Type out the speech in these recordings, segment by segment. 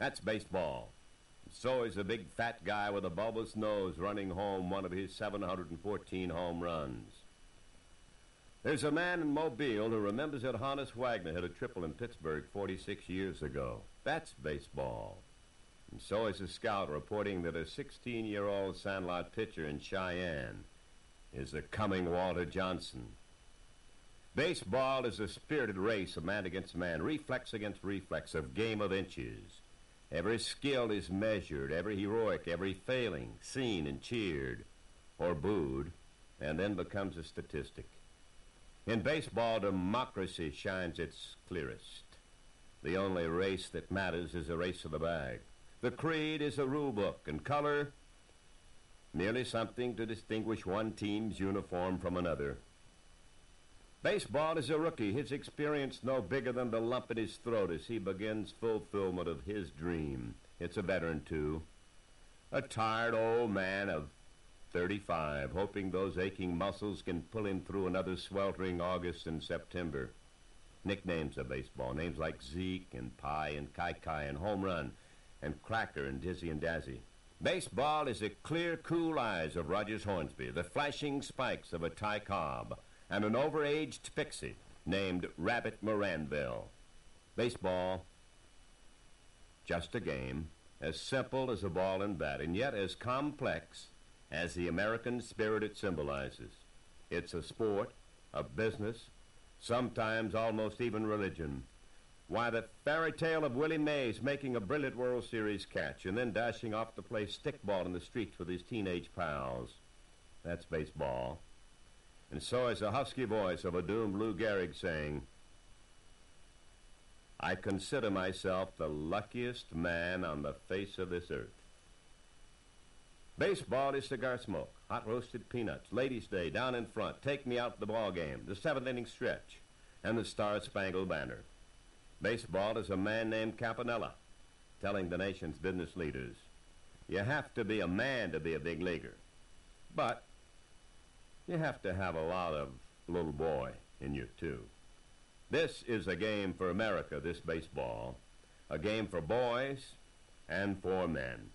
That's baseball. So is a big fat guy with a bulbous nose running home one of his 714 home runs. There's a man in Mobile who remembers that Honus Wagner hit a triple in Pittsburgh 46 years ago. That's baseball. And so is a scout reporting that a 16-year-old Sandlot pitcher in Cheyenne is the coming Walter Johnson. Baseball is a spirited race of man against man, reflex against reflex, a game of inches. Every skill is measured, every heroic, every failing, seen and cheered, or booed, and then becomes a statistic. In baseball, democracy shines its clearest. The only race that matters is a race of the bag. The creed is a rule book, and color, merely something to distinguish one team's uniform from another. Baseball is a rookie, his experience no bigger than the lump in his throat as he begins fulfillment of his dream. It's a veteran, too. A tired old man of 35, hoping those aching muscles can pull him through another sweltering August and September. Nicknames of baseball, names like Zeke and Pie and Kai and Home Run and Cracker and Dizzy and Dazzy. Baseball is the clear, cool eyes of Rogers Hornsby, the flashing spikes of a Ty Cobb, and an overaged pixie named Rabbit Moranville. Baseball, just a game, as simple as a ball and bat, and yet as complex as the American spirit it symbolizes. It's a sport, a business, sometimes almost even religion. Why, the fairy tale of Willie Mays making a brilliant World Series catch and then dashing off to play stickball in the streets with his teenage pals. That's baseball. And so is the husky voice of a doomed Lou Gehrig saying, I consider myself the luckiest man on the face of this earth. Baseball is cigar smoke, hot roasted peanuts, ladies' day down in front, take me out to the ball game, the seventh inning stretch, and the Star-Spangled Banner. Baseball is a man named Campanella telling the nation's business leaders, you have to be a man to be a big leaguer, but you have to have a lot of little boy in you, too. This is a game for America, this baseball, a game for boys and for men.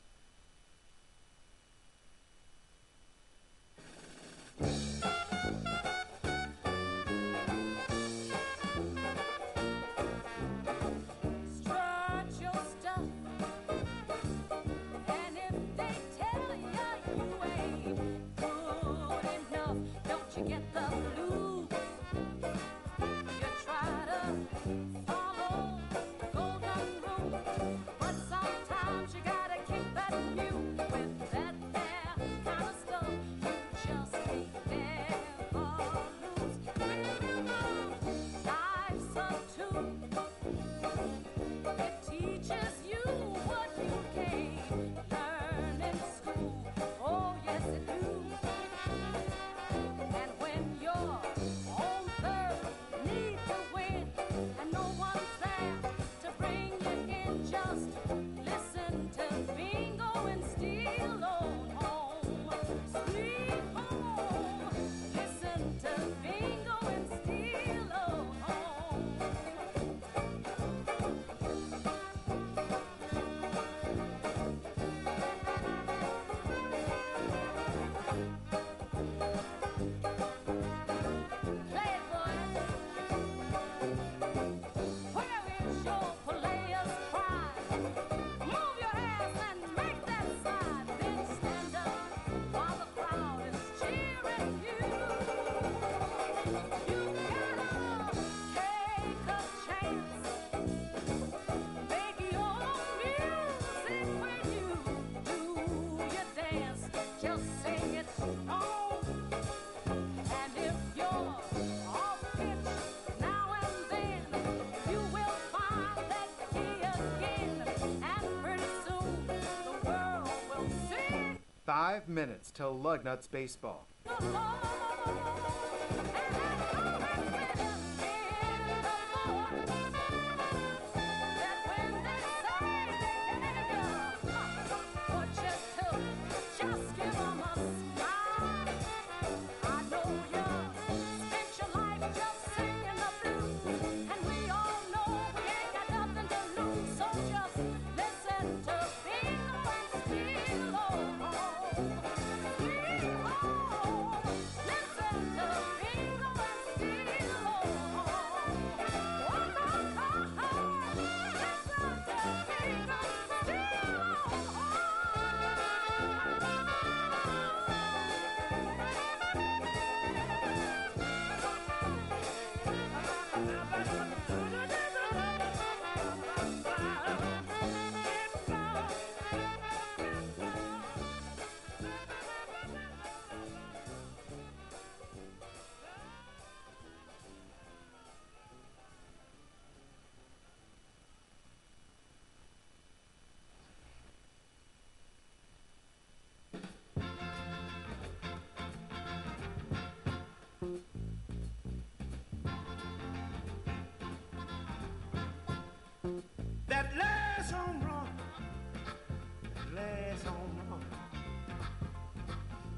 Five minutes till Lugnuts baseball.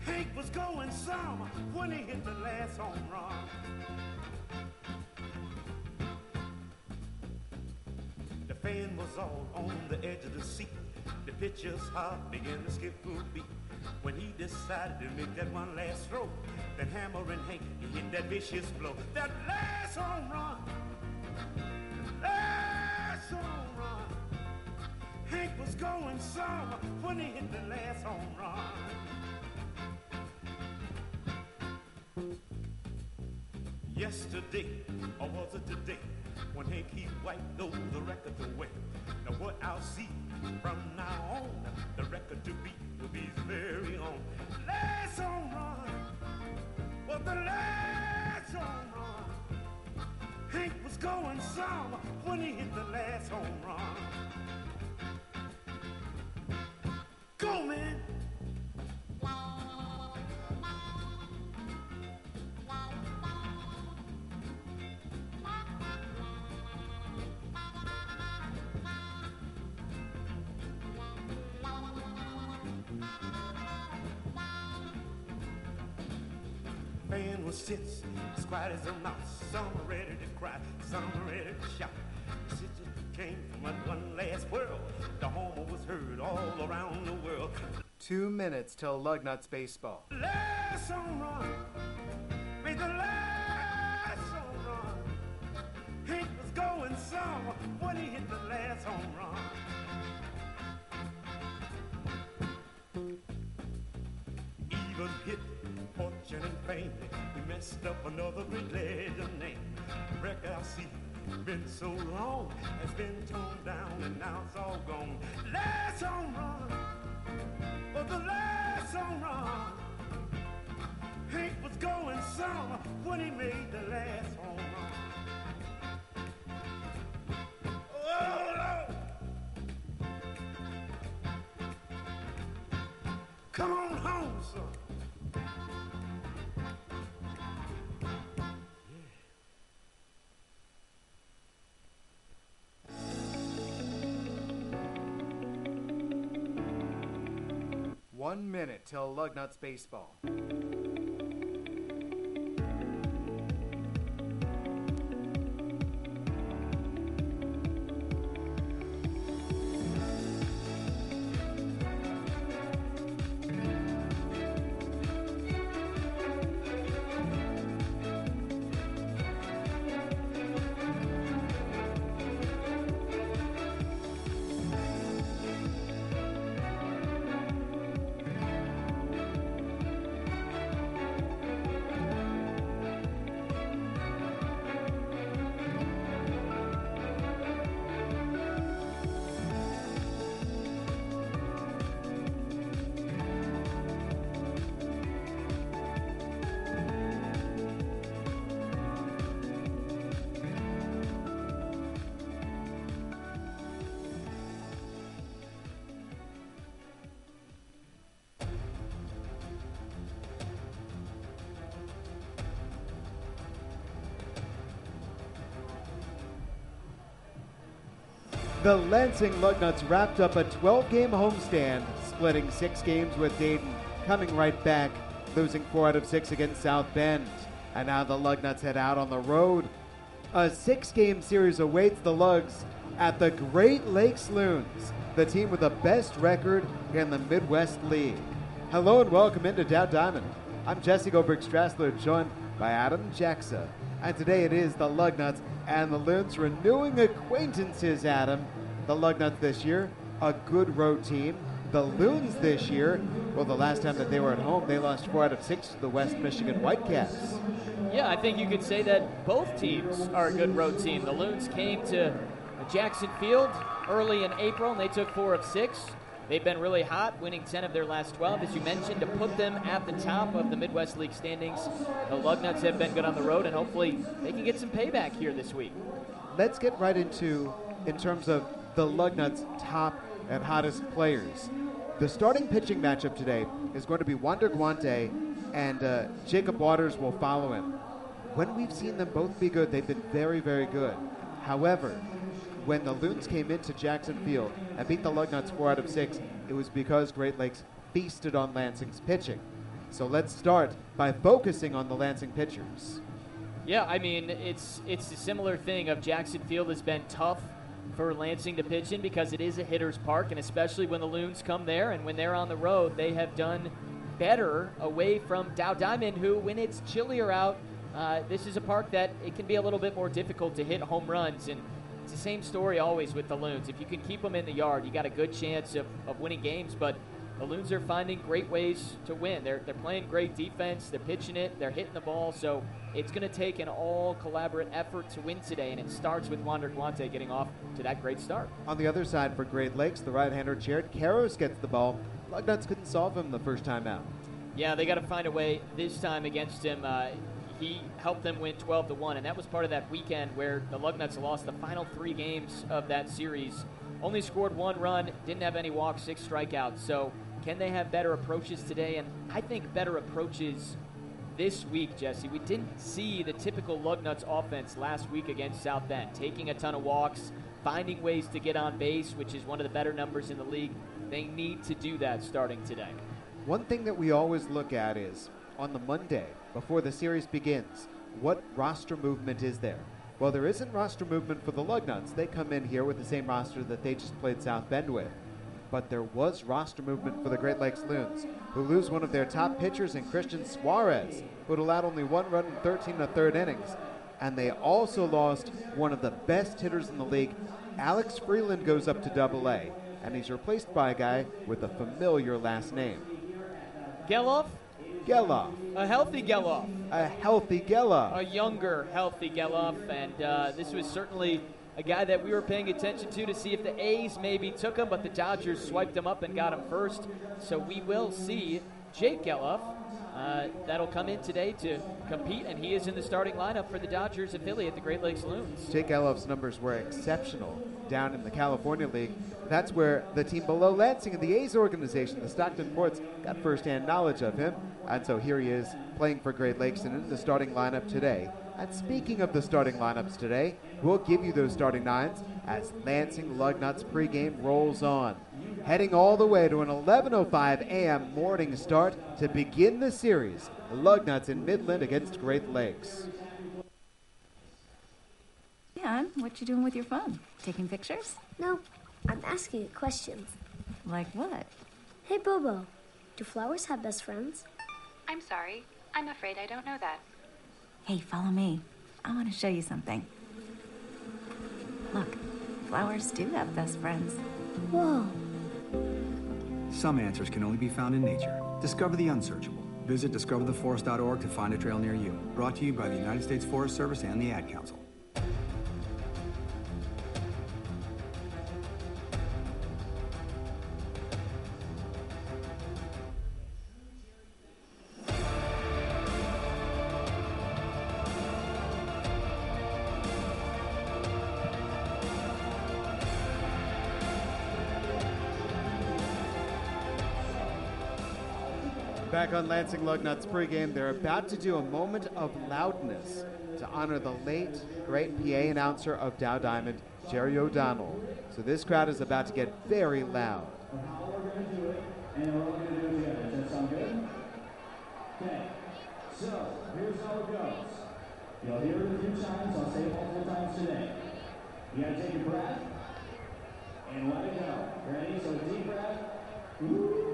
Hank was going some when he hit the last home run. The fan was all on the edge of the seat. The pitcher's heart began to skip a beat when he decided to make that one last throw. Then hammering Hank, he hit that vicious blow. That last home run, last home run. Hank was going some when he hit the last home run. Yesterday, or was it today, when Hank he wiped those records away. Now what I'll see from now on, the record to beat will be his very own. Last home run was the last home run. Hank was going some when he hit the last home run. Go, man! Man was sits as quiet as a mouse. Some are ready to cry, some are ready to shout. The sister came from that one last world. The homer was heard all around the world. 2 minutes till Lugnuts baseball. Last home run, made the last home run. Hank was going some when he hit the last home run. Even hit fortune and fame. We messed up another great legend name. Record I see, been so long, has been torn down and now it's all gone. Last home run, was the last home run. Hank was going some when he made the last home run. Oh, Lord. Come on home, son. 1 minute till Lugnuts baseball. The Lansing Lugnuts wrapped up a 12-game homestand, splitting 6 games with Dayton, coming right back, losing 4 out of 6 against South Bend. And now the Lugnuts head out on the road. A 6-game series awaits the Lugs at the Great Lakes Loons, the team with the best record in the Midwest League. Hello and welcome into Dow Diamond. I'm Jesse Goldberg-Strassler, joined by Adam Jackson. And today it is the Lugnuts and the Loons renewing acquaintances, Adam. The Lugnuts this year, a good road team. The Loons this year, well, the last time that they were at home, they lost 4 out of 6 to the West Michigan Whitecaps. Yeah, I think you could say that both teams are a good road team. The Loons came to Jackson Field early in April, and they took 4 of 6. They've been really hot, winning 10 of their last 12, as you mentioned, to put them at the top of the Midwest League standings. The Lugnuts have been good on the road, and hopefully they can get some payback here this week. Let's get right into, in terms of the Lugnuts' top and hottest players. The starting pitching matchup today is going to be Wander Guante, and Jacob Waters will follow him. When we've seen them both be good, they've been very, very good. However, when the Loons came into Jackson Field and beat the Lugnuts 4 out of 6, it was because Great Lakes feasted on Lansing's pitching. So let's start by focusing on the Lansing pitchers. Yeah, I mean, it's a similar thing of Jackson Field has been tough for Lansing to pitch in because it is a hitter's park, and especially when the Loons come there and when they're on the road, they have done better away from Dow Diamond, who, when it's chillier out, this is a park that it can be a little bit more difficult to hit home runs, and it's the same story always with the Loons. If you can keep them in the yard, you got a good chance of winning games, but the Loons are finding great ways to win. They're playing great defense. They're pitching it. They're hitting the ball. So it's going to take an all-collaborate effort to win today, and it starts with Wander Guante getting off to that great start. On the other side for Great Lakes, the right-hander Jared Karros gets the ball. Lugnuts couldn't solve him the first time out. Yeah, they got to find a way this time against him. He helped them win 12-1, and that was part of that weekend where the Lugnuts lost the final 3 games of that series. Only scored 1 run, didn't have any walks, 6 strikeouts. So can they have better approaches today? And I think better approaches this week, Jesse. We didn't see the typical Lugnuts offense last week against South Bend, taking a ton of walks, finding ways to get on base, which is one of the better numbers in the league. They need to do that starting today. One thing that we always look at is, on the Monday, before the series begins, what roster movement is there? Well, there isn't roster movement for the Lugnuts. They come in here with the same roster that they just played South Bend with. But there was roster movement for the Great Lakes Loons, who lose one of their top pitchers in Christian Suarez, who had allowed only 1 run in 13 1/3 innings. And they also lost one of the best hitters in the league. Alex Freeland goes up to Double-A, and he's replaced by a guy with a familiar last name. Geloff? Geloff. A healthy Geloff. A healthy Geloff. A younger, healthy Geloff. And this was certainly a guy that we were paying attention to see if the A's maybe took him, but the Dodgers swiped him up and got him first. So we will see Jake Geloff. That'll come in today to compete, and he is in the starting lineup for the Dodgers affiliate, the Great Lakes Loons. Jake Geloff's numbers were exceptional down in the California League. That's where the team below Lansing and the A's organization, the Stockton Ports, got firsthand knowledge of him. And so here he is playing for Great Lakes and in the starting lineup today. And speaking of the starting lineups today, we'll give you those starting 9s as Lansing Lugnuts pregame rolls on. Heading all the way to an 11:05 a.m. morning start to begin the series. Lugnuts in Midland against Great Lakes. Yeah, what you doing with your phone? Taking pictures? No, I'm asking it questions. Like what? Hey, Bobo, do flowers have best friends? I'm sorry. I'm afraid I don't know that. Hey, follow me. I want to show you something. Look, flowers do have best friends. Whoa. Some answers can only be found in nature. Discover the unsearchable. Visit discovertheforest.org to find a trail near you. Brought to you by the United States Forest Service and the Ad Council. Back on Lansing Lugnuts pregame, they're about to do a moment of loudness to honor the late, great PA announcer of Dow Diamond, Jerry O'Donnell. So this crowd is about to get very loud. Okay, so here's how it goes. You'll hear it a few times. I'll say it multiple times today. You gotta take a breath and let it go. Ready? So deep breath. Woo.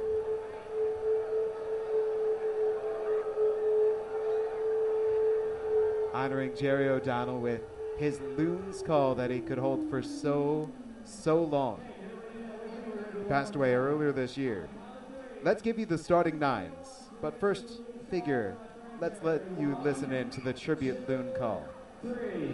Honoring Jerry O'Donnell with his Loons call that he could hold for so long. He passed away earlier this year. Let's give you the starting 9s. But first, figure, let's let you listen in to the tribute Loon call. 3.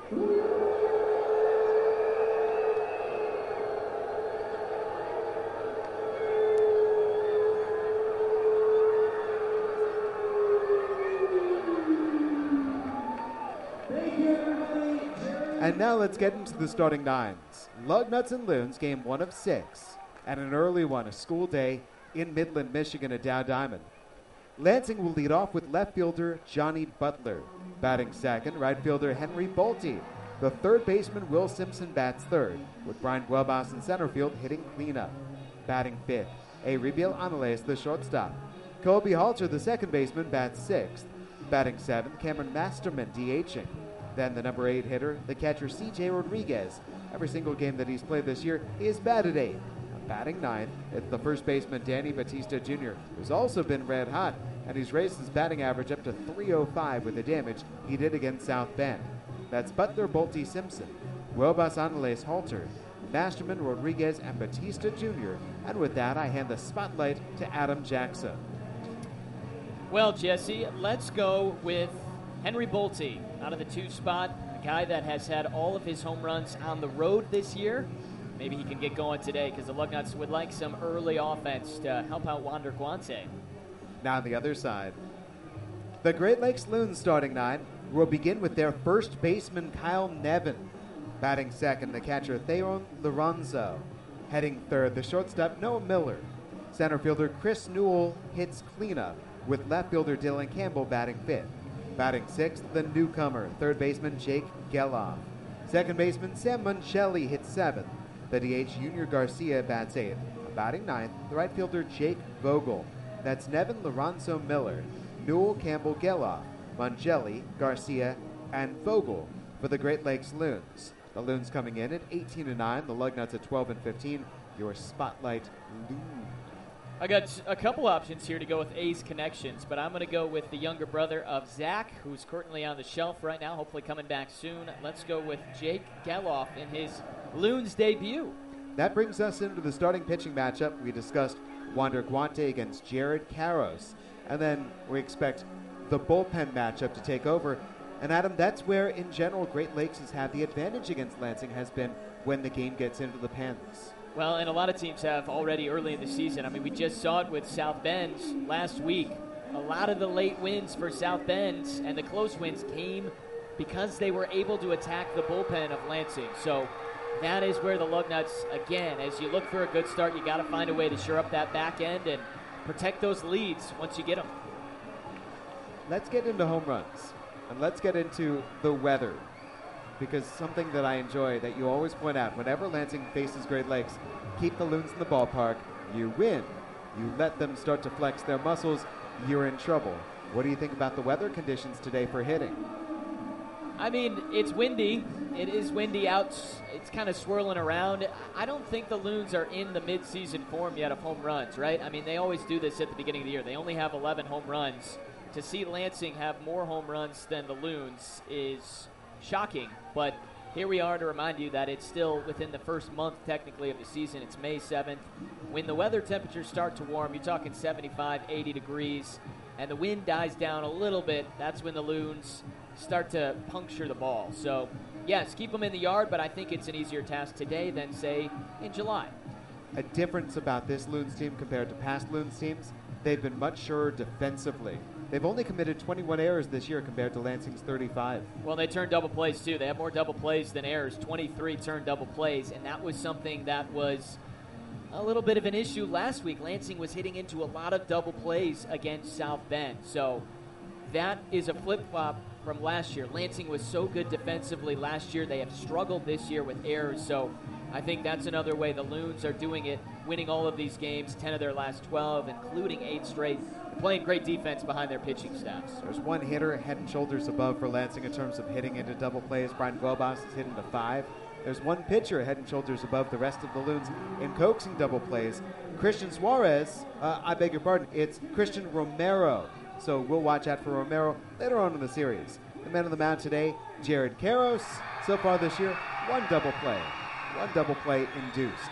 And now let's get into the starting 9s. Lugnuts and Loons, game 1 of 6. And an early one, a school day in Midland, Michigan at Dow Diamond. Lansing will lead off with left fielder Johnny Butler. Batting second, right fielder Henry Bolte. The third baseman Will Simpson bats third, with Brian Guelbas in center field hitting cleanup. Batting fifth, Aribiel Anales, the shortstop. Colby Halter, the second baseman, bats sixth. Batting seventh, Cameron Masterman, DHing. Then the number 8 hitter, the catcher C.J. Rodriguez. Every single game that he's played this year, he has batted 8th. Batting ninth, it's the first baseman, Danny Batista Jr., who's also been red hot, and he's raised his batting average up to .305 with the damage he did against South Bend. That's Butler, Bolte, Simpson, Robas, Angeles, Halter, Masterman, Rodriguez, and Batista Jr. And with that, I hand the spotlight to Adam Jackson. Well, Jesse, let's go with Henry Bolte out of the 2 spot, a guy that has had all of his home runs on the road this year. Maybe he can get going today because the Lugnuts would like some early offense to help out Wander Guante. Now on the other side, the Great Lakes Loons starting 9 will begin with their first baseman, Kyle Nevin. Batting second, the catcher, Theon Lorenzo. Heading third, the shortstop, Noah Miller. Center fielder, Chris Newell hits cleanup, with left fielder Dylan Campbell batting fifth. Batting sixth, the newcomer, third baseman, Jake Geloff. Second baseman, Sam Moncelli hits seventh. The DH, Junior Garcia, bats 8th. Batting 9th, the right fielder, Jake Vogel. That's Nevin Lorenzo Miller, Newell, Campbell, Geloff, Moncelli, Garcia, and Vogel for the Great Lakes Loons. The Loons coming in at 18-9, the Lugnuts at 12-15. Your spotlight, Loon. I got a couple options here to go with A's connections, but I'm going to go with the younger brother of Zach, who's currently on the shelf right now, hopefully coming back soon. Let's go with Jake Geloff in his Loons debut. That brings us into the starting pitching matchup. We discussed Wander Guante against Jared Karros, and then we expect the bullpen matchup to take over. And Adam, that's where, in general, Great Lakes has had the advantage against Lansing has been when the game gets into the pens. Well, and a lot of teams have already early in the season. I mean, we just saw it with South Bend last week. A lot of the late wins for South Bend and the close wins came because they were able to attack the bullpen of Lansing. So that is where the Lugnuts, again, as you look for a good start, you got to find a way to shore up that back end and protect those leads once you get them. Let's get into home runs, and let's get into the weather. Because something that I enjoy that you always point out, whenever Lansing faces Great Lakes, keep the Loons in the ballpark, you win. You let them start to flex their muscles, you're in trouble. What do you think about the weather conditions today for hitting? I mean, it's windy. It is windy out. It's kind of swirling around. I don't think the Loons are in the mid-season form yet of home runs, right? I mean, they always do this at the beginning of the year. They only have 11 home runs. To see Lansing have more home runs than the Loons is shocking, but here we are to remind you that it's still within the first month technically of the season. It's May 7th. When the weather temperatures start to warm, you're talking 75, 80 degrees, and the wind dies down a little bit, that's when the Loons start to puncture the ball. So, yes, keep them in the yard, but I think it's an easier task today than, say, in July. A difference about this Loons team compared to past Loons teams, they've been much surer defensively. They've only committed 21 errors this year compared to Lansing's 35. Well, they turned double plays, too. They have more double plays than errors. 23 turned double plays, and that was something that was a little bit of an issue last week. Lansing was hitting into a lot of double plays against South Bend. So that is a flip-flop from last year. Lansing was so good defensively last year. They have struggled this year with errors. So I think that's another way the Loons are doing it, winning all of these games, 10 of their last 12, including 8 straight. Playing great defense behind their pitching staffs. There's one hitter head and shoulders above for Lansing in terms of hitting into double plays. Brian Guelbas is hitting to 5. There's one pitcher head and shoulders above the rest of the Loons in coaxing double plays. Christian Suarez, I beg your pardon, it's Christian Romero. So we'll watch out for Romero later on in the series. The man on the mound today, Jared Karros. So far this year, one double play induced.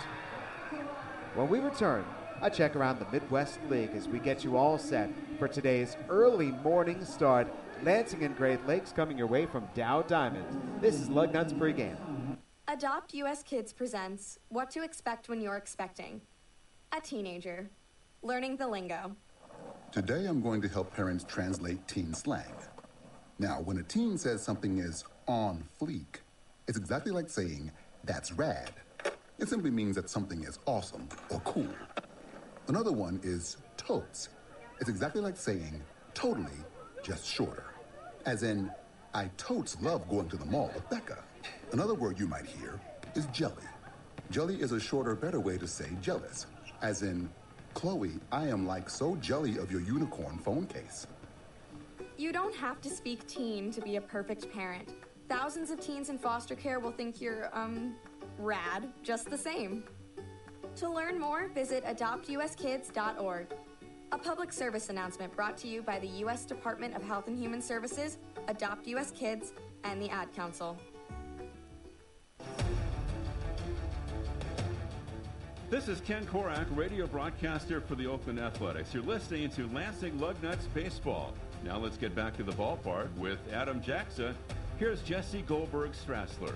When we return, a check around the Midwest League as we get you all set for today's early morning start. Lansing and Great Lakes coming your way from Dow Diamond. This is Lugnuts Pregame. Adopt US Kids presents What to Expect When You're Expecting. A teenager. Learning the lingo. Today I'm going to help parents translate teen slang. Now, when a teen says something is on fleek, it's exactly like saying, that's rad. It simply means that something is awesome or cool. Another one is totes. It's exactly like saying totally, just shorter. As in, I totes love going to the mall with Becca. Another word you might hear is jelly. Jelly is a shorter, better way to say jealous. As in, Chloe, I am like so jelly of your unicorn phone case. You don't have to speak teen to be a perfect parent. Thousands of teens in foster care will think you're, rad just the same. To learn more, visit adoptuskids.org. A public service announcement brought to you by the U.S. Department of Health and Human Services, Adopt U.S. Kids, and the Ad Council. This is Ken Korak, radio broadcaster for the Oakland Athletics. You're listening to Lansing Lugnuts Baseball. Now let's get back to the ballpark with Adam Jaxa. Here's Jesse Goldberg-Strassler.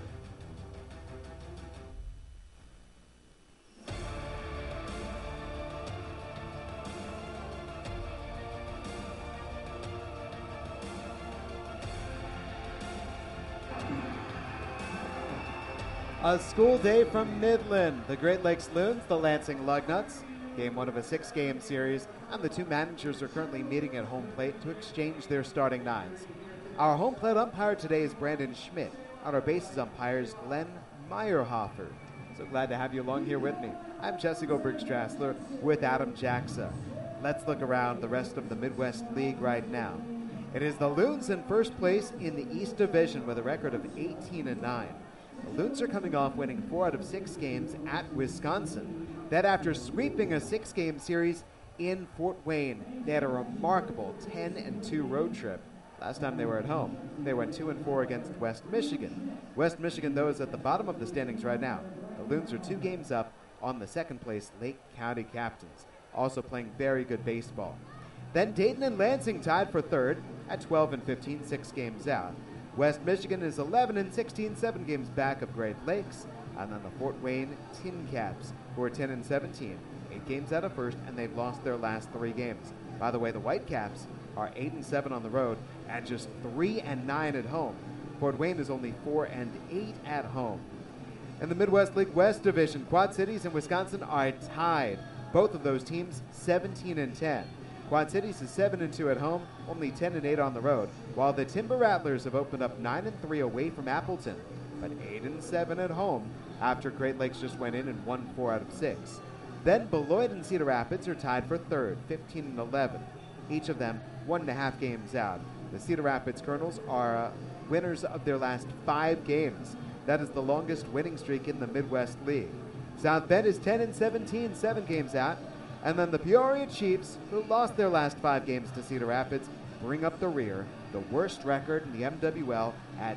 A school day from Midland. The Great Lakes Loons, the Lansing Lugnuts. Game one of a 6-game series, and the two managers are currently meeting at home plate to exchange their starting nines. Our home plate umpire today is Brandon Schmidt. On our bases umpire is Glenn Meyerhofer. So glad to have you along here with me. I'm Jesse Goldberg-Strassler with Adam Jaxa. Let's look around the rest of the Midwest League right now. It is the Loons in first place in the East Division with a record of 18-9. The Loons are coming off winning 4 out of 6 games at Wisconsin. That after sweeping a 6-game series in Fort Wayne, they had a remarkable 10-2 road trip. Last time they were at home, they went 2-4 against West Michigan. West Michigan, though, is at the bottom of the standings right now. The Loons are 2 games up on the second place Lake County Captains, also playing very good baseball. Then Dayton and Lansing tied for third at 12-15, 6 games out. West Michigan is 11-16, 7 games back of Great Lakes. And then the Fort Wayne Tin Caps, who are 10-17, 8 games out of first, and they've lost their last 3 games. By the way, the Whitecaps are 8-7 on the road and just 3-9 at home. Fort Wayne is only 4-8 at home. In the Midwest League West Division, Quad Cities and Wisconsin are tied. Both of those teams 17-10. Quad Cities is 7-2 at home, only 10-8 on the road, while the Timber Rattlers have opened up 9-3 away from Appleton, but 8-7 at home after Great Lakes just went in and won 4 out of 6. Then Beloit and Cedar Rapids are tied for third, 15-11. Each of them 1.5 games out. The Cedar Rapids Colonels are winners of their last 5 games. That is the longest winning streak in the Midwest League. South Bend is 10-17, 7 games out. And then the Peoria Chiefs, who lost their last 5 games to Cedar Rapids, bring up the rear, the worst record in the MWL at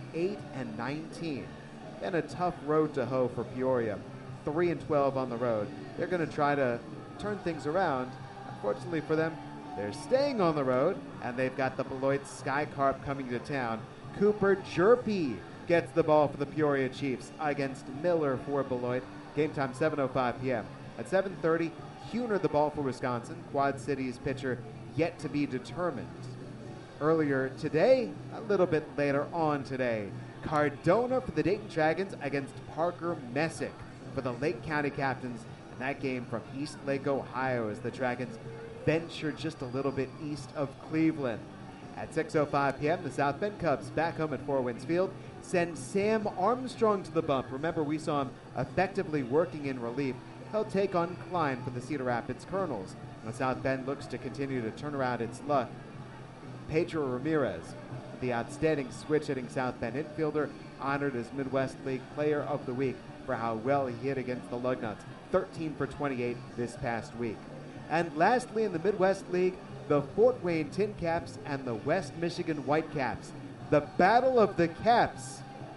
8-19. And a tough road to hoe for Peoria, 3-12 on the road. They're going to try to turn things around. Unfortunately for them, they're staying on the road, and they've got the Beloit Sky Carp coming to town. Cooper Jerpy gets the ball for the Peoria Chiefs against Miller for Beloit. Game time 7:05 p.m. At 7:30, Huner the ball for Wisconsin. Quad Cities pitcher yet to be determined. Earlier today, a little bit later on today, Cardona for the Dayton Dragons against Parker Messick for the Lake County Captains. And that game from East Lake, Ohio, as the Dragons venture just a little bit east of Cleveland. At 6:05 p.m., the South Bend Cubs, back home at Four Winds Field, send Sam Armstrong to the bump. Remember, we saw him effectively working in relief. He'll take on Klein for the Cedar Rapids Colonels. And South Bend looks to continue to turn around its luck. Pedro Ramirez, the outstanding switch-hitting South Bend infielder, honored as Midwest League Player of the Week for how well he hit against the Lugnuts. 13 for 28 this past week. And lastly, in the Midwest League, the Fort Wayne Tin Caps and the West Michigan Whitecaps. The Battle of the Caps.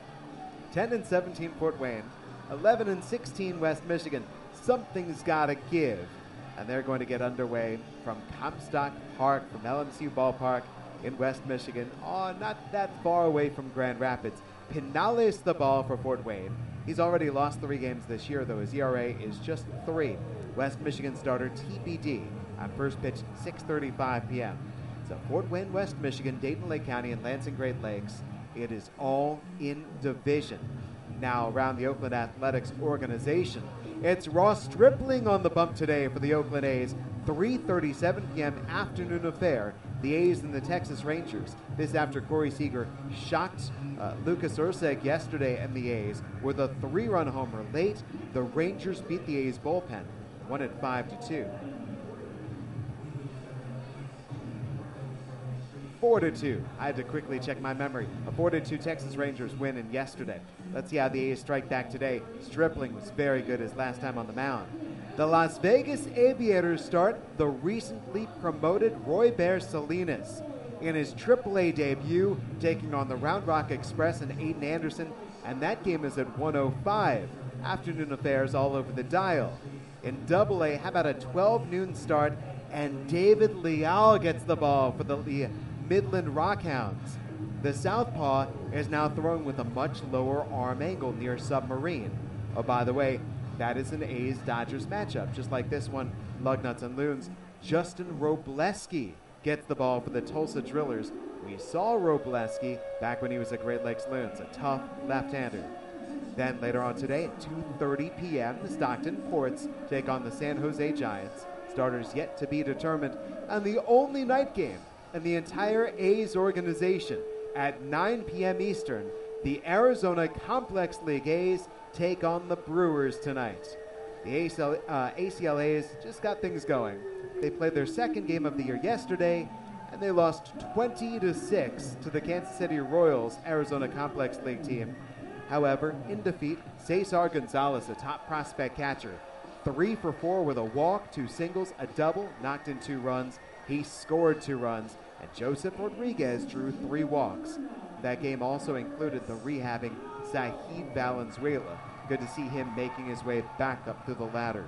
10-17 Fort Wayne, 11-16 West Michigan. Something's got to give. And they're going to get underway from Comstock Park, from LMCU Ballpark in West Michigan. Oh, not that far away from Grand Rapids. Pinales the ball for Fort Wayne. He's already lost 3 games this year, though his ERA is just 3. West Michigan starter TBD on first pitch, 6:35 p.m. So Fort Wayne, West Michigan, Dayton, Lake County, and Lansing Great Lakes. It is all in division. Now around the Oakland Athletics organization, it's Ross Stripling on the bump today for the Oakland A's. 3:37 p.m. afternoon affair. The A's and the Texas Rangers. This after Corey Seager shocked Lucas Ursek yesterday and the A's with a 3-run homer late. The Rangers beat the A's bullpen, won it 5-2. 4-2. I had to quickly check my memory. A 4-2 Texas Rangers win in yesterday. Let's see how the A's strike back today. Stripling was very good his last time on the mound. The Las Vegas Aviators start the recently promoted Royber Salinas in his AAA debut, taking on the Round Rock Express and Aiden Anderson, and that game is at 1:05. Afternoon affairs all over the dial. In AA, how about a 12 noon start, and David Leal gets the ball for the Midland Rockhounds. The southpaw is now throwing with a much lower arm angle near submarine. Oh, by the way, that is an A's-Dodgers matchup, just like this one, Lugnuts and Loons. Justin Robleski gets the ball for the Tulsa Drillers. We saw Robleski back when he was at Great Lakes Loons, a tough left-hander. Then later on today at 2:30 p.m., the Stockton Forts take on the San Jose Giants. Starters yet to be determined. And the only night game in the entire A's organization at 9 p.m. Eastern, the Arizona Complex League A's take on the Brewers tonight. The ACLA's just got things going. They played their second game of the year yesterday, and they lost 20-6 to the Kansas City Royals Arizona Complex League team. However, in defeat, Cesar Gonzalez, a top prospect catcher, 3 for 4 with a walk, 2 singles, a double, knocked in 2 runs. He scored 2 runs, and Joseph Rodriguez drew 3 walks. That game also included the rehabbing Zahid Valenzuela. Good to see him making his way back up through the ladder.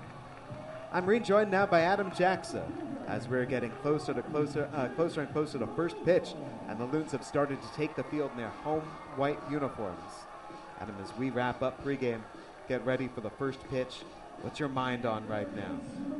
I'm rejoined now by Adam Jackson as we're getting closer and closer to first pitch, and the Loons have started to take the field in their home white uniforms. Adam, as we wrap up pregame, get ready for the first pitch. What's your mind on right now?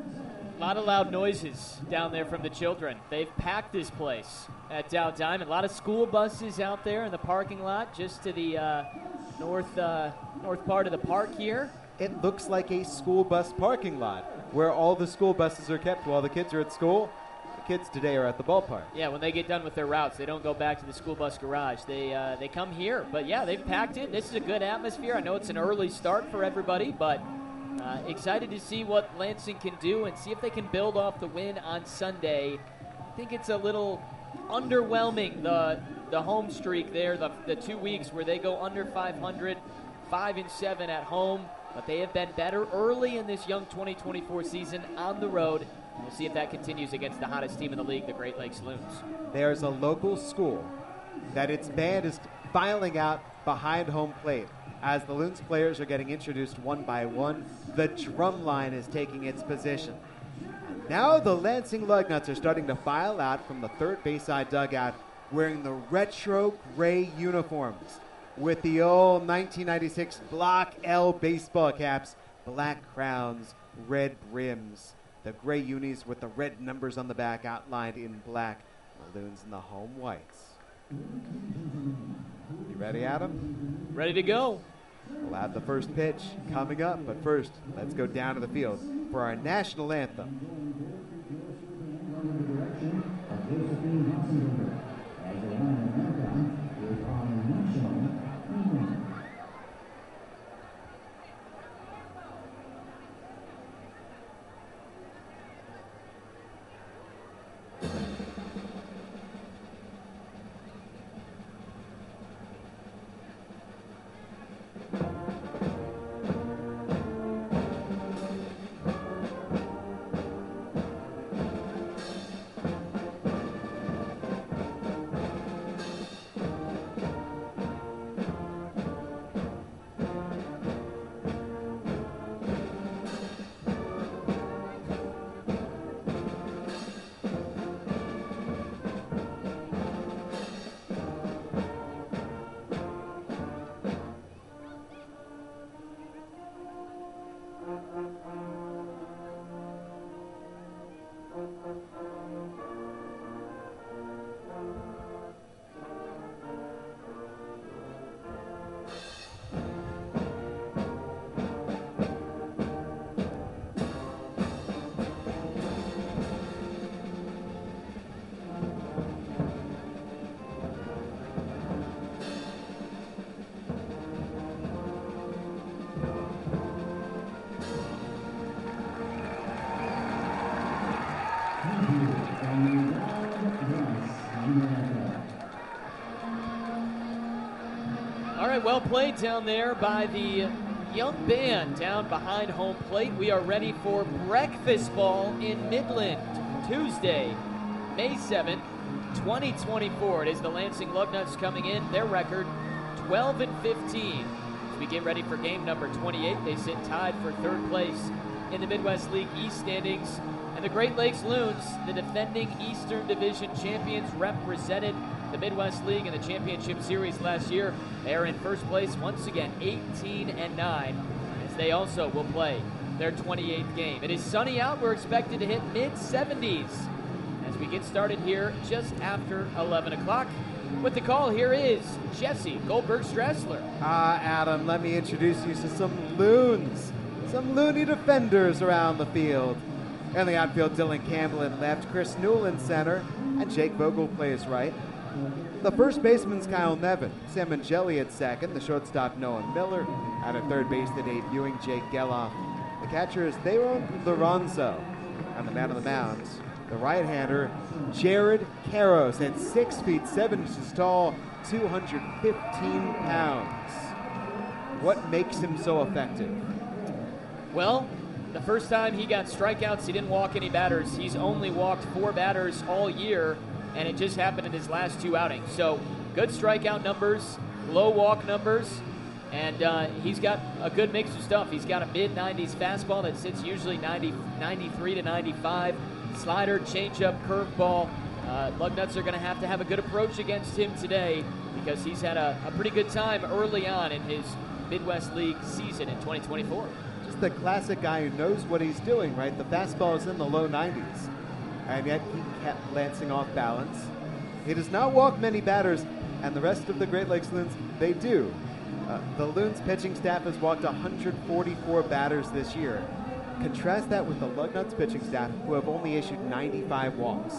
A lot of loud noises down there from the children. They've packed this place at Dow Diamond. A lot of school buses out there in the parking lot just to the north part of the park here. It looks like a school bus parking lot where all the school buses are kept while the kids are at school. The kids today are at the ballpark. Yeah, when they get done with their routes, they don't go back to the school bus garage. They come here. But, yeah, they've packed it. This is a good atmosphere. I know it's an early start for everybody, but excited to see what Lansing can do and see if they can build off the win on Sunday. I think it's a little underwhelming, the home streak there, the 2 weeks where they go under 500, 5-7 at home. But they have been better early in this young 2024 season on the road. We'll see if that continues against the hottest team in the league, the Great Lakes Loons. There's a local school that its band is filing out behind home plate. As the Loons players are getting introduced one by one, the drum line is taking its position. And now the Lansing Lugnuts are starting to file out from the third base side dugout wearing the retro gray uniforms with the old 1996 Block L baseball caps, black crowns, red brims. The gray unis with the red numbers on the back outlined in black. The Loons in the home whites. You ready, Adam? Ready to go. We'll have the first pitch coming up, but first, let's go down to the field for our national anthem. right, well played down there by the young band down behind home plate. We are ready for breakfast ball in Midland, Tuesday, May 7th, 2024. It is the Lansing Lugnuts coming in. Their record, 12-15. As we get ready for game number 28, they sit tied for third place in the Midwest League East standings. And the Great Lakes Loons, the defending Eastern Division champions, represented the Midwest League in the championship series last year. They are in first place once again, 18-9, as they also will play their 28th game. It is sunny out. We're expected to hit mid-70s as we get started here just after 11 o'clock. With the call, here is Jesse Goldberg-Strassler. Adam, let me introduce you to some Loons, some loony defenders around the field. In the outfield, Dylan Campbell in left, Chris Newell in center, and Jake Vogel plays right. The first baseman's Kyle Nevin, Sam Angeli at second, the shortstop Noah Miller, and at third base the debuting Jake Geloff. The catcher is Theron Lorenzo, and the man on the mound, the right-hander Jared Karros, at 6 feet 7 inches tall, 215 pounds. What makes him so effective? Well, the first time he got strikeouts, he didn't walk any batters. He's only walked 4 batters all year, and it just happened in his last 2 outings. So good strikeout numbers, low walk numbers, and he's got a good mix of stuff. He's got a mid-90s fastball that sits usually 93 to 95, slider, changeup, curveball. Lugnuts are going to have a good approach against him today because he's had a pretty good time early on in his Midwest League season in 2024. The classic guy who knows what he's doing, right? The fastball is in the low 90s, and yet he kept lancing off balance. He does not walk many batters, and the rest of the Great Lakes Loons, they do. The Loons pitching staff has walked 144 batters this year. Contrast that with the Lugnuts pitching staff, who have only issued 95 walks.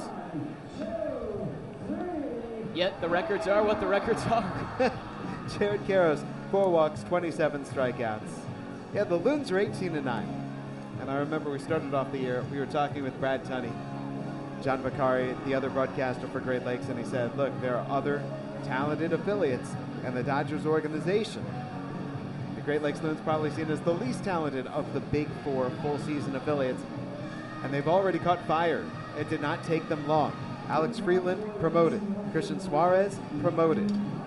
Yet the records are what the records are. Jared Karros, 4 walks, 27 strikeouts. Yeah, the Loons are 18-9. And I remember we started off the year, we were talking with Brad Tunney, John Vicari, the other broadcaster for Great Lakes, and he said, look, there are other talented affiliates in the Dodgers organization. The Great Lakes Loons probably seen as the least talented of the big 4 full-season affiliates, and they've already caught fire. It did not take them long. Alex Freeland, promoted. Christian Suarez, promoted.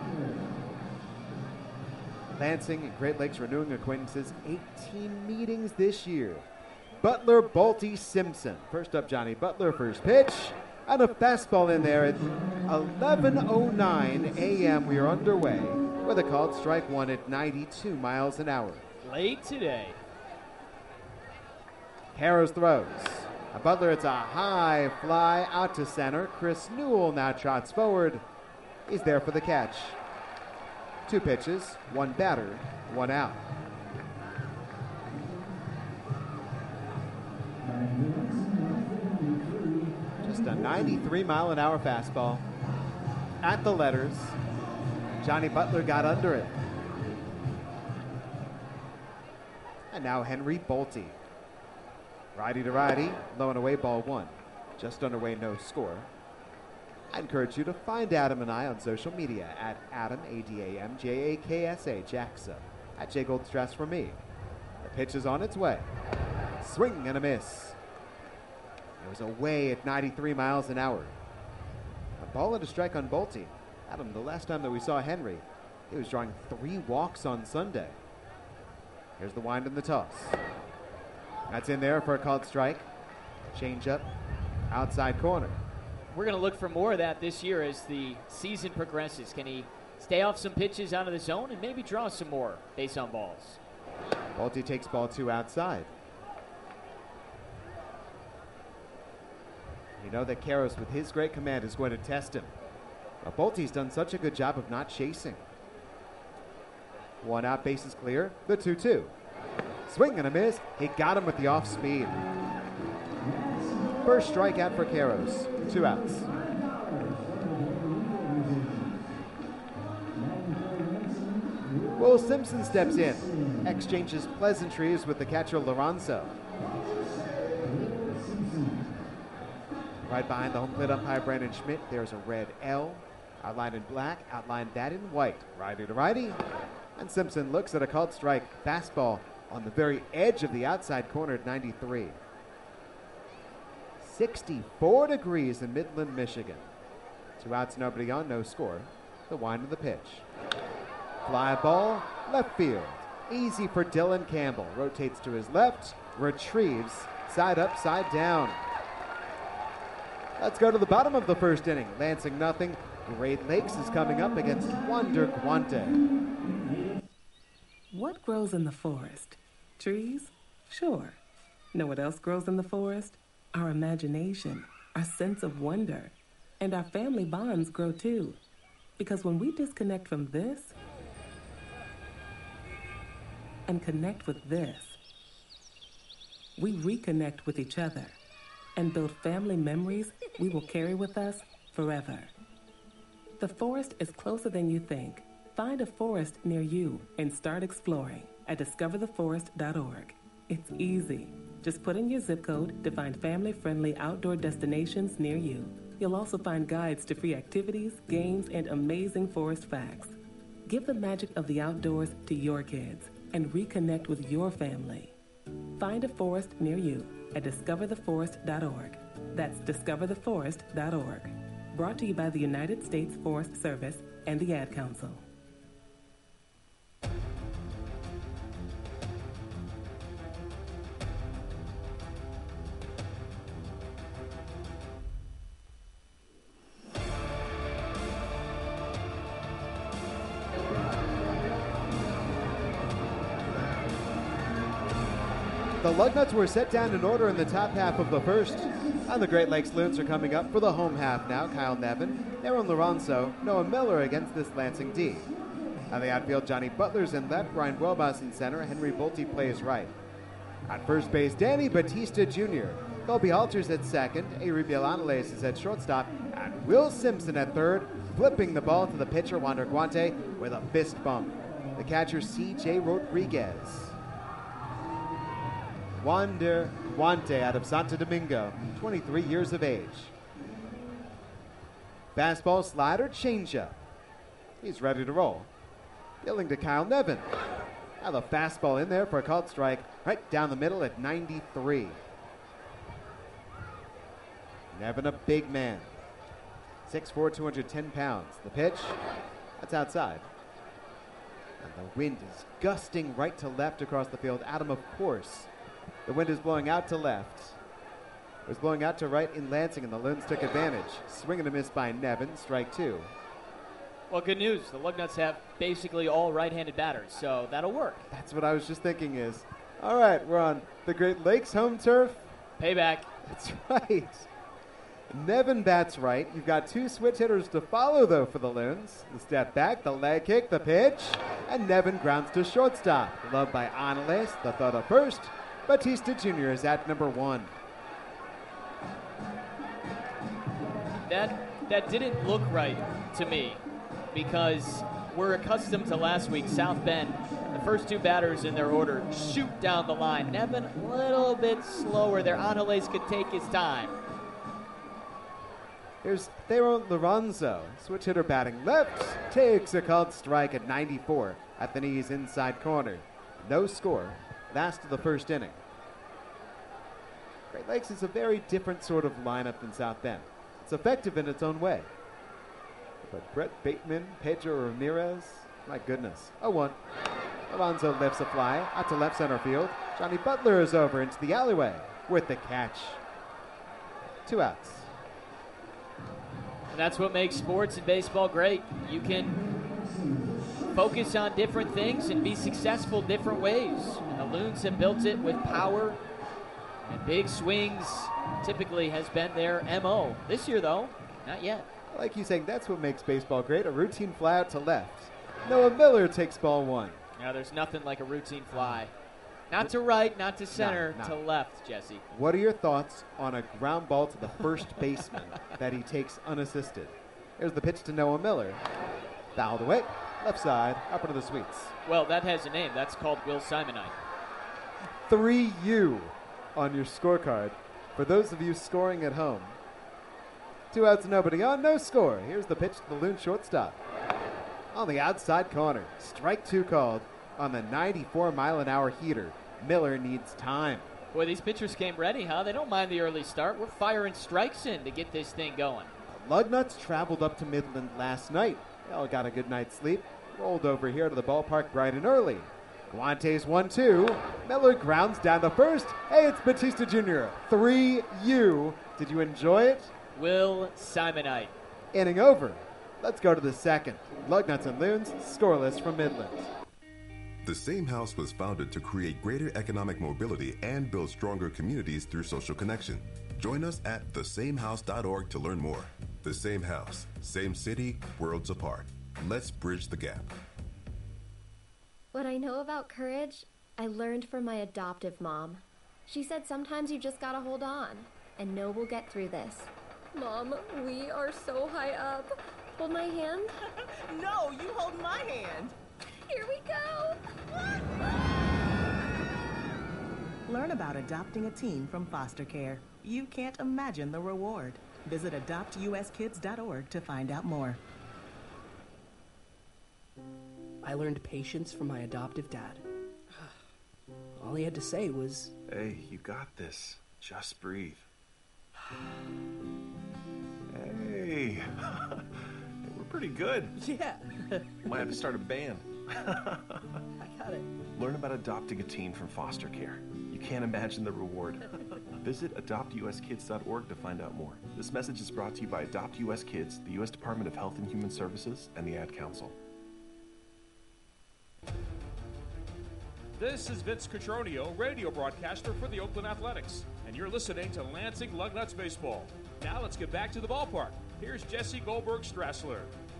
Lansing and Great Lakes renewing acquaintances, 18 meetings this year. Butler, Balti, Simpson. First up, Johnny Butler, first pitch. And a fastball in there at 11:09 a.m. We are underway with a called strike 1 at 92 miles an hour. Late today. Karros throws. Butler, it's a high fly out to center. Chris Newell now trots forward. He's there for the catch. 2 pitches, 1 batter, 1 out. Just a 93-mile-an-hour fastball at the letters. Johnny Butler got under it. And now Henry Bolte. Righty to righty, low and away, ball 1. Just underway, no score. I encourage you to find Adam and I on social media at Adam, A-D-A-M-J-A-K-S-A, Jacksa, at J Goldstrass for me. The pitch is on its way. Swing and a miss. It was away at 93 miles an hour. A ball and a strike on Bolte. Adam, the last time that we saw Henry, he was drawing 3 walks on Sunday. Here's the wind and the toss. That's in there for a called strike. Change up, outside corner. We're going to look for more of that this year as the season progresses. Can he stay off some pitches out of the zone and maybe draw some more base on balls? Bolte takes ball 2 outside. You know that Karros, with his great command, is going to test him. But Bolte's done such a good job of not chasing. 1 out, base is clear. The 2-2. Swing and a miss. He got him with the off speed. First strikeout for Karros. 2 outs. Will Simpson steps in. Exchanges pleasantries with the catcher Lorenzo. Right behind the home plate umpire Brandon Schmidt, there's a red L. Outlined in black, outlined that in white. Righty to righty. And Simpson looks at a called strike fastball on the very edge of the outside corner at 93. 64 degrees in Midland, Michigan. 2 outs, nobody on, no score. The wind of the pitch. Fly ball, left field. Easy for Dylan Campbell. Rotates to his left, retrieves, side up, side down. Let's go to the bottom of the first inning. Lansing nothing. Great Lakes is coming up against Wonder Guante. What grows in the forest? Trees? Sure. Know what else grows in the forest? Our imagination, our sense of wonder. And our family bonds grow too. Because when we disconnect from this and connect with this, we reconnect with each other and build family memories we will carry with us forever. The forest is closer than you think. Find a forest near you and start exploring at discovertheforest.org. It's easy. Just put in your zip code to find family-friendly outdoor destinations near you. You'll also find guides to free activities, games, and amazing forest facts. Give the magic of the outdoors to your kids and reconnect with your family. Find a forest near you at discovertheforest.org. That's discovertheforest.org. Brought to you by the United States Forest Service and the Ad Council. The Lugnuts were set down in order in the top half of the first. And the Great Lakes Loons are coming up for the home half now. Kyle Nevin, Aaron Lorenzo, Noah Miller against this Lansing D. On the outfield, Johnny Butler's in left, Brian Welbas in center, Henry Bolte plays right. At first base, Danny Batista Jr., Colby Halters at second, Ari Bialanales is at shortstop, and Will Simpson at third, flipping the ball to the pitcher, Wander Guante, with a fist bump. The catcher, C.J. Rodriguez. Wander Guante out of Santo Domingo, 23 years of age. Fastball, slider, changeup. He's ready to roll. Dealing to Kyle Nevin. Now the fastball in there for a called strike right down the middle at 93. Nevin, a big man. 6'4", 210 pounds. The pitch, that's outside. And the wind is gusting right to left across the field. Adam, of course. The wind is blowing out to left. It was blowing out to right in Lansing, and the Loons took advantage. Swing and a miss by Nevin, strike 2. Well, good news. The Lugnuts have basically all right-handed batters, so that'll work. That's what I was just thinking is, all right, we're on the Great Lakes home turf. Payback. That's right. Nevin bats right. You've got 2 switch hitters to follow, though, for the Loons. The step back, the leg kick, the pitch, and Nevin grounds to shortstop. Loved by Anales, the throw to first. Batista Jr. is at number 1. That didn't look right to me because we're accustomed to last week, South Bend. The first 2 batters in their order shoot down the line. Nevin a little bit slower there. Angeles could take his time. Here's Theron Lorenzo, switch hitter batting left, takes a called strike at 94 at the knees inside corner. No score. Last of the first inning. Great Lakes is a very different sort of lineup than South Bend. It's effective in its own way. But Brett Bateman, Pedro Ramirez, my goodness. 0-1. Alonso lifts a fly out to left center field. Johnny Butler is over into the alleyway with the catch. 2 outs. And that's what makes sports and baseball great. You can focus on different things and be successful different ways. And the Loons have built it with power and big swings. Typically has been their MO. This year, though, not yet. I like you saying that's what makes baseball great, a routine fly out to left. Noah Miller takes ball 1. Now, there's nothing like a routine fly. Not to right, not to center, No. to left, Jesse. What are your thoughts on a ground ball to the first baseman that he takes unassisted? Here's the pitch to Noah Miller. Fouled away, left side, up into the sweets. Well, that has a name. That's called Will Simonite. 3U on your scorecard for those of you scoring at home. 2 outs, nobody on, no score. Here's the pitch to the Loon shortstop. on the outside corner. Strike 2 called on the 94-mile-an-hour heater. Miller needs time. Boy, these pitchers came ready, huh? They don't mind the early start. We're firing strikes in to get this thing going. The Lugnuts traveled up to Midland last night. They all got a good night's sleep. Rolled over here to the ballpark bright and early. Guantes 1-2. Miller grounds down the first. Hey, it's Batista Jr. 3-U. Did you enjoy it? Will Simonite. Inning over. Let's go to the second. Lugnuts and Loons, scoreless from Midland. The Same House was founded to create greater economic mobility and build stronger communities through social connection. Join us at thesamehouse.org to learn more. The Same House, same city, worlds apart. Let's bridge the gap. What I know about courage, I learned from my adoptive mom. She said sometimes you just gotta hold on and know we'll get through this. Mom, we are so high up. Hold my hand. No, you hold my hand. Here we go. Learn about adopting a teen from foster care. You can't imagine the reward. Visit adoptuskids.org to find out more. I learned patience from my adoptive dad. All he had to say was, "Hey, you got this. Just breathe." Hey, we're pretty good. Yeah. Might have to start a band. I got it. Learn about adopting a teen from foster care. You can't imagine the reward. Visit adoptuskids.org to find out more. This message is brought to you by Adopt US Kids, the U.S. Department of Health and Human Services, and the Ad Council. This is Vince Cotroneo, radio broadcaster for the Oakland Athletics, and you're listening to Lansing Lugnuts Baseball. Now let's get back to the ballpark. Here's Jesse Goldberg-Strassler.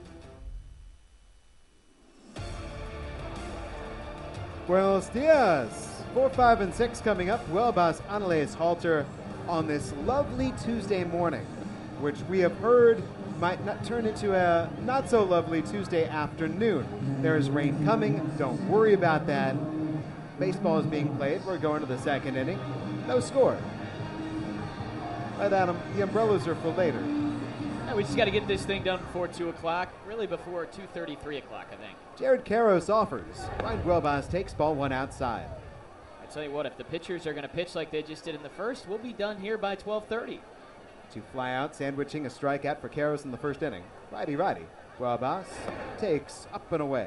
Buenos dias. 4, 5, and 6 coming up. Huelbas Angeles Halter on this lovely Tuesday morning, which we have heard might not turn into a not so lovely Tuesday afternoon. There is rain coming. Don't worry about that. Baseball is being played. We're going to the second inning. No score. But Adam, the umbrellas are for later. We just got to get this thing done before 2 o'clock, really before 2:30, 3 o'clock, I think. Jared Karros offers. Ryan Huelbas takes ball 1 outside. I tell you what, if the pitchers are going to pitch like they just did in the first, we'll be done here by 12:30. 2 fly out, sandwiching a strikeout for Karros in the first inning. Righty. Huelbas takes up and away.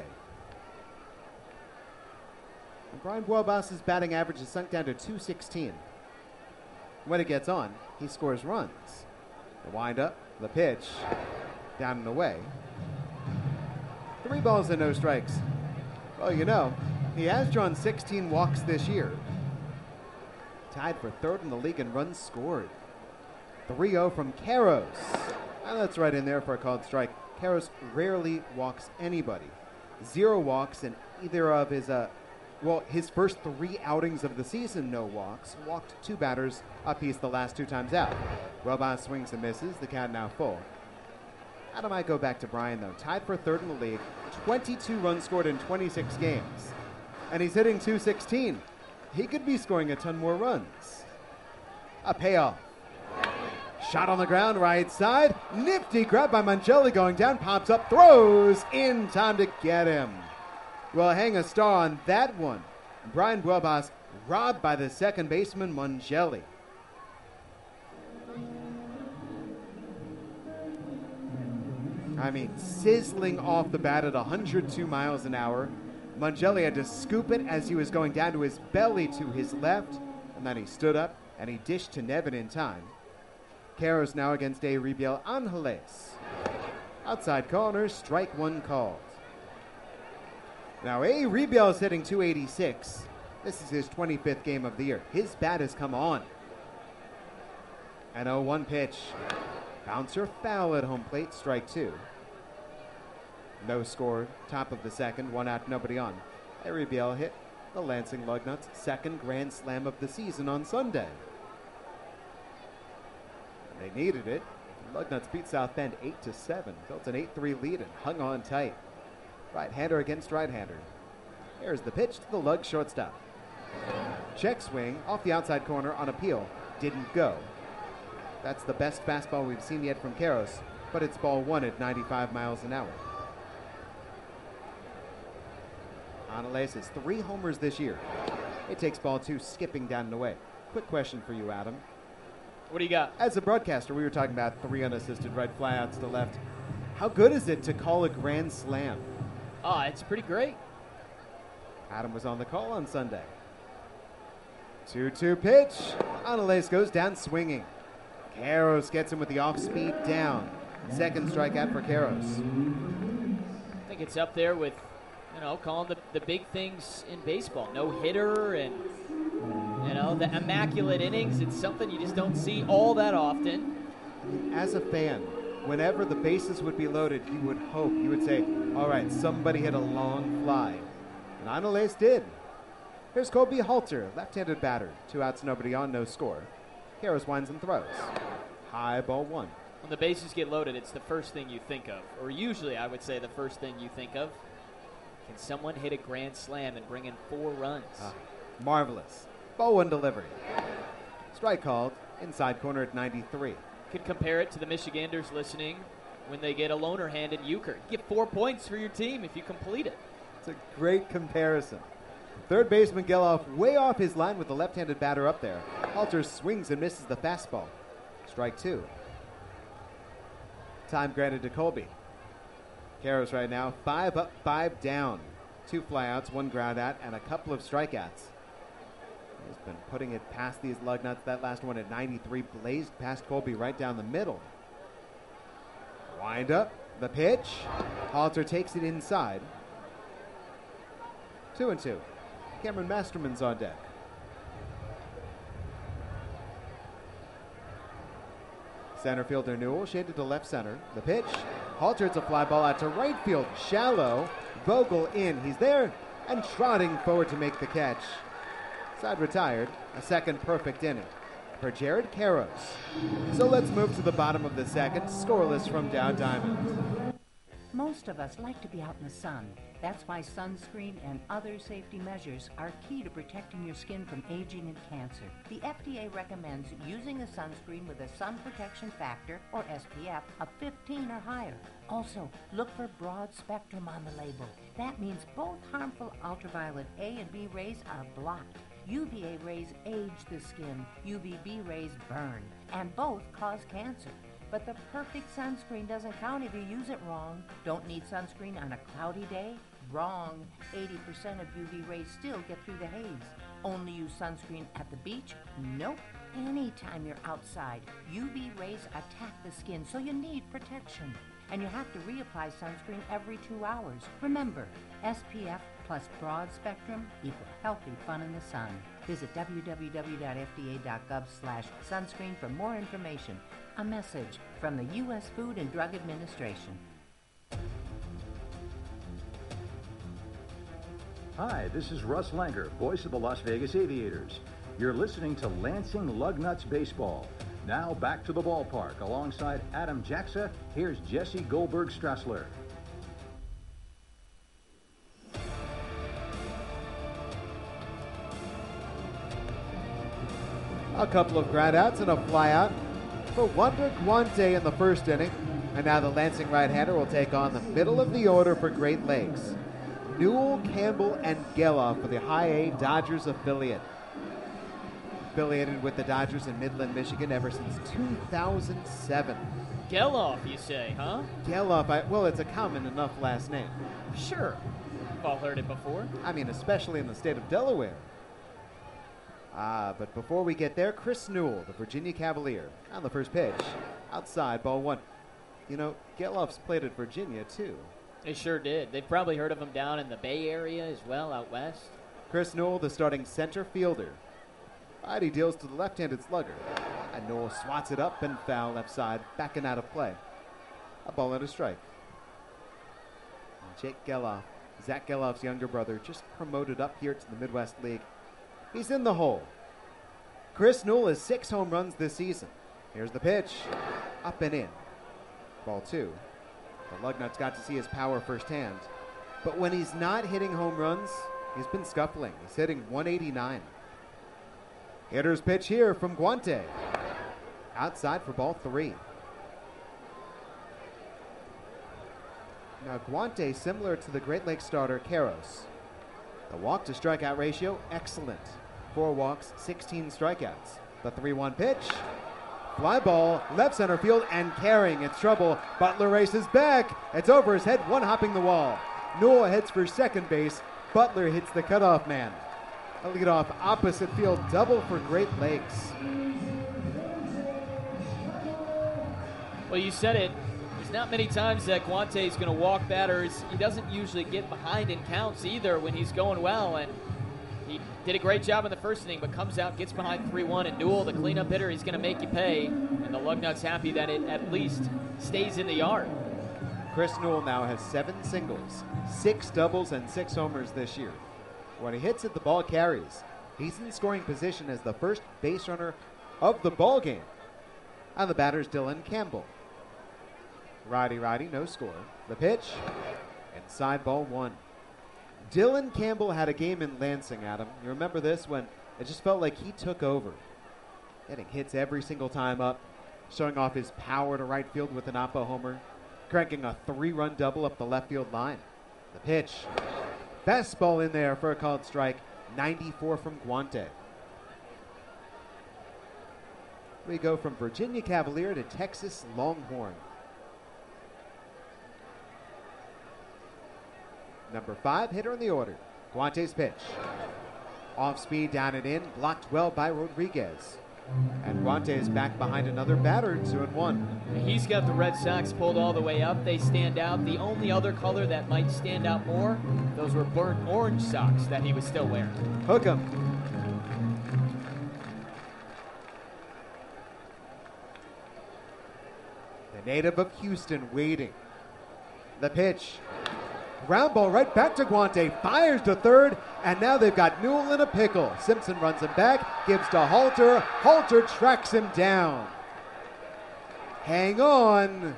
And Brian Huelbas' batting average is sunk down to .216. When it gets on, he scores runs. The wind-up, the pitch, down and away. 3 balls and no strikes. Well, you know, he has drawn 16 walks this year. Tied for 3rd in the league in runs scored. 3-0 from Karros. And that's right in there for a called strike. Karros rarely walks anybody. 0 walks in either of his, his first 3 outings of the season, no walks. Walked 2 batters apiece the last 2 times out. Huelbas swings and misses. The count now full. Adam might go back to Brian, though. Tied for 3rd in the league. 22 runs scored in 26 games. And he's hitting .216. He could be scoring a ton more runs. A payoff. Shot on the ground, right side. Nifty grab by Mangelli going down. Pops up, throws in time to get him. Well, hang a star on that one. Brian Huelbas robbed by the second baseman, Mangelli. I mean, sizzling off the bat at 102 miles an hour. Mangelli had to scoop it as he was going down to his belly to his left, and then he stood up and he dished to Nevin in time. Karros now against A. Ribiel Angeles. Outside corner, strike 1 called. Now A. Ribiel is hitting .286. This is his 25th game of the year. His bat has come on. An 0-1 pitch. Bouncer foul at home plate, strike 2. No score, top of the second, 1 out, nobody on. A. Ribiel hit the Lansing Lugnuts' 2nd grand slam of the season on Sunday. They needed it. Lugnuts beat South Bend 8-7, built an 8-3 lead and hung on tight. Right-hander against right-hander. Here's the pitch to the Lug shortstop. Check swing off the outside corner on appeal. Didn't go. That's the best fastball we've seen yet from Karros, but it's ball 1 at 95 miles an hour. Aviles has 3 homers this year. It takes ball 2, skipping down and away. Quick question for you, Adam. What do you got? As a broadcaster, we were talking about 3 unassisted right flyouts to left. How good is it to call a grand slam? Oh, it's pretty great. Adam was on the call on Sunday. 2-2 pitch. Aviles goes down swinging. Karros gets him with the off-speed down. Second strikeout for Karros. I think it's up there with, calling the big things in baseball. No hitter and, the immaculate innings. It's something you just don't see all that often. As a fan, whenever the bases would be loaded, you would say, all right, somebody hit a long fly. And Aviles did. Here's Colby Halter, left-handed batter. 2 outs, nobody on, no score. Karros winds and throws. High ball 1. When the bases get loaded, it's the first thing you think of. Or usually, I would say, the first thing you think of. Can someone hit a grand slam and bring in 4 runs? Marvelous. Ball 1 delivery. Strike called. Inside corner at 93. Could compare it to the Michiganders listening when they get a loaner hand in Euchre. You get 4 points for your team if you complete it. It's a great comparison. Third baseman Geloff way off his line with the left-handed batter up there. Halter swings and misses the fastball. Strike 2. Time granted to Colby. Karros right now 5 up, 5 down. 2 flyouts, 1 ground out, and a couple of strikeouts. He's been putting it past these Lugnuts. That last one at 93 blazed past Colby right down the middle. Wind up, the pitch. Halter takes it inside. 2-2. Cameron Masterman's on deck. Center fielder Newell shaded to left center. The pitch. Halter, it's a fly ball out to right field. Shallow. Vogel in. He's there and trotting forward to make the catch. Side retired. A second perfect inning for Jared Karros. So let's move to the bottom of the second. Scoreless from Dow Diamond. Most of us like to be out in the sun. That's why sunscreen and other safety measures are key to protecting your skin from aging and cancer. The FDA recommends using a sunscreen with a sun protection factor, or SPF, of 15 or higher. Also, look for broad spectrum on the label. That means both harmful ultraviolet A and B rays are blocked. UVA rays age the skin, UVB rays burn, and both cause cancer. But the perfect sunscreen doesn't count if you use it wrong. Don't need sunscreen on a cloudy day? Wrong. 80% of UV rays still get through the haze. Only use sunscreen at the beach? Nope. Anytime you're outside, UV rays attack the skin, so you need protection. And you have to reapply sunscreen every 2 hours. Remember, SPF plus broad spectrum equal healthy fun in the sun. Visit www.fda.gov/sunscreen for more information. A message from the U.S. Food and Drug Administration. Hi, this is Russ Langer, voice of the Las Vegas Aviators. You're listening to Lansing Lugnuts Baseball. Now back to the ballpark. Alongside Adam Jaxa, here's Jesse Goldberg-Strassler. A couple of ground outs and a fly out for Wander Guante in the first inning. And now the Lansing right-hander will take on the middle of the order for Great Lakes. Newell, Campbell, and Geloff for the High A Dodgers affiliate. Affiliated with the Dodgers in Midland, Michigan ever since 2007. Geloff, you say, huh? Geloff, well, it's a common enough last name. Sure. We've all heard it before. I mean, especially in the state of Delaware. But before we get there, Chris Newell, the Virginia Cavalier, on the first pitch. Outside, ball 1. You know, Geloff's played at Virginia, too. They sure did. They've probably heard of him down in the Bay Area as well, out west. Chris Newell, the starting center fielder. He deals to the left-handed slugger. And Newell swats it up and foul left side, backing out of play. A ball and a strike. And Jake Geloff, Zach Geloff's younger brother, just promoted up here to the Midwest League. He's in the hole. Chris Newell has 6 home runs this season. Here's the pitch. Up and in. Ball 2. The Lugnuts got to see his power firsthand. But when he's not hitting home runs, he's been scuffling. He's hitting 189. Hitter's pitch here from Guante. Outside for ball 3. Now Guante, similar to the Great Lakes starter Karros, The walk to strikeout ratio, excellent. 4 walks, 16 strikeouts. The 3-1 pitch. Fly ball, left center field, and carrying. It's trouble. Butler races back. It's over his head, one hopping the wall. Newell heads for second base. Butler hits the cutoff man. A leadoff opposite field double for Great Lakes. Well, you said it. There's not many times that Guante is going to walk batters. He doesn't usually get behind in counts either when he's going well, and he did a great job in the first inning, but comes out, gets behind 3-1, and Newell, the cleanup hitter, he's going to make you pay, and the Lugnuts happy that it at least stays in the yard. Chris Newell now has 7 singles, 6 doubles, and 6 homers this year. When he hits it, the ball carries. He's in scoring position as the first base runner of the ball game. And the batter's Dylan Campbell. Righty, no score. The pitch, inside ball 1. Dylan Campbell had a game in Lansing, Adam. You remember this, when it just felt like he took over. Getting hits every single time up, showing off his power to right field with an Oppo homer, cranking a 3-run double up the left field line. The pitch, fastball in there for a called strike, 94 from Guante. We go from Virginia Cavalier to Texas Longhorn. Number 5 hitter in the order, Guante's pitch. Off speed, down and in, blocked well by Rodriguez. And Guante is back behind another batter, 2-1. He's got the Red Sox pulled all the way up. They stand out. The only other color that might stand out more, those were burnt orange socks that he was still wearing. Hook 'em. The native of Houston waiting. The pitch. Ground ball right back to Guante, fires to third, and now they've got Newell in a pickle. Simpson runs him back, gives to Halter. Halter tracks him down. Hang on.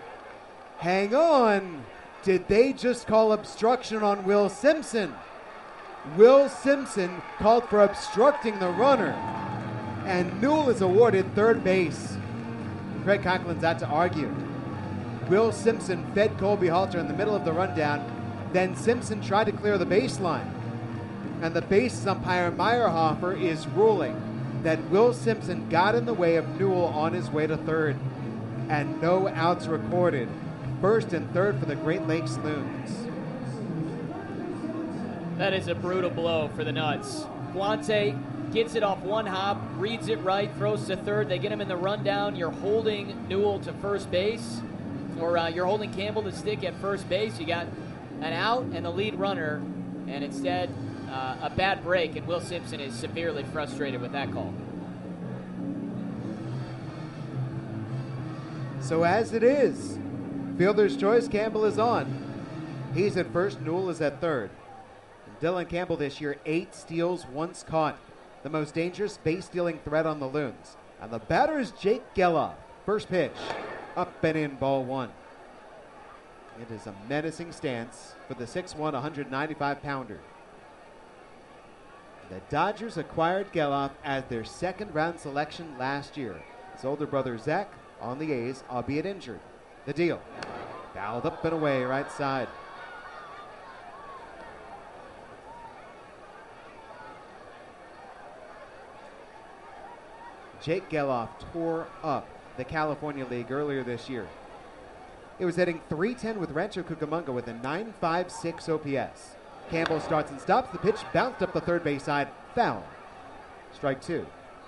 Did they just call obstruction on Will Simpson? Will Simpson called for obstructing the runner, and Newell is awarded third base. Craig Conklin's out to argue. Will Simpson fed Colby Halter in the middle of the rundown. Then Simpson tried to clear the baseline. And the base umpire Meyerhofer is ruling that Will Simpson got in the way of Newell on his way to third. And no outs recorded. First and third for the Great Lakes Loons. That is a brutal blow for the Nuts. Guante gets it off one hop, reads it right, throws to third. They get him in the rundown. You're holding Newell to first base, or you're holding Campbell to stick at first base. You got an out and the lead runner, and instead a bad break, and Will Simpson is severely frustrated with that call. So as it is, fielder's choice, Campbell is on. He's at first, Newell is at third. And Dylan Campbell this year, 8 steals, once caught. The most dangerous base-stealing threat on the Loons. And the batter is Jake Geloff. First pitch, up and in, ball 1. It is a menacing stance for the 6'1", 195-pounder. The Dodgers acquired Geloff as their second-round selection last year. His older brother Zach on the A's, albeit injured. The deal. Fouled up and away, right side. Jake Geloff tore up the California League earlier this year. He was hitting .310 with Rancho Cucamonga with a .956 OPS. Campbell starts and stops. The pitch bounced up the third base side. Foul. Strike 2.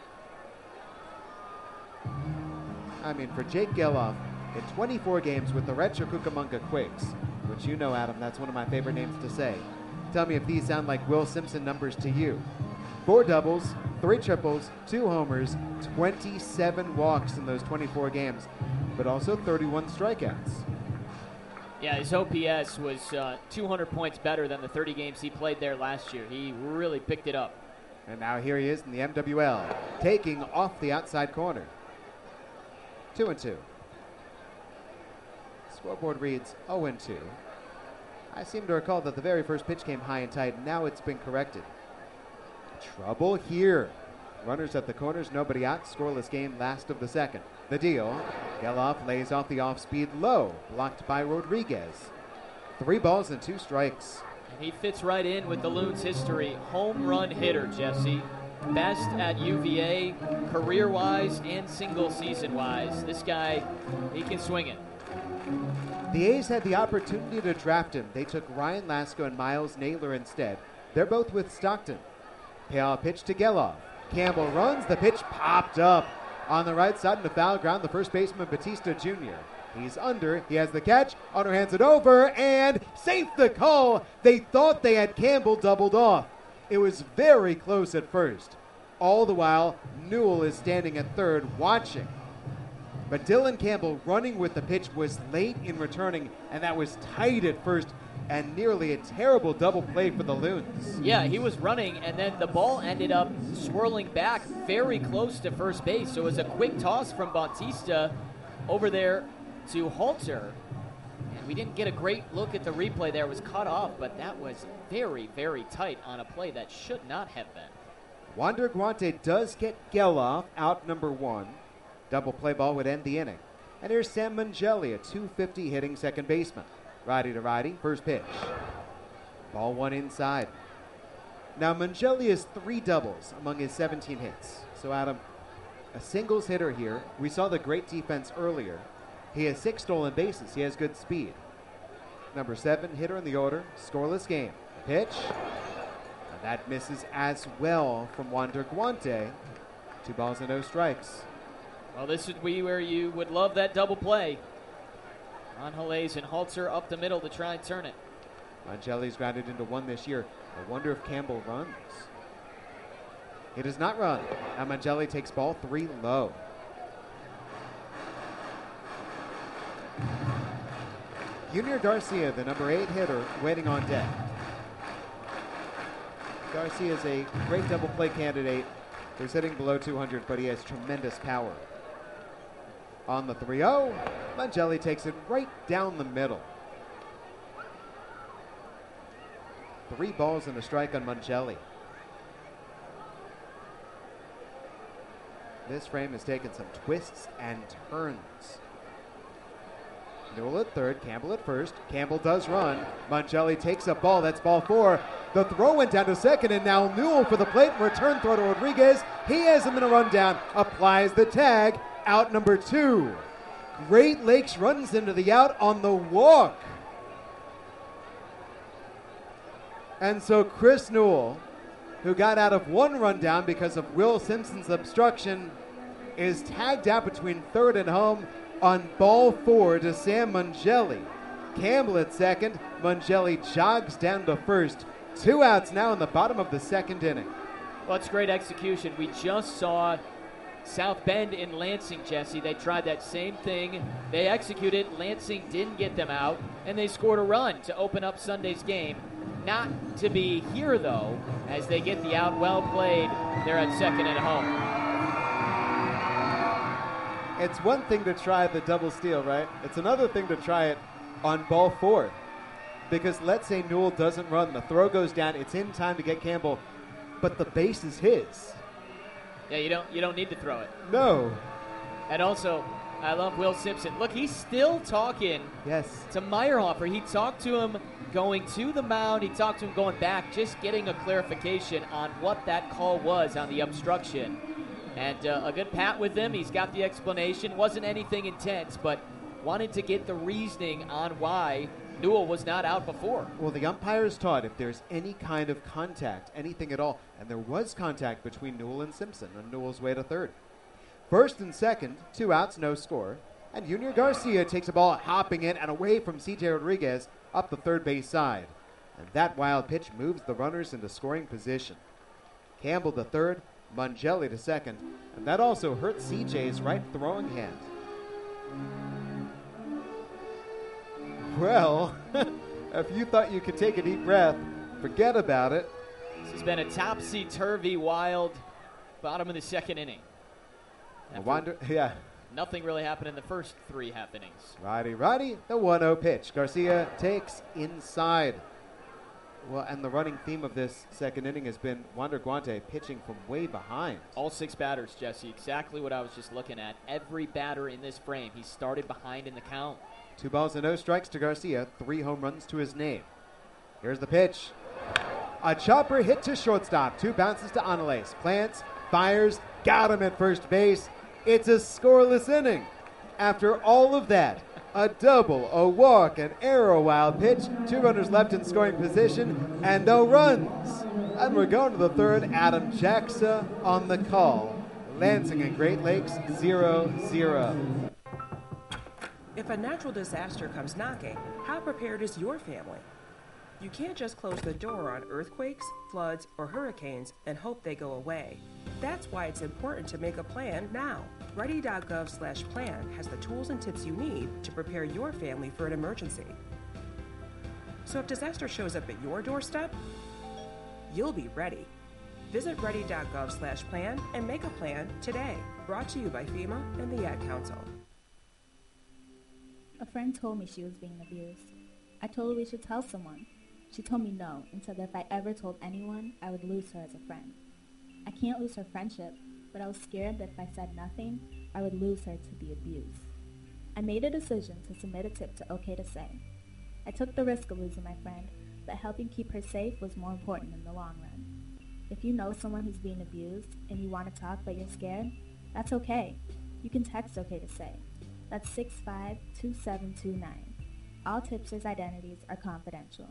I mean, for Jake Geloff, in 24 games with the Rancho Cucamonga Quakes, which you know, Adam, that's one of my favorite names to say. Tell me if these sound like Will Simpson numbers to you. 4 doubles, 3 triples, 2 homers, 27 walks in those 24 games, but also 31 strikeouts. Yeah, his OPS was 200 points better than the 30 games he played there last year. He really picked it up. And now here he is in the MWL, taking off the outside corner. 2-2. Scoreboard reads 0-2. I seem to recall that the very first pitch came high and tight. Now it's been corrected. Trouble here. Runners at the corners, nobody out. Scoreless game, last of the second. The deal. Geloff lays off the off-speed low, blocked by Rodriguez. 3 balls and 2 strikes. He fits right in with the Loons' history. Home run hitter, Jesse. Best at UVA, career-wise and single-season-wise. This guy, he can swing it. The A's had the opportunity to draft him. They took Ryan Lasko and Miles Naylor instead. They're both with Stockton. Payoff pitch to Geloff. Campbell runs. The pitch popped up on the right side in the foul ground. The first baseman, Batista Jr. He's under. He has the catch. Honor hands it over and safe the call. They thought they had Campbell doubled off. It was very close at first. All the while, Newell is standing at third watching. But Dylan Campbell running with the pitch was late in returning, and that was tight at first and nearly a terrible double play for the Loons. Yeah, he was running, and then the ball ended up swirling back very close to first base. So it was a quick toss from Bautista over there to Halter. And we didn't get a great look at the replay there. It was cut off, but that was very, very tight on a play that should not have been. Wander Guante does get Geloff out number one. Double play ball would end the inning. And here's Sam Mangelli, a .250 hitting second baseman. Righty to righty, first pitch. Ball one inside. Now Mangelli has 3 doubles among his 17 hits. So Adam, a singles hitter here. We saw the great defense earlier. He has 6 stolen bases. He has good speed. Number 7 hitter in the order, scoreless game. Pitch. And that misses as well from Wander Guante. 2 balls and no strikes. Well, this would be where you would love that double play. Angeles and Halter up the middle to try and turn it. Mangelli's grounded into 1 this year. I wonder if Campbell runs. He does not run. Now Mangelli takes ball 3 low. Junior Garcia, the number 8 hitter, waiting on deck. Garcia is a great double play candidate. He's hitting below 200, but he has tremendous power. On the 3-0, Mangelli takes it right down the middle. 3 balls and a strike on Mangelli. This frame has taken some twists and turns. Newell at third, Campbell at first. Campbell does run. Mangelli takes a ball. That's ball 4. The throw went down to second, and now Newell for the plate. Return throw to Rodriguez. He has him in a rundown. Applies the tag. Out number 2. Great Lakes runs into the out on the walk. And so Chris Newell, who got out of 1 rundown because of Will Simpson's obstruction, is tagged out between third and home on ball 4 to Sam Mangelli. Campbell at second. Mangelli jogs down to first. 2 outs now in the bottom of the 2nd inning. Well, it's great execution. We just saw South Bend in Lansing, Jesse. They tried that same thing. They executed. Lansing didn't get them out, and they scored a run to open up Sunday's game. Not to be here, though, as they get the out. Well played. They're at second and home. It's one thing to try the double steal, right? It's another thing to try it on ball 4. Because let's say Newell doesn't run. The throw goes down. It's in time to get Campbell, but the base is his. Yeah, you don't need to throw it. No. And also, I love Will Simpson. Look, he's still talking to Meyerhofer. He talked to him going to the mound. He talked to him going back, just getting a clarification on what that call was on the obstruction. And a good pat with him. He's got the explanation. Wasn't anything intense, but wanted to get the reasoning on why Newell was not out before. Well, the umpires taught if there's any kind of contact, anything at all, and there was contact between Newell and Simpson on Newell's way to third. First and second, 2 outs, no score. And Junior Garcia takes a ball hopping in and away from C.J. Rodriguez up the third base side. And that wild pitch moves the runners into scoring position. Campbell to third, Mangelli to second, and that also hurts C.J.'s right throwing hand. Well, if you thought you could take a deep breath, forget about it. This has been a topsy-turvy, wild bottom of the 2nd inning. Nothing really happened in the first 3 half innings. Righty, the 1-0 pitch. Garcia takes inside. Well, and the running theme of this 2nd inning has been Wander Guante pitching from way behind. All 6 batters, Jesse. Exactly what I was just looking at. Every batter in this frame, he started behind in the count. 2 balls and no strikes to Garcia. 3 home runs to his name. Here's the pitch. A chopper hit to shortstop. 2 bounces to Anales. Plants, fires, got him at first base. It's a scoreless inning. After all of that, a double, a walk, an error, a wild pitch, 2 runners left in scoring position, and no runs. And we're going to the third. Adam Jacksa on the call. Lansing and Great Lakes 0-0. If a natural disaster comes knocking, how prepared is your family? You can't just close the door on earthquakes, floods, or hurricanes and hope they go away. That's why it's important to make a plan now. Ready.gov/plan has the tools and tips you need to prepare your family for an emergency. So if disaster shows up at your doorstep, you'll be ready. Visit ready.gov/plan and make a plan today. Brought to you by FEMA and the Ad Council. A friend told me she was being abused. I told her we should tell someone. She told me no and said that if I ever told anyone, I would lose her as a friend. I can't lose her friendship, but I was scared that if I said nothing, I would lose her to the abuse. I made a decision to submit a tip to OK to Say. I took the risk of losing my friend, but helping keep her safe was more important in the long run. If you know someone who's being abused and you want to talk but you're scared, that's okay. You can text OK to Say. That's 652729. All tipsters' identities are confidential.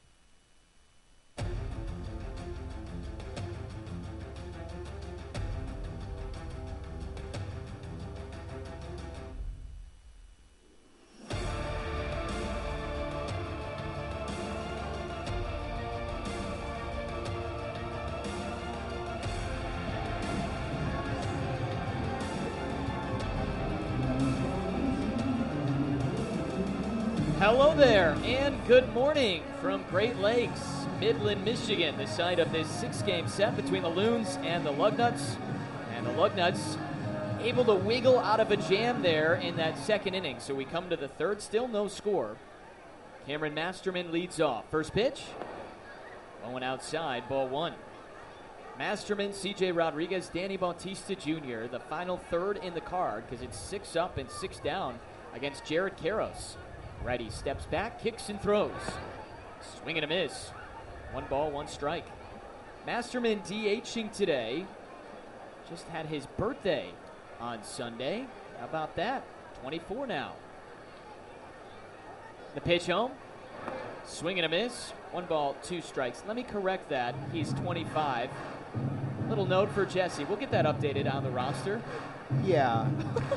Hello there, and good morning from Great Lakes, Midland, Michigan, the site of this 6-game set between the Loons and the Lugnuts. And the Lugnuts able to wiggle out of a jam there in that second inning. So we come to the third, still no score. Cameron Masterman leads off. First pitch, going outside, ball 1. Masterman, C.J. Rodriguez, Danny Bautista Jr., the final third in the card because it's 6 up and 6 down against Jared Karros. Righty steps back, kicks and throws. Swing and a miss. 1 ball, 1 strike. Masterman DHing today. Just had his birthday on Sunday. How about that? 24 now. The pitch home. Swing and a miss. 1 ball, 2 strikes. Let me correct that. He's 25. Little note for Jesse. We'll get that updated on the roster. Yeah.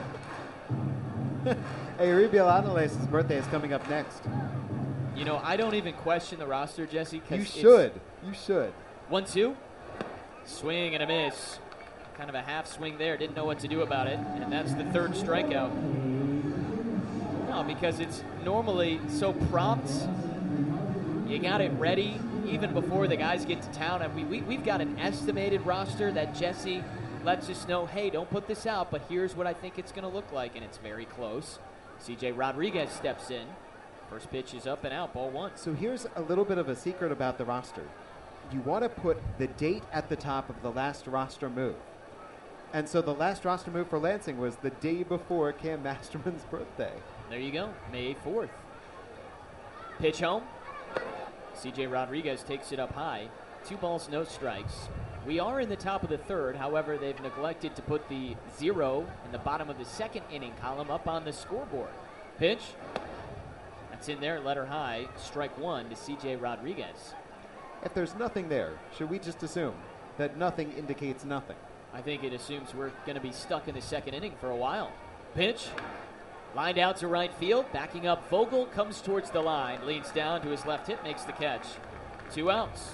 Hey, Euribiel Anales' birthday is coming up next. You know, I don't even question the roster, Jesse. You should. You should. 1-2. Swing and a miss. Kind of a half swing there. Didn't know what to do about it. And that's the third strikeout. No, because it's normally so prompt. You got it ready even before the guys get to town. And we've got an estimated roster that Jesse lets us know, hey, don't put this out, but here's what I think it's going to look like, and it's very close. C.J. Rodriguez steps in. First pitch is up and out, ball 1. So here's a little bit of a secret about the roster. You want to put the date at the top of the last roster move. And so the last roster move for Lansing was the day before Cam Masterman's birthday. There you go, May 4th. Pitch home. C.J. Rodriguez takes it up high. 2 balls, no strikes. We are in the top of the third. However, they've neglected to put the 0 in the bottom of the second inning column up on the scoreboard. Pitch. That's in there, letter high. Strike 1 to C.J. Rodriguez. If there's nothing there, should we just assume that nothing indicates nothing? I think it assumes we're going to be stuck in the second inning for a while. Pitch. Lined out to right field. Backing up, Vogel comes towards the line. Leans down to his left hip, makes the catch. 2 outs.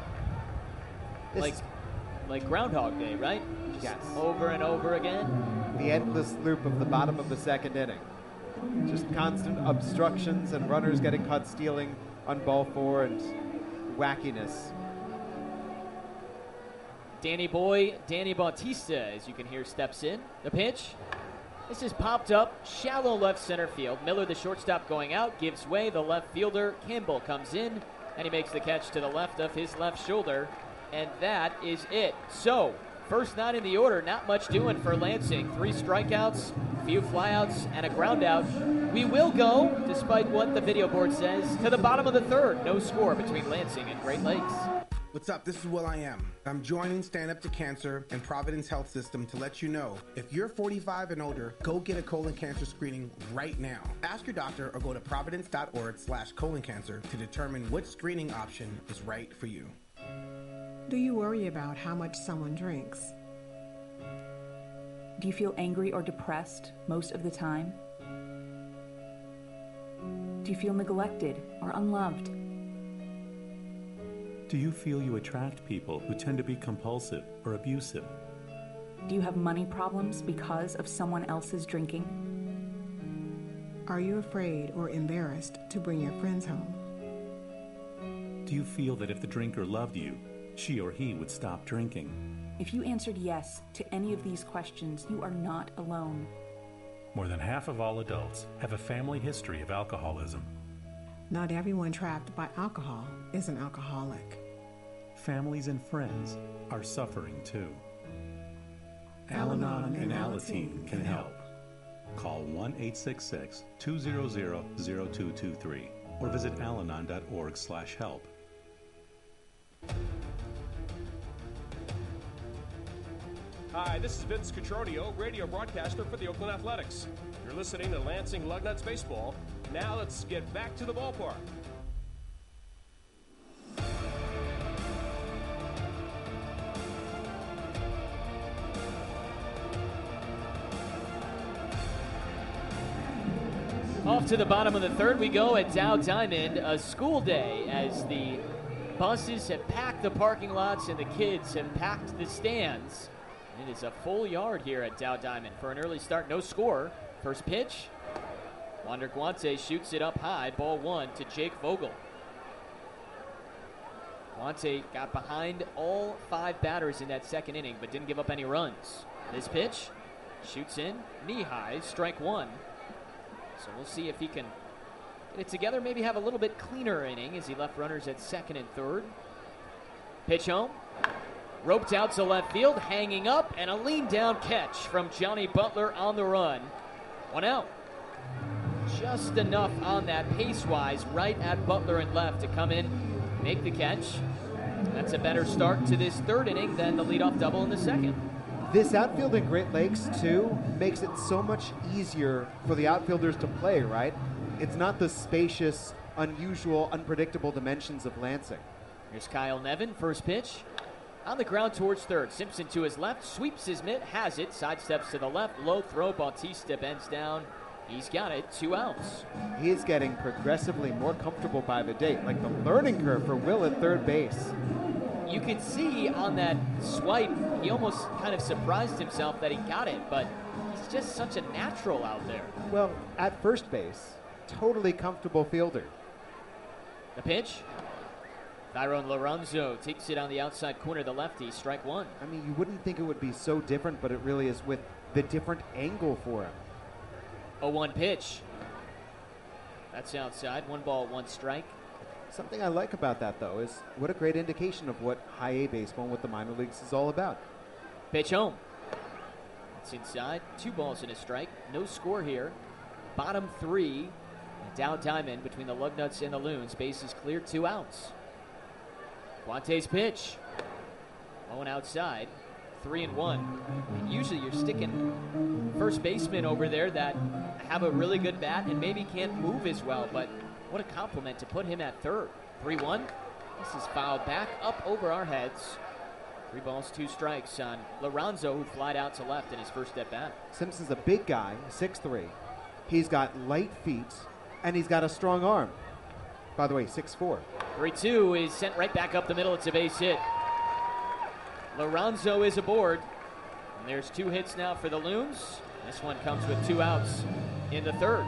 Like Groundhog Day, right? Just yes. Over and over again. The endless loop of the bottom of the second inning. Just constant obstructions and runners getting caught stealing on ball 4 and wackiness. Danny Bautista, as you can hear, steps in. The pitch. This is popped up, shallow left center field. Miller, the shortstop, going out, gives way. The left fielder, Campbell, comes in, and he makes the catch to the left of his left shoulder. And that is it. So, first 9 in the order, not much doing for Lansing. 3 strikeouts, few flyouts, and a ground out. We will go, despite what the video board says, to the bottom of the 3rd. No score between Lansing and Great Lakes. What's up? This is Will I Am. I'm joining Stand Up to Cancer and Providence Health System to let you know, if you're 45 and older, go get a colon cancer screening right now. Ask your doctor or go to providence.org/colon cancer to determine which screening option is right for you. Do you worry about how much someone drinks? Do you feel angry or depressed most of the time? Do you feel neglected or unloved? Do you feel you attract people who tend to be compulsive or abusive? Do you have money problems because of someone else's drinking? Are you afraid or embarrassed to bring your friends home? Do you feel that if the drinker loved you, she or he would stop drinking? If you answered yes to any of these questions, you are not alone. More than half of all adults have a family history of alcoholism. Not everyone trapped by alcohol is an alcoholic. Families and friends are suffering too. Al-Anon and Alateen can help. Call 1-866-200-0223 or visit alanon.org/help. Hi, this is Vince Cotroneo, radio broadcaster for the Oakland Athletics. You're listening to Lansing Lugnuts Baseball. Now let's get back to the ballpark. Off to the bottom of the 3rd we go at Dow Diamond, a school day as the buses have packed the parking lots and the kids have packed the stands. It is a full yard here at Dow Diamond for an early start. No score. First pitch. Wander Guante shoots it up high. Ball 1 to Jake Vogel. Guante got behind all 5 batters in that 2nd inning, but didn't give up any runs. This pitch shoots in knee high. Strike 1. So we'll see if he can get it together. Maybe have a little bit cleaner inning as he left runners at 2nd and 3rd. Pitch home. Roped out to left field, hanging up, and a lean down catch from Johnny Butler on the run. 1 out. Just enough on that pace-wise, right at Butler and left to come in, make the catch. That's a better start to this 3rd inning than the leadoff double in the 2nd. This outfield in Great Lakes, too, makes it so much easier for the outfielders to play, right? It's not the spacious, unusual, unpredictable dimensions of Lansing. Here's Kyle Nevin, first pitch. On the ground towards 3rd. Simpson to his left, sweeps his mitt, has it, sidesteps to the left, low throw, Bautista bends down. He's got it, 2 outs. He is getting progressively more comfortable by the day, like the learning curve for Will at 3rd base. You could see on that swipe, he almost kind of surprised himself that he got it, but he's just such a natural out there. Well, at first base, totally comfortable fielder. The pitch. Tyrone Lorenzo takes it on the outside corner, the lefty, strike 1. I mean, you wouldn't think it would be so different, but it really is with the different angle for him. 0-1 pitch. That's outside. 1 ball, 1 strike. Something I like about that, though, is what a great indication of what high A baseball and what the minor leagues is all about. Pitch home. It's inside. 2 balls and a strike. No score here. Bottom 3. Dow Diamond between the Lugnuts and the Loons. Base is clear. 2 outs. Guante's pitch. Going outside. 3-1. And usually you're sticking first baseman over there that have a really good bat and maybe can't move as well, but what a compliment to put him at 3rd. 3-1. This is fouled back up over our heads. 3 balls, 2 strikes on Lorenzo, who flied out to left in his first at bat. Simpson's a big guy, 6'3". He's got light feet, and he's got a strong arm. By the way, 6'4". 3-2 is sent right back up the middle. It's a base hit. Lorenzo is aboard. And there's 2 hits now for the Loons. This one comes with 2 outs in the 3rd.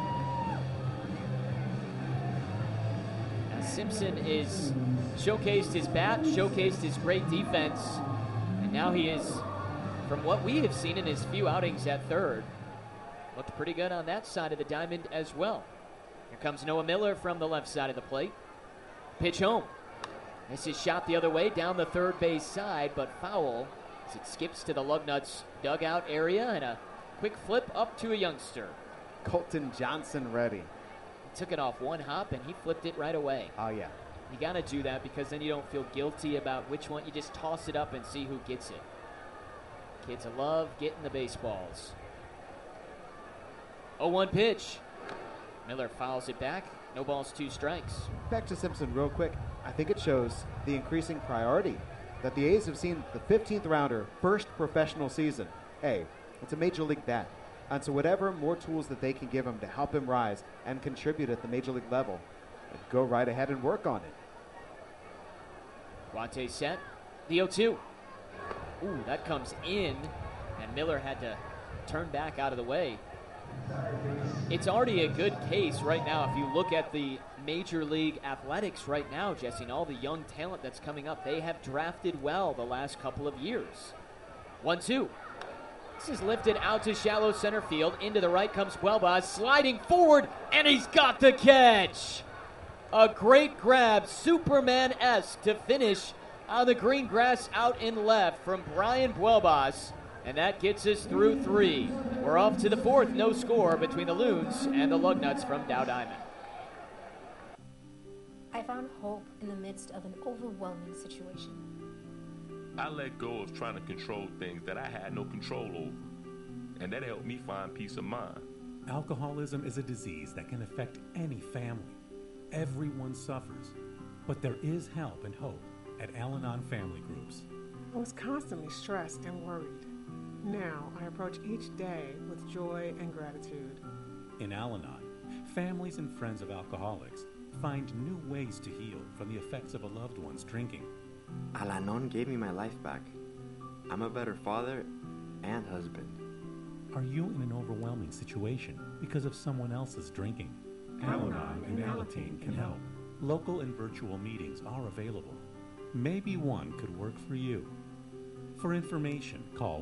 Now Simpson is showcased his bat, showcased his great defense, and now he is, from what we have seen in his few outings at 3rd, looked pretty good on that side of the diamond as well. Here comes Noah Miller from the left side of the plate. Pitch home. This is shot the other way down the 3rd base side, but foul as it skips to the Lugnuts dugout area and a quick flip up to a youngster. Colton Johnson ready. He took it off one hop and he flipped it right away. Oh, yeah. You got to do that because then you don't feel guilty about which one. You just toss it up and see who gets it. Kids love getting the baseballs. 0-1 pitch. Miller fouls it back. No balls, 2 strikes. Back to Simpson real quick. I think it shows the increasing priority that the A's have seen the 15th rounder, first professional season. Hey, it's a major league bat. And so whatever more tools that they can give him to help him rise and contribute at the major league level, go right ahead and work on it. Guante set. The 0-2. Ooh, that comes in. And Miller had to turn back out of the way. It's already a good case right now. If you look at the Major League Athletics right now, Jesse, and all the young talent that's coming up, they have drafted well the last couple of years. 1-2. This is lifted out to shallow center field. Into the right comes Huelva, sliding forward, and he's got the catch. A great grab, Superman-esque, to finish on the green grass out in left from Brian Buelbas. And that gets us through 3. We're off to the 4th, no score between the Loons and the Lugnuts from Dow Diamond. I found hope in the midst of an overwhelming situation. I let go of trying to control things that I had no control over, and that helped me find peace of mind. Alcoholism is a disease that can affect any family. Everyone suffers, but there is help and hope at Al-Anon Family Groups. I was constantly stressed and worried. Now I approach each day with joy and gratitude. In Al-Anon, families and friends of alcoholics find new ways to heal from the effects of a loved one's drinking. Al-Anon gave me my life back. I'm a better father and husband. Are you in an overwhelming situation because of someone else's drinking? Al-Anon and Alateen can help. Local and virtual meetings are available. Maybe one could work for you. For information, call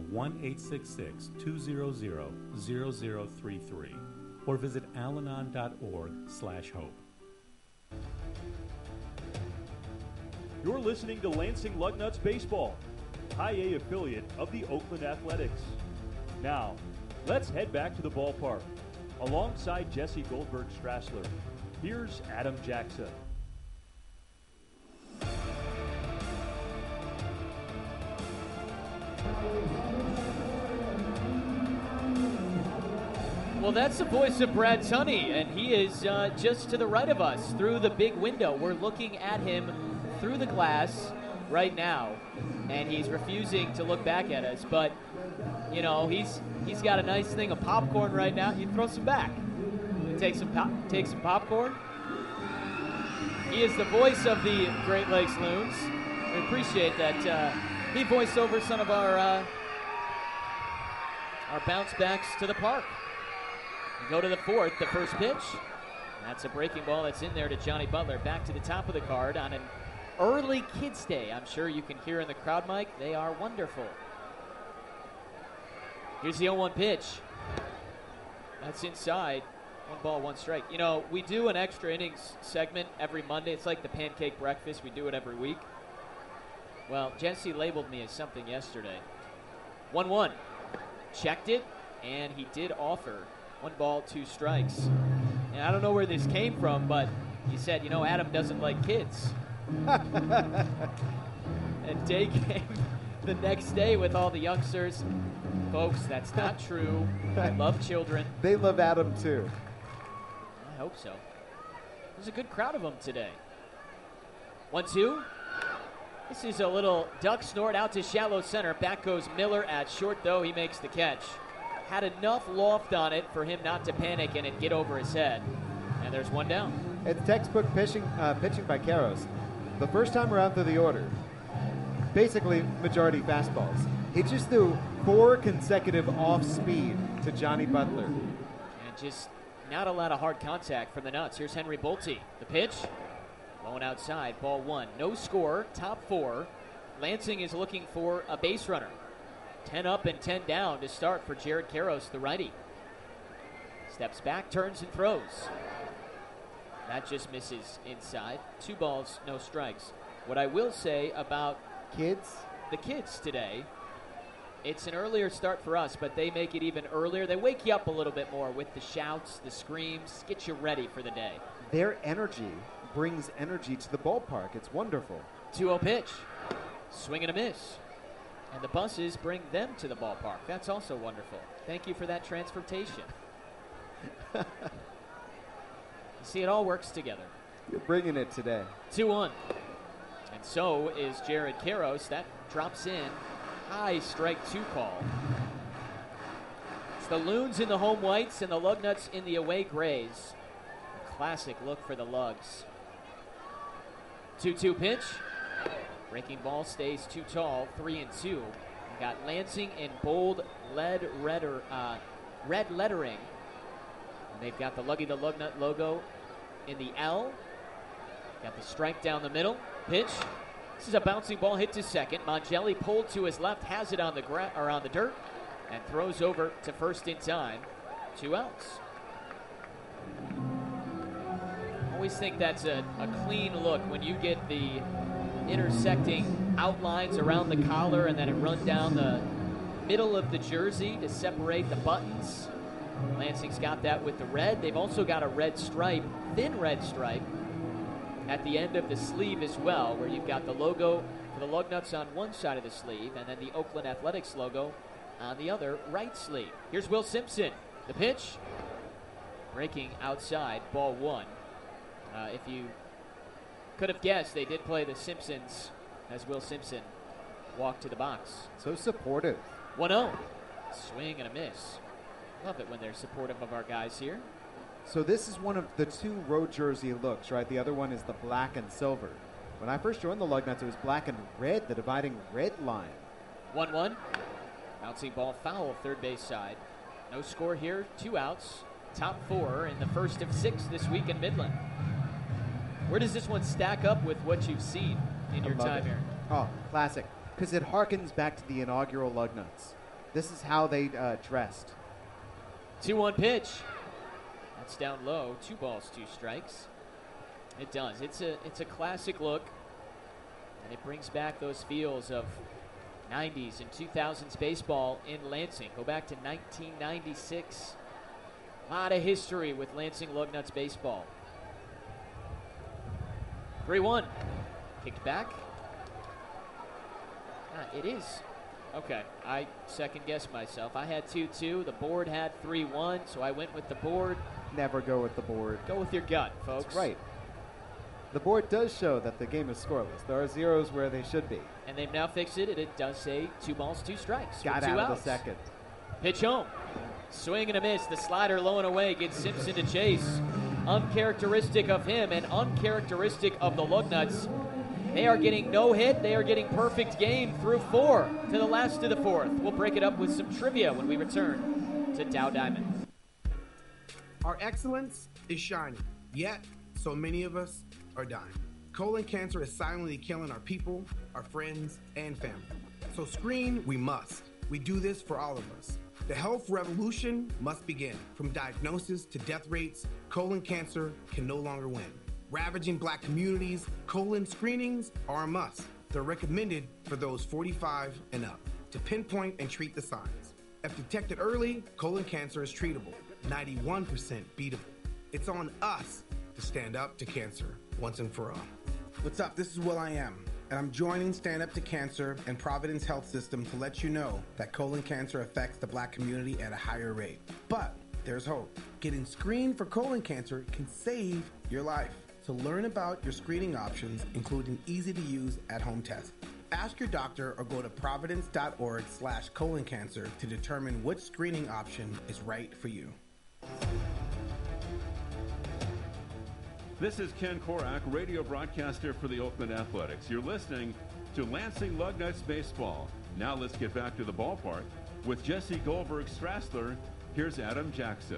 1-866-200-0033 or visit alanon.org/hope. You're listening to Lansing Lugnuts Baseball, High A affiliate of the Oakland Athletics. Now, let's head back to the ballpark. Alongside Jesse Goldberg-Strassler, here's Adam Jackson. Well, that's the voice of Brad Tunney, and he is just to the right of us through the big window. We're looking at him through the glass right now, and he's refusing to look back at us. But, you know, he's got a nice thing of popcorn right now. You throw some back. Take some popcorn. He is the voice of the Great Lakes Loons. We appreciate that. He voiced over some of our bounce backs to the park. We go to the 4th, the first pitch. That's a breaking ball that's in there to Johnny Butler. Back to the top of the card on an early Kids Day. I'm sure you can hear in the crowd mic. They are wonderful. Here's the 0-1 pitch. That's inside. 1 ball, 1 strike. You know, we do an extra innings segment every Monday. It's like the pancake breakfast. We do it every week. Well, Jesse labeled me as something yesterday. 1-1. Checked it, and he did offer 1 ball, 2 strikes. And I don't know where this came from, but he said, you know, Adam doesn't like kids. And day came the next day with all the youngsters. Folks, that's not true. I love children. They love Adam, too. I hope so. There's a good crowd of them today. 1-2. This is a little duck snort out to shallow center. Back goes Miller at short, though. He makes the catch. Had enough loft on it for him not to panic and it get over his head. And there's 1 down. It's textbook pitching by Karros. The first time around through the order, basically majority fastballs. He just threw 4 consecutive off-speed to Johnny Butler. And just not a lot of hard contact from the Nuts. Here's Henry Bolte. The pitch. Going outside, ball 1. No score, top 4. Lansing is looking for a base runner. 10 up and 10 down to start for Jared Karros, the righty. Steps back, turns and throws. That just misses inside. 2 balls, no strikes. What I will say about the kids today, It's an earlier start for us, but they make it even earlier. They wake you up a little bit more with the shouts, the screams, get you ready for the day. Their energy brings energy to the ballpark. It's wonderful. 2-0 pitch. Swing and a miss. And the buses bring them to the ballpark. That's also wonderful. Thank you for that transportation. You see, it all works together. You're bringing it today. 2-1. And so is Jared Karros. That drops in. High strike 2 call. It's the Loons in the home whites and the Lugnuts in the away grays. A classic look for the Lugs. 2-2 pitch. Breaking ball stays too tall. 3-2. We got Lansing in bold red lettering. And they've got the Luggy the Lugnut logo in the L. Got the strike down the middle. Pitch. This is a bouncing ball hit to second. Mongelli pulled to his left, has it on the on the dirt, and throws over to first in time. 2 outs. Always think that's a clean look when you get the intersecting outlines around the collar and then it run down the middle of the jersey to separate the buttons. Lansing's got that with the red. They've also got a red stripe, thin red stripe, at the end of the sleeve as well, where you've got the logo for the Lugnuts on one side of the sleeve and then the Oakland Athletics logo on the other right sleeve. Here's Will Simpson. The pitch. Breaking outside, ball 1. If you could have guessed, they did play the Simpsons as Will Simpson walked to the box. So supportive. 1-0. Swing and a miss. Love it when they're supportive of our guys here. So this is one of the 2 road jersey looks, right? The other one is the black and silver. When I first joined the Lugnuts, it was black and red, the dividing red line. 1-1. Bouncing ball foul, third base side. No score here, 2 outs. Top 4 in the first of 6 this week in Midland. Where does this one stack up with what you've seen in your time here? Oh, classic. Because it harkens back to the inaugural Lugnuts. This is how they dressed. 2-1 pitch. That's down low. 2 balls, 2 strikes. It does. It's a classic look, and it brings back those feels of 90s and 2000s baseball in Lansing. Go back to 1996. A lot of history with Lansing Lugnuts baseball. 3-1. Kicked back. It is. Okay, I second-guessed myself. I had 2-2. The board had 3-1, so I went with the board. Never go with the board. Go with your gut, folks. That's right. The board does show that the game is scoreless. There are zeros where they should be. And they've now fixed it, and it does say 2 balls, 2 strikes. Got out of the second. Pitch home. Swing and a miss. The slider low and away gets Simpson to chase. Uncharacteristic of him and uncharacteristic of the Lugnuts. They are getting no hit. They are getting perfect game through 4 to the last of the 4th. We'll break it up with some trivia when we return to Dow Diamond. Our excellence is shining, yet so many of us are dying. Colon cancer is silently killing our people, our friends, and family. So screen we must. We do this for all of us. The health revolution must begin. From diagnosis to death rates, colon cancer can no longer win. Ravaging Black communities, colon screenings are a must. They're recommended for those 45 and up to pinpoint and treat the signs. If detected early, colon cancer is treatable, 91% beatable. It's on us to stand up to cancer once and for all. What's up? This is will.i.am, and I'm joining Stand Up to Cancer and Providence Health System to let you know that colon cancer affects the Black community at a higher rate. But there's hope. Getting screened for colon cancer can save your life. To learn about your screening options, including easy-to-use at-home tests, ask your doctor or go to providence.org/colon cancer to determine which screening option is right for you. This is Ken Korak, radio broadcaster for the Oakland Athletics. You're listening to Lansing Lugnuts Baseball. Now let's get back to the ballpark. With Jesse Goldberg-Strassler, here's Adam Jaxa.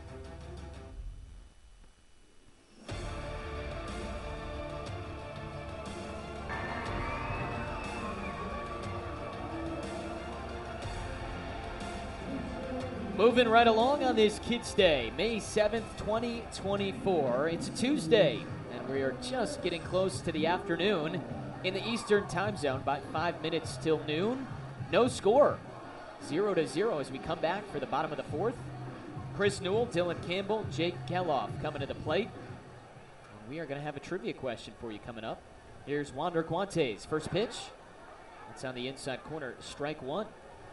Moving right along on this Kids Day, May 7th, 2024. It's a Tuesday, and we are just getting close to the afternoon in the Eastern time zone, about 5 minutes till noon. No score 0-0 as we come back for the bottom of the fourth. Chris Newell, Dylan Campbell, Jake Geloff coming to the plate. And we are going to have a trivia question for you coming up. Here's Wander Guantes. First pitch. That's on the inside corner. Strike one.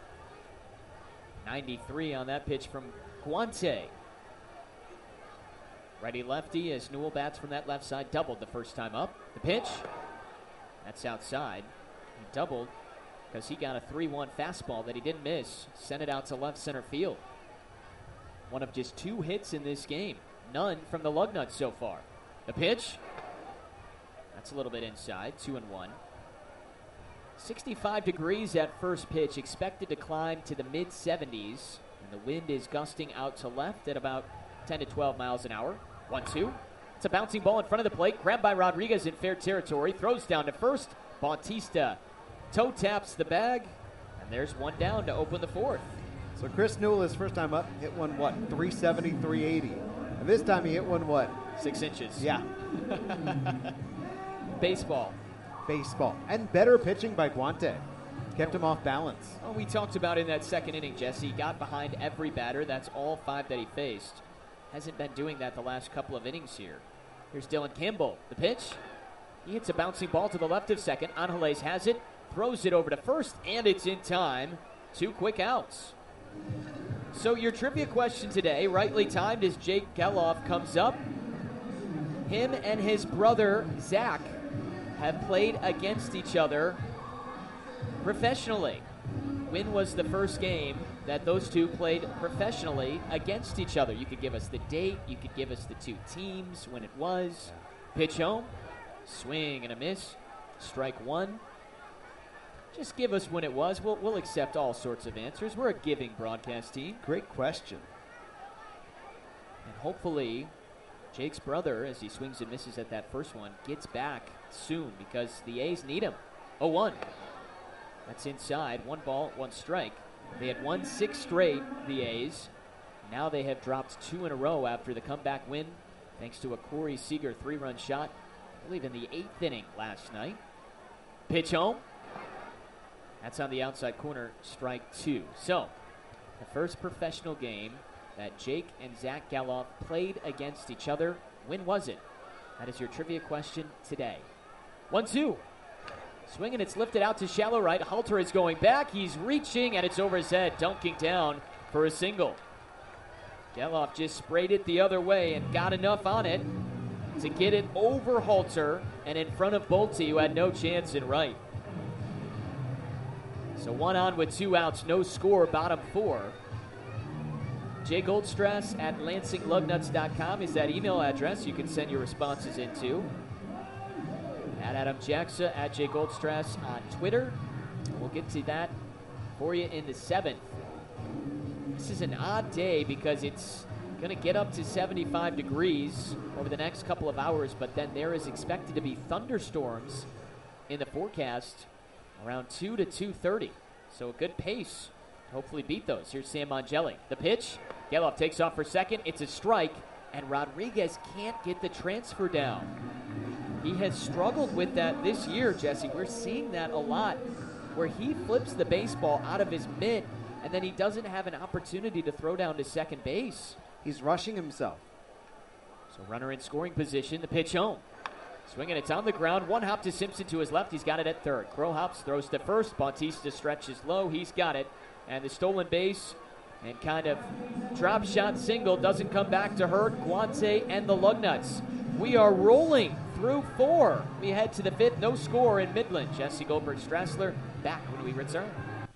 93 on that pitch from Guante. Righty-lefty as Newell bats from that left side. Doubled the first time up. The pitch. That's outside. He doubled because he got a 3-1 fastball that he didn't miss. Sent it out to left center field. One of just 2 hits in this game. None from the Lugnuts so far. The pitch. That's a little bit inside. 2-1. 65 degrees at first pitch. Expected to climb to the mid-70s. And the wind is gusting out to left at about 10 to 12 miles an hour. 1-2. It's a bouncing ball in front of the plate. Grabbed by Rodriguez in fair territory. Throws down to first. Bautista toe taps the bag. And there's one down to open the fourth. So Chris Newell, his first time up, hit one, 370, 380. And this time he hit one, 6 inches. Yeah. Baseball. And better pitching by Guante. Kept him off balance. Well, we talked about in that second inning, Jesse. Got behind every batter. That's all 5 that he faced. Hasn't been doing that the last couple of innings here. Here's Dylan Campbell. The pitch. He hits a bouncing ball to the left of second. Angeles has it. Throws it over to first. And it's in time. 2 quick outs. So your trivia question today, rightly timed as Jake Geloff comes up. Him and his brother, Zach, have played against each other professionally. When was the first game that those two played professionally against each other? You could give us the date. You could give us the 2 teams, when it was. Pitch home. Swing and a miss. Strike one. Just give us when it was. We'll accept all sorts of answers. We're a giving broadcast team. Great question. And hopefully Jake's brother, as he swings and misses at that first one, gets back soon because the A's need him. 0-1. That's inside. 1 ball, 1 strike. They had won 6 straight, the A's. Now they have dropped 2 in a row after the comeback win, thanks to a Corey Seager 3-run shot, I believe in the 8th inning last night. Pitch home. That's on the outside corner, strike 2. So, the first professional game that Jake and Zach Geloff played against each other. When was it? That is your trivia question today. 1-2. Swing and it's lifted out to shallow right. Halter is going back. He's reaching and it's over his head, dunking down for a single. Geloff just sprayed it the other way and got enough on it to get it over Halter and in front of Bolte, who had no chance in right. So 1 on with 2 outs, no score, bottom 4. Jay Goldstrass at LansingLugnuts.com is that email address you can send your responses into. At Adam Jaxa, at Jay Goldstrass on Twitter. We'll get to that for you in the 7th. This is an odd day because it's going to get up to 75 degrees over the next couple of hours, but then there is expected to be thunderstorms in the forecast around 2 to 2:30. So a good pace to hopefully beat those. Here's Sam Mongelli. The pitch. Geloff takes off for second. It's a strike, and Rodriguez can't get the transfer down. He has struggled with that this year, Jesse. We're seeing that a lot, where he flips the baseball out of his mitt, and then he doesn't have an opportunity to throw down to second base. He's rushing himself. So runner in scoring position. The pitch home. Swinging, it's on the ground. 1 hop to Simpson to his left. He's got it at third. Crow hops, throws to first. Bautista stretches low. He's got it. And the stolen base and kind of drop shot single doesn't come back to hurt Guante and the Lugnuts. We are rolling through 4. We head to the 5th. No score in Midland. Jesse Goldberg Strassler back when we return.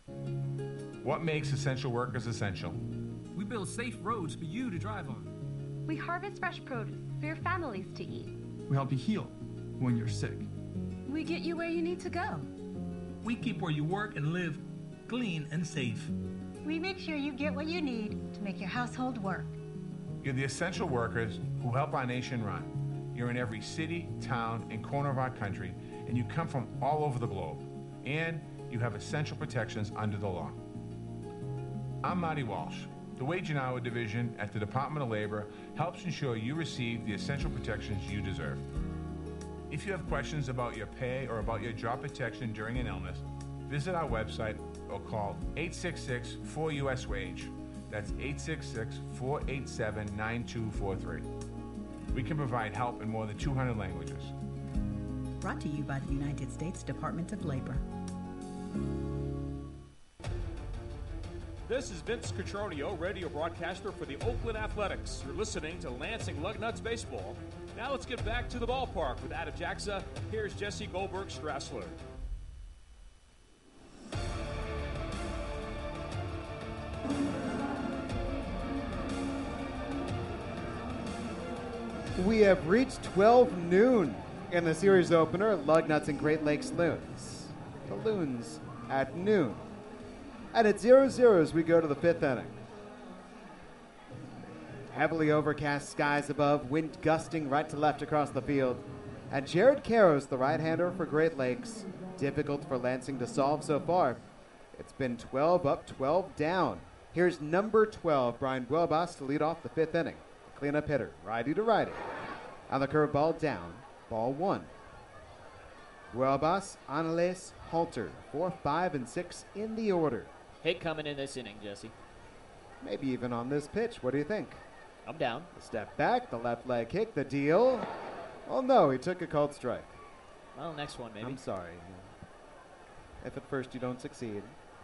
What makes essential workers essential? We build safe roads for you to drive on. We harvest fresh produce for your families to eat. We help you heal when you're sick. We get you where you need to go. We keep where you work and live clean and safe. We make sure you get what you need to make your household work. You're the essential workers who help our nation run. You're in every city, town, and corner of our country, and you come from all over the globe. And you have essential protections under the law. I'm Marty Walsh. The Wage and Hour Division at the Department of Labor helps ensure you receive the essential protections you deserve. If you have questions about your pay or about your job protection during an illness, visit our website or call 866-4US-WAGE. That's 866-487-9243. We can provide help in more than 200 languages. Brought to you by the United States Department of Labor. This is Vince Cotroneo, radio broadcaster for the Oakland Athletics. You're listening to Lansing Lugnuts Baseball. Now let's get back to the ballpark with Adam Jaxa. Here's Jesse Goldberg-Strassler. We have reached 12 noon in the series opener, Lugnuts and Great Lakes Loons. The Loons at noon. And at 0-0 as we go to the fifth inning. Heavily overcast skies above, wind gusting right to left across the field. And Jared Karros, the right-hander for Great Lakes, difficult for Lansing to solve so far. It's been 12 up, 12 down. Here's number 12, Brian Buelbas, to lead off the fifth inning. The cleanup hitter, righty to righty. On the curveball down, ball one. Buelbas, Angeles, Halter, 4, 5, and 6 in the order. Hit coming in this inning, Jesse. Maybe even on this pitch. What do you think? I'm down. The step back, the left leg kick, the deal. Oh, no, he took a called strike. Well, next one, maybe. I'm sorry. If at first you don't succeed,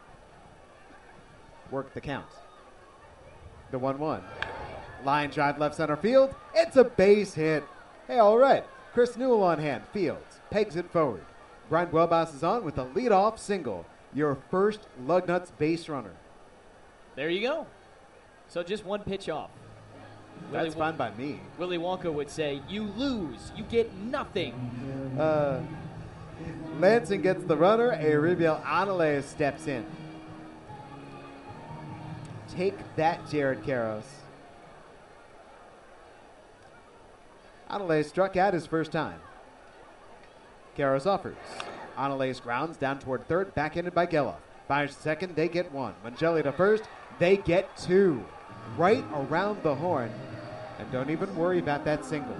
work the count. The 1-1. Line drive left center field. It's a base hit. Hey, all right. Chris Newell on hand. Fields pegs it forward. Brian Buelbas is on with a leadoff single. Your first Lugnuts base runner. There you go. So just one pitch off. That's fine by me. Willy Wonka would say, you lose. You get nothing. Lansing gets the runner. Euribiel Angeles steps in. Take that, Jared Karros. Angeles struck out his first time. Karros offers. Angeles grounds down toward third, backhanded by Geloff. Fires to second, they get one. Mangelli to first, they get two. Right around the horn. And don't even worry about that single.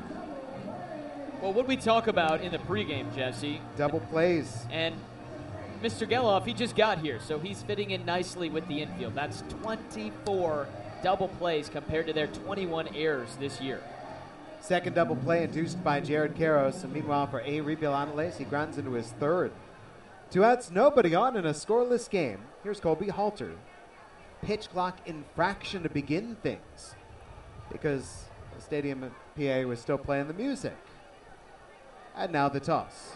Well, what we talk about in the pregame, Jesse? Double plays. And Mr. Geloff, he just got here, so he's fitting in nicely with the infield. That's 24 double plays compared to their 21 errors this year. Second double play induced by Jared Karros. And meanwhile, for Euribiel Angeles, he grounds into his third. 2 outs, nobody on in a scoreless game. Here's Colby Halter. Pitch clock infraction to begin things, because the stadium at PA was still playing the music. And now the toss.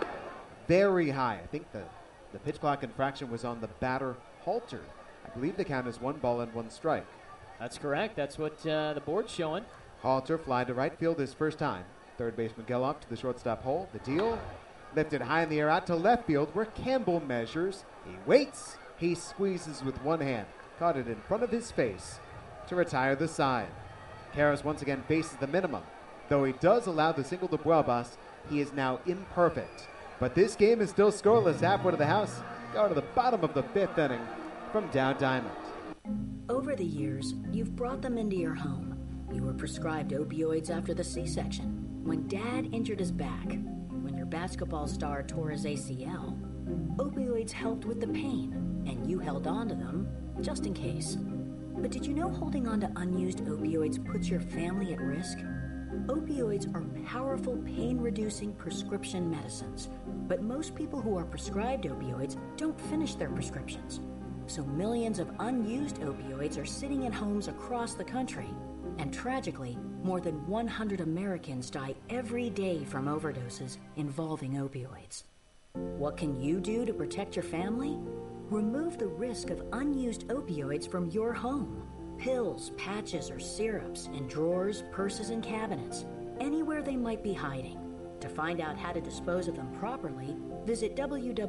Very high. I think the pitch clock infraction was on the batter, Halter. I believe the count is 1 ball and 1 strike. That's correct. That's what the board's showing. Halter flying to right field his first time. Third baseman Geloff to the shortstop hole. The deal. Lifted high in the air out to left field where Campbell measures. He waits. He squeezes with one hand. Caught it in front of his face to retire the side. Karros once again faces the minimum. Though he does allow the single to Buelbas, he is now imperfect. But this game is still scoreless halfway to the house. Go to the bottom of the fifth inning from Dow Diamond. Over the years, you've brought them into your home. You were prescribed opioids after the C-section, when Dad injured his back, when your basketball star tore his ACL. Opioids helped with the pain, and you held on to them just in case. But did you know holding on to unused opioids puts your family at risk? Opioids are powerful pain-reducing prescription medicines, but most people who are prescribed opioids don't finish their prescriptions. So millions of unused opioids are sitting in homes across the country. And tragically, more than 100 Americans die every day from overdoses involving opioids. What can you do to protect your family? Remove the risk of unused opioids from your home. Pills, patches, or syrups in drawers, purses, and cabinets, anywhere they might be hiding. To find out how to dispose of them properly, visit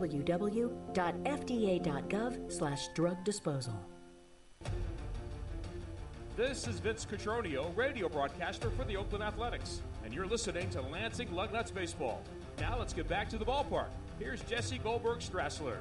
www.fda.gov/drug disposal. This is Vince Cotroneo, radio broadcaster for the Oakland Athletics, and you're listening to Lansing Lugnuts Baseball. Now let's get back to the ballpark. Here's Jesse Goldberg-Strassler.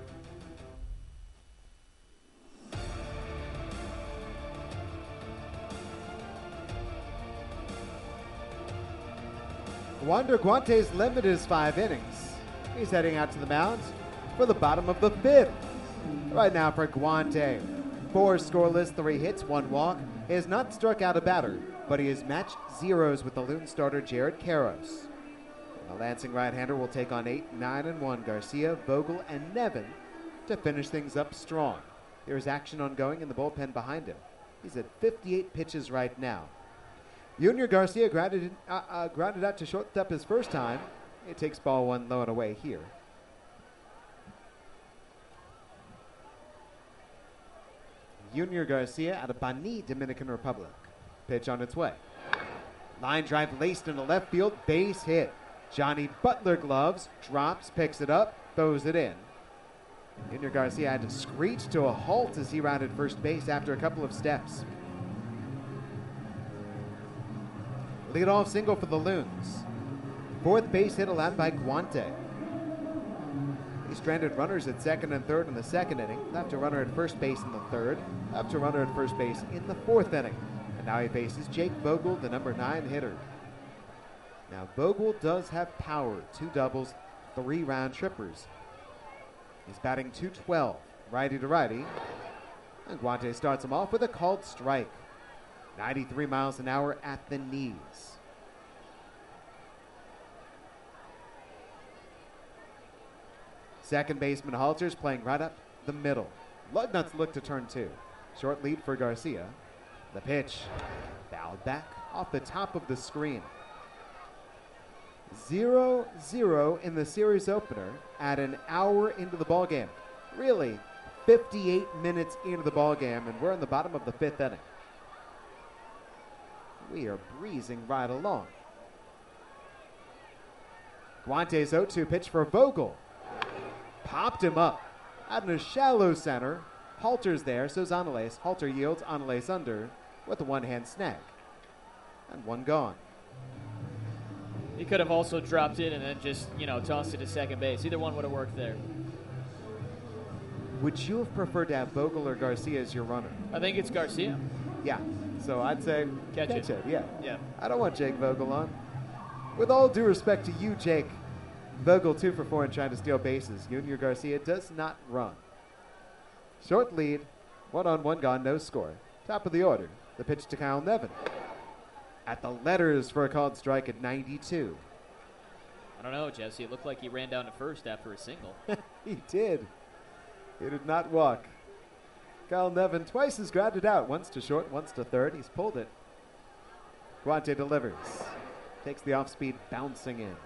Wander Guante's limit is 5 innings. He's heading out to the mound for the bottom of the fifth. Right now for Guante. 4 scoreless, 3 hits, 1 walk. He has not struck out a batter, but he has matched zeros with the Loon starter Jared Karros. The Lansing right-hander will take on 8, 9, and 1 Garcia, Vogel, and Nevin to finish things up strong. There's action ongoing in the bullpen behind him. He's at 58 pitches right now. Junior Garcia grounded out to shortstop his first time. He takes ball 1 low and away here. Junior Garcia out of Bani, Dominican Republic. Pitch on its way. Line drive laced into left field, base hit. Johnny Butler gloves, drops, picks it up, throws it in. Junior Garcia had to screech to a halt as he rounded first base after a couple of steps. Leadoff single for the Loons. 4th base hit allowed by Guante. He stranded runners at second and third in the second inning, left a runner at first base in the third, left a runner at first base in the 4th inning. And now he faces Jake Vogel, the number 9 hitter. Now Vogel does have power, 2 doubles, 3 round trippers. He's batting .212, righty to righty. And Guante starts him off with a called strike. 93 miles an hour at the knees. Second baseman Halters playing right up the middle. Lugnuts look to turn 2. Short lead for Garcia. The pitch fouled back off the top of the screen. 0-0 in the series opener at an hour into the ballgame. Really, 58 minutes into the ballgame, and we're in the bottom of the 5th inning. We are breezing right along. Guante's 0-2 pitch for Vogel. Popped him up out in a shallow center. Halter's there, so Zanales. Halter yields, Anales under with a one-hand snag. And 1 gone. He could have also dropped it and then just, tossed it to second base. Either one would have worked there. Would you have preferred to have Vogel or Garcia as your runner? I think it's Garcia. Yeah. So I'd say catch it. Yeah. I don't want Jake Vogel on. With all due respect to you, Jake, Vogel 2 for 4 and trying to steal bases. Junior Garcia does not run. Short lead, 1 on, 1 gone, no score. Top of the order, the pitch to Kyle Nevin. At the letters for a called strike at 92. I don't know, Jesse. It looked like he ran down to first after a single. He did. He did not walk. Kyle Nevin twice has grounded out. Once to short, once to third. He's pulled it. Guante delivers. Takes the off-speed, bouncing in.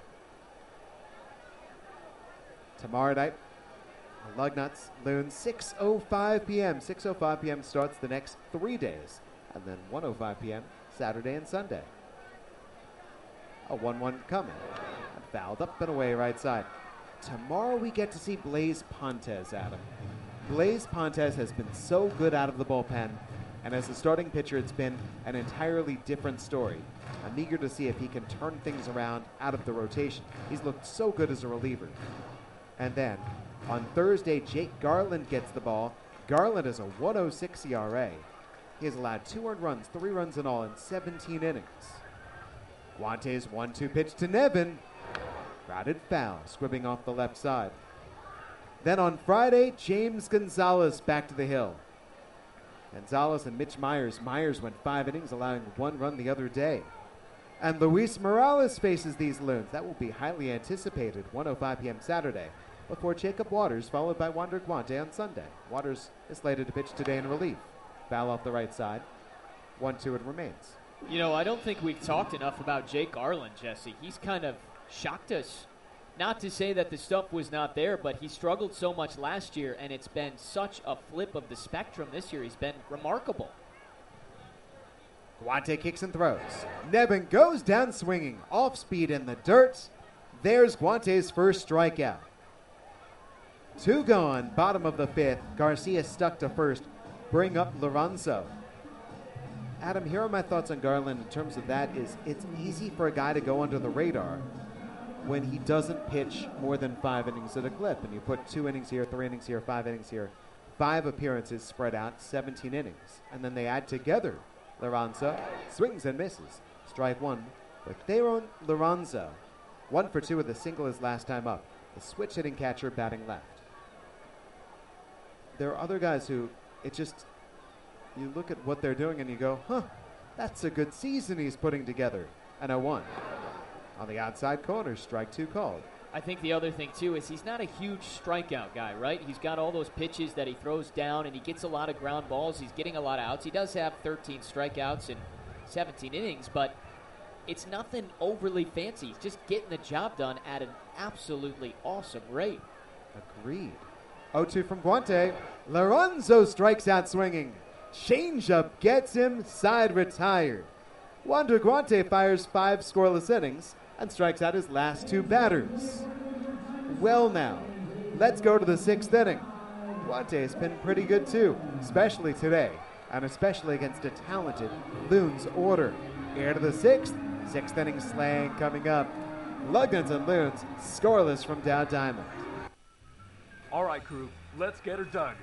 Tomorrow night, Lugnuts, Loons, 6:05 p.m. 6:05 p.m. starts the next 3 days. And then 1:05 p.m. Saturday and Sunday. A 1-1 coming. And fouled up and away right side. Tomorrow we get to see Blaise Pontes, Adam. Blaise Pontes has been so good out of the bullpen, and as a starting pitcher, it's been an entirely different story. I'm eager to see if he can turn things around out of the rotation. He's looked so good as a reliever. And then, on Thursday, Jake Garland gets the ball. Garland has a 1.06 ERA. He has allowed 2 earned runs, 3 runs in all in 17 innings. Guante's 1-2 pitch to Nevin. Routed foul, squibbing off the left side. Then on Friday, James Gonzalez back to the hill. Gonzalez and Mitch Myers. Myers went 5 innings, allowing 1 run the other day. And Luis Morales faces these Loons. That will be highly anticipated, 1:05 p.m. Saturday, before Jacob Waters, followed by Wander Guante on Sunday. Waters is slated to pitch today in relief. Foul off the right side. 1-2 it remains. I don't think we've talked enough about Jake Garland, Jesse. He's kind of shocked us. Not to say that the stuff was not there, but he struggled so much last year, and it's been such a flip of the spectrum this year. He's been remarkable. Guante kicks and throws. Nevin goes down swinging. Off speed in the dirt. There's Guante's first strikeout. 2 gone, bottom of the 5th. Garcia stuck to first. Bring up Lorenzo. Adam, here are my thoughts on Garland in terms of that is it's easy for a guy to go under the radar when he doesn't pitch more than 5 innings at a clip. And you put 2 innings here, 3 innings here, 5 innings here. 5 appearances spread out, 17 innings. And then they add together Lorenzo, swings and misses. Strike 1 with Theron Lorenzo. 1 for 2 with a single his last time up. The switch hitting catcher batting left. there are other guys who you look at what they're doing and you go, that's a good season he's putting together. And a 1. On the outside corner, strike 2 called. I think the other thing, too, is he's not a huge strikeout guy, right? He's got all those pitches that he throws down, and he gets a lot of ground balls. He's getting a lot of outs. He does have 13 strikeouts in 17 innings, but it's nothing overly fancy. He's just getting the job done at an absolutely awesome rate. Agreed. 0-2 from Guante. Lorenzo strikes out swinging. Changeup gets him, side retired. Wander Guante fires 5 scoreless innings and strikes out his last 2 batters. Well now, let's go to the 6th inning. Guante has been pretty good too, especially today, and especially against a talented Loons order. Here to the 6th inning slang coming up. Lugnuts and Loons scoreless from Dow Diamond. All right, crew, let's get her done.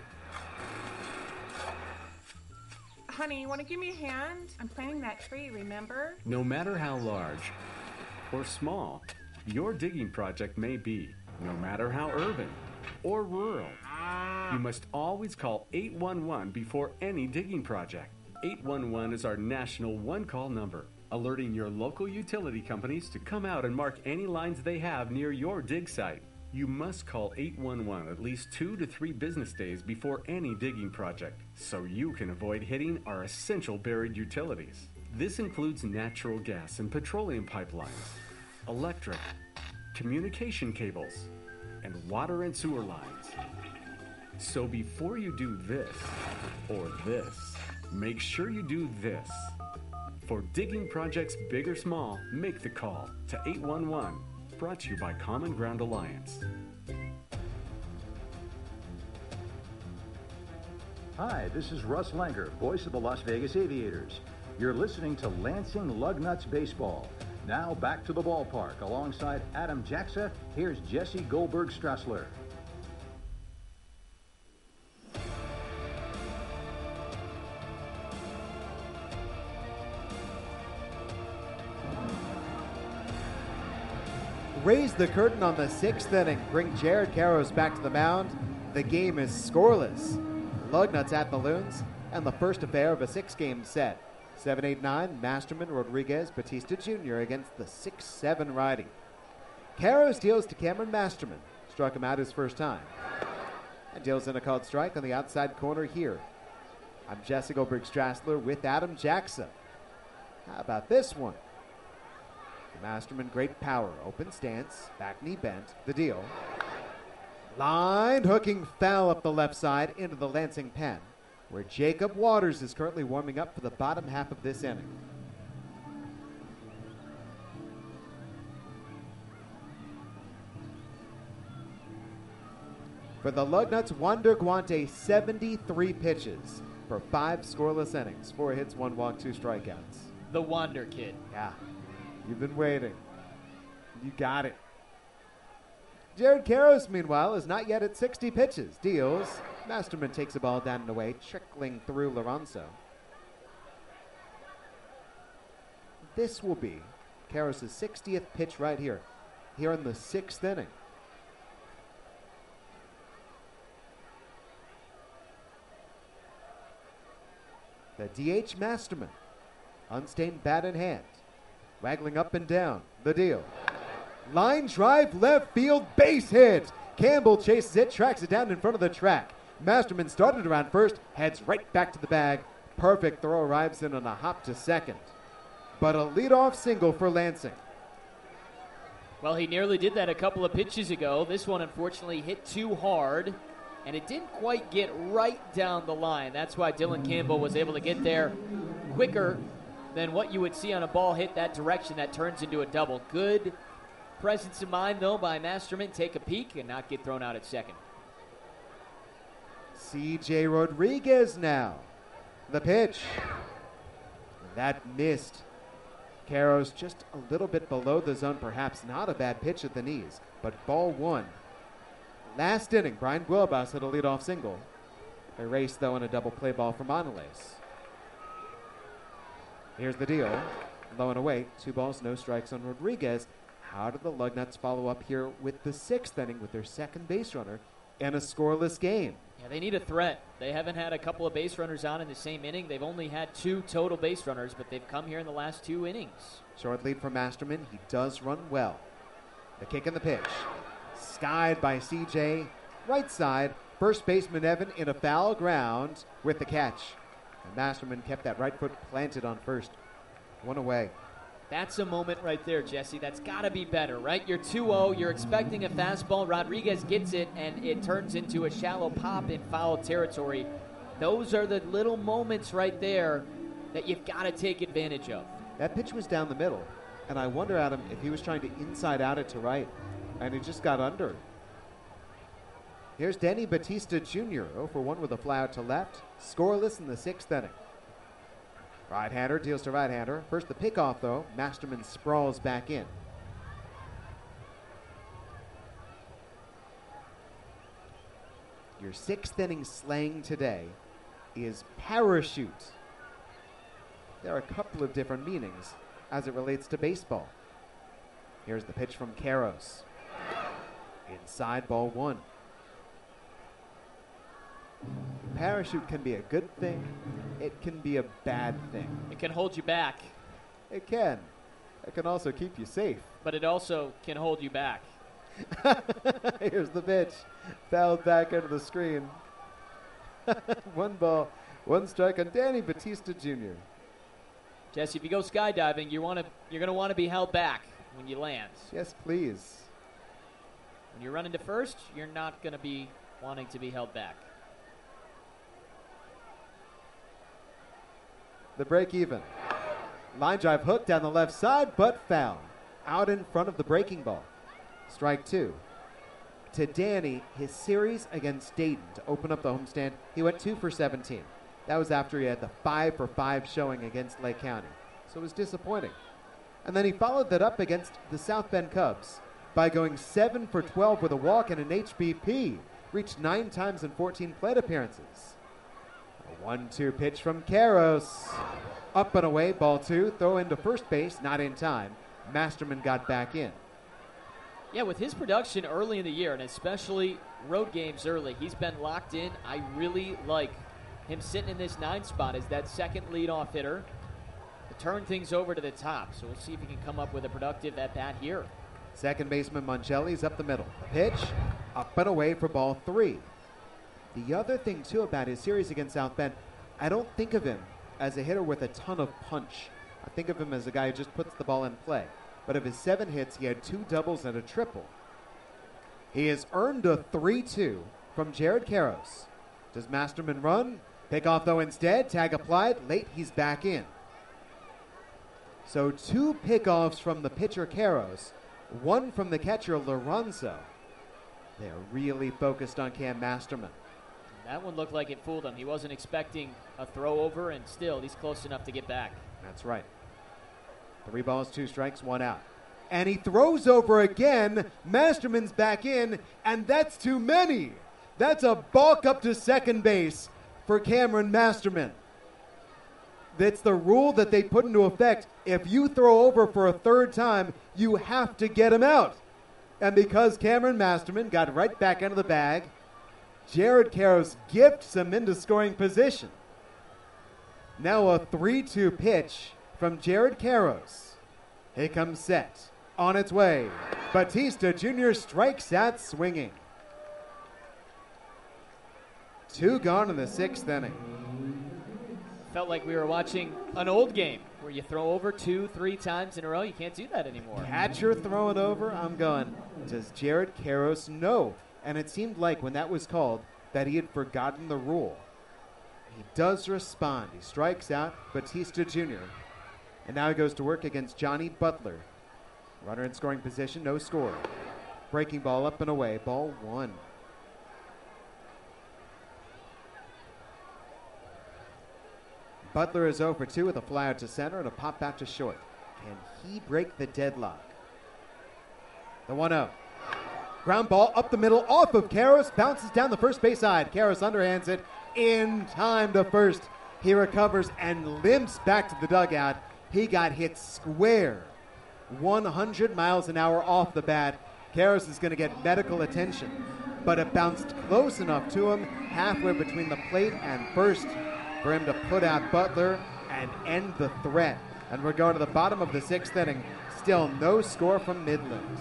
Honey, you want to give me a hand? I'm planting that tree, remember? No matter how large or small your digging project may be, no matter how urban or rural, you must always call 811 before any digging project. 811 is our national one-call number, alerting your local utility companies to come out and mark any lines they have near your dig site. You must call 811 at least 2 to 3 business days before any digging project, so you can avoid hitting our essential buried utilities. This includes natural gas and petroleum pipelines, electric, communication cables, and water and sewer lines. So before you do this or this, make sure you do this. For digging projects big or small, make the call to 811. Brought to you by Common Ground Alliance. Hi, this is Russ Langer, voice of the Las Vegas Aviators. You're listening to Lansing Lugnuts Baseball. Now back to the ballpark. Alongside Adam Jaxa, here's Jesse Goldberg-Strassler. Raise the curtain on the 6th inning. Bring Jared Karros back to the mound. The game is scoreless. Lugnuts at the Loons, and the first affair of a 6-game set. 7-8-9, Masterman, Rodriguez, Batista Jr. against the 6-7 righty. Karros deals to Cameron Masterman. Struck him out his first time. And deals in a called strike on the outside corner here. I'm Jesse Goldberg-Strassler with Adam Jaxa. How about this one? Masterman, great power. Open stance. Back knee bent. The deal. Line hooking foul up the left side into the Lansing pen, where Jacob Waters is currently warming up for the bottom half of this inning. For the Lugnuts, Wander Guante, 73 pitches for 5 scoreless innings. 4 hits, 1 walk, 2 strikeouts. The Wander kid. Yeah. You've been waiting. You got it. Jared Karros, meanwhile, is not yet at 60 pitches. Deals. Masterman takes the ball down and away, trickling through Lorenzo. This will be Karros' 60th pitch right here in the 6th inning. The DH Masterman, unstained bat in hand. Waggling up and down. The deal. Line drive, left field, base hit. Campbell chases it, tracks it down in front of the track. Masterman started around first, heads right back to the bag. Perfect throw arrives in on a hop to second. But a leadoff single for Lansing. Well, he nearly did that a couple of pitches ago. This one, unfortunately, hit too hard, and it didn't quite get right down the line. That's why Dylan Campbell was able to get there quicker than what you would see on a ball hit that direction that turns into a double. Good presence of mind, though, by Masterman. Take a peek and not get thrown out at second. C.J. Rodriguez now. The pitch. That missed. Karros just a little bit below the zone, perhaps not a bad pitch at the knees, but ball 1. Last inning, Brian Guilbaus hit a leadoff single. Erased, though, in a double play ball for Mondelez. Here's the deal. Low and away. 2 balls, no strikes on Rodriguez. How do the Lugnuts follow up here with the 6th inning with their second base runner in a scoreless game. Yeah, they need a threat. They haven't had a couple of base runners on in the same inning. They've only had 2 total base runners, but they've come here in the last 2 innings. Short lead for Masterman. He does run well. The kick and the pitch. Skied by CJ. Right side. First baseman Evan in a foul ground with the catch. And Masterman kept that right foot planted on first. 1 away. That's a moment right there, Jesse. That's got to be better, right? You're 2-0. You're expecting a fastball. Rodriguez gets it, and it turns into a shallow pop in foul territory. Those are the little moments right there that you've got to take advantage of. That pitch was down the middle, and I wonder, Adam, if he was trying to inside out it to right, and he just got under. Here's Denny Batista Jr., 0 for 1 with a fly out to left. Scoreless in the 6th inning. Right-hander deals to right-hander. First the pickoff, though. Masterman sprawls back in. Your 6th inning slang today is parachute. There are a couple of different meanings as it relates to baseball. Here's the pitch from Karros. Inside, ball 1. Parachute can be a good thing. It can be a bad thing. It can hold you back. It can. It can also keep you safe. But it also can hold you back. Here's the pitch. Fouled back into the screen. 1 ball, 1 strike on Danny Batista Jr. Jesse, if you go skydiving, you're going to want to be held back when you land. Yes, please. When you run into first, you're not going to be wanting to be held back. The break even. Line drive hook down the left side, but foul. Out in front of the breaking ball. Strike 2. To Danny, his series against Dayton to open up the homestand, he went 2 for 17. That was after he had the 5 for 5 showing against Lake County. So it was disappointing. And then he followed that up against the South Bend Cubs by going 7 for 12 with a walk and an HBP. Reached 9 times in 14 plate appearances. A 1-2 pitch from Karros. Up and away, ball 2. Throw into first base, not in time. Masterman got back in. Yeah, with his production early in the year, and especially road games early, he's been locked in. I really like him sitting in this 9 spot as that second leadoff hitter to turn things over to the top. So we'll see if he can come up with a productive at-bat here. Second baseman Moncelli's up the middle. Pitch, up and away for ball 3. The other thing, too, about his series against South Bend, I don't think of him as a hitter with a ton of punch. I think of him as a guy who just puts the ball in play. But of his 7 hits, he had 2 doubles and a triple. He has earned a 3-2 from Jared Karros. Does Masterman run? Pick off, though, instead. Tag applied. Late, he's back in. So 2 pickoffs from the pitcher Karros, 1 from the catcher Lorenzo. They're really focused on Cam Masterman. That one looked like it fooled him. He wasn't expecting a throw over, and still, he's close enough to get back. That's right. 3 balls, 2 strikes, 1 out. And he throws over again. Masterman's back in, and that's too many. That's a balk up to second base for Cameron Masterman. That's the rule that they put into effect. If you throw over for a 3rd time, you have to get him out. And because Cameron Masterman got right back into the bag, Jared Karros gifts him into scoring position. Now a 3-2 pitch from Jared Karros. Here comes set. On its way. Batista Jr. strikes out swinging. 2 gone in the 6th inning. Felt like we were watching an old game where you throw over 2-3 times in a row. You can't do that anymore. Catcher throwing over. I'm going, does Jared Karros know? And it seemed like when that was called that he had forgotten the rule. He does respond. He strikes out Batista Jr. And now he goes to work against Johnny Butler. Runner in scoring position, no score. Breaking ball up and away, ball 1. Butler is 0 for 2 with a fly out to center and a pop back to short. Can he break the deadlock? The 1-0. Ground ball up the middle off of Karros, bounces down the first base side. Karros underhands it in time to first. He recovers and limps back to the dugout. He got hit square. 100 miles an hour off the bat. Karros is going to get medical attention. but it bounced close enough to him halfway between the plate and first for him to put out Butler and end the threat. And we're going to the bottom of the 6th inning. Still no score from Midland.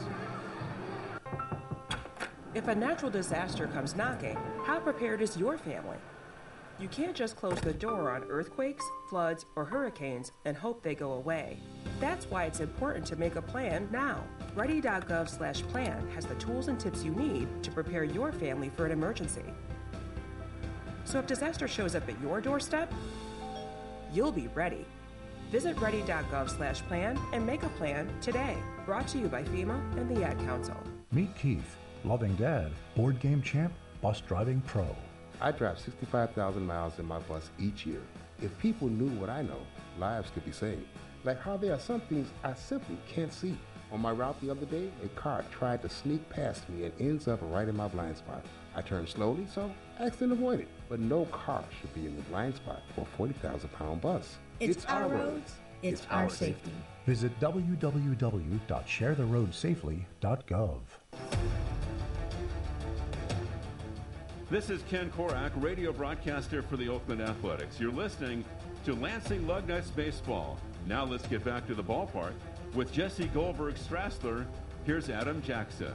If a natural disaster comes knocking, how prepared is your family? You can't just close the door on earthquakes, floods, or hurricanes and hope they go away. That's why it's important to make a plan now. Ready.gov/plan has the tools and tips you need to prepare your family for an emergency. So if disaster shows up at your doorstep, you'll be ready. Visit ready.gov/plan and make a plan today. Brought to you by FEMA and the Ad Council. Meet Keith, loving dad, board game champ, bus driving pro. I drive 65,000 miles in my bus each year. If people knew what I know, lives could be saved. Like how there are some things I simply can't see. On my route the other day, a car tried to sneak past me and ends up right in my blind spot. I turned slowly, so accident avoided. But no car should be in the blind spot for a 40,000-pound bus. It's our roads. It's our safety. Visit www.sharetheroadsafely.gov. This is Ken Korak, radio broadcaster for the Oakland Athletics. You're listening to Lansing Lugnuts Baseball. Now let's get back to the ballpark with Jesse Goldberg-Strassler. Here's Adam Jackson.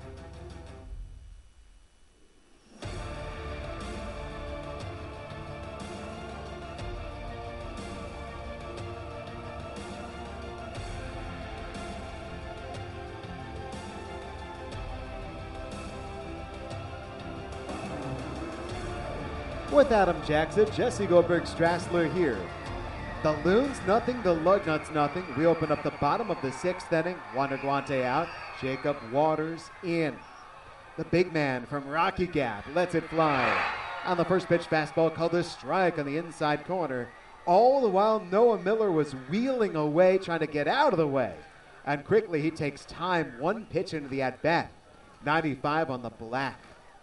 With Adam Jackson, Jesse Goldberg-Strassler here. The Loons nothing, the Lugnuts nothing. We open up the bottom of the 6th inning. Wander Guante out, Jacob Waters in. The big man from Rocky Gap lets it fly. On the first pitch, fastball called a strike on the inside corner. All the while, Noah Miller was wheeling away, trying to get out of the way. And quickly, he takes time, one pitch into the at-bat. 95 on the black.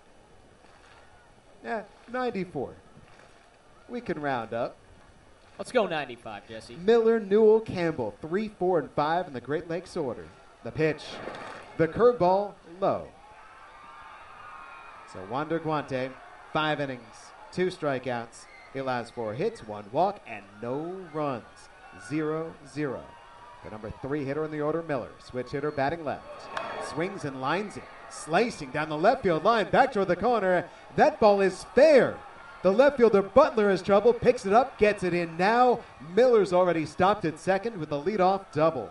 94. We can round up. Let's go 95, Jesse. Miller, Newell, Campbell, 3, 4, and 5 in the Great Lakes order. The pitch. The curveball, low. So Wander Guante, 5 innings, 2 strikeouts. He allows 4 hits, 1 walk, and no runs. 0-0. The number 3 hitter in the order, Miller. Switch hitter batting left. Swings and lines it. Slicing down the left field line, back toward the corner. That ball is fair. The left fielder Butler has trouble, picks it up, gets it in now. Miller's already stopped at second with a leadoff double.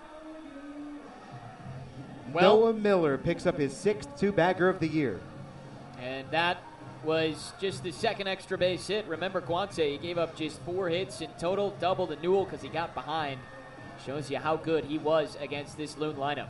Noah Miller picks up his 6th two-bagger of the year. And that was just the second extra base hit. Remember, Guante, he gave up just 4 hits in total, double to Newell because he got behind. Shows you how good he was against this Loon lineup.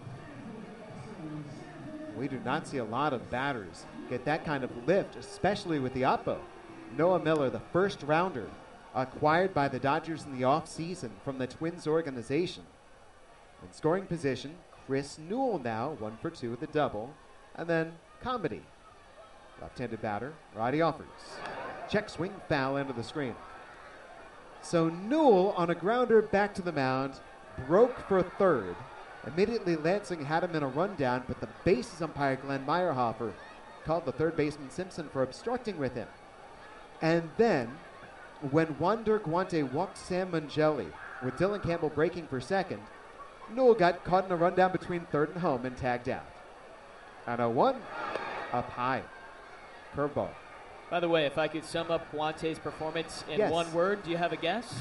We do not see a lot of batters get that kind of lift, especially with the oppo. Noah Miller, the first rounder, acquired by the Dodgers in the offseason from the Twins organization. In scoring position, Chris Newell now, 1 for 2 with a double. And then Comedy. Left-handed batter, righty offers. Check swing foul into the screen. So Newell on a grounder back to the mound, broke for third. Immediately Lansing had him in a rundown, but the bases umpire Glenn Meyerhofer called the third baseman Simpson for obstructing with him. And then, when Wander Guante walked Sam Mangelli, with Dylan Campbell breaking for second, Newell got caught in a rundown between third and home and tagged out. And a 1 up high. Curveball. By the way, if I could sum up Guante's performance in one word, do you have a guess?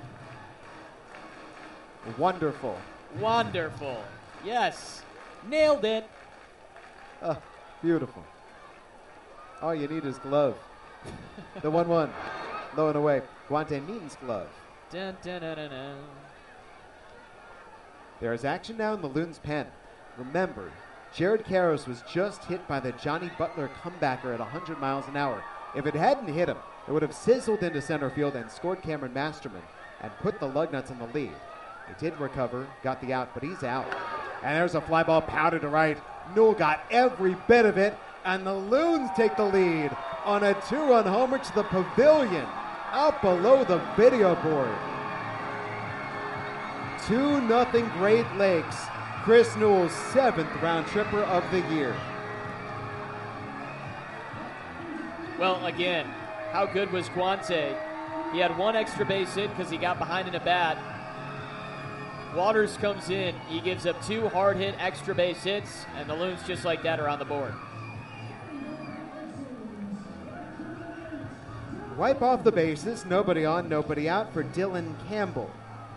Wonderful. Wonderful. Yes. Nailed it. Oh, beautiful. All you need is glove. The 1-1. Low and away. Guante means glove. Dun, dun, dun, dun, dun. There is action now in the Loons' pen. Remember, Jared Karros was just hit by the Johnny Butler comebacker at 100 miles an hour. If it hadn't hit him, it would have sizzled into center field and scored Cameron Masterman and put the Lugnuts in the lead. He did recover, got the out, but he's out. And there's a fly ball pounded to right. Newell got every bit of it, and the Loons take the lead on a 2-run homer to the pavilion, out below the video board. 2-0 Great Lakes. Chris Newell's 7th round tripper of the year. Well, again, how good was Guante? He had one extra base hit because he got behind in a bat. Waters comes in. He gives up 2 hard-hit extra base hits, and the Loons just like that are on the board. Wipe off the bases. Nobody on, nobody out for Dylan Campbell.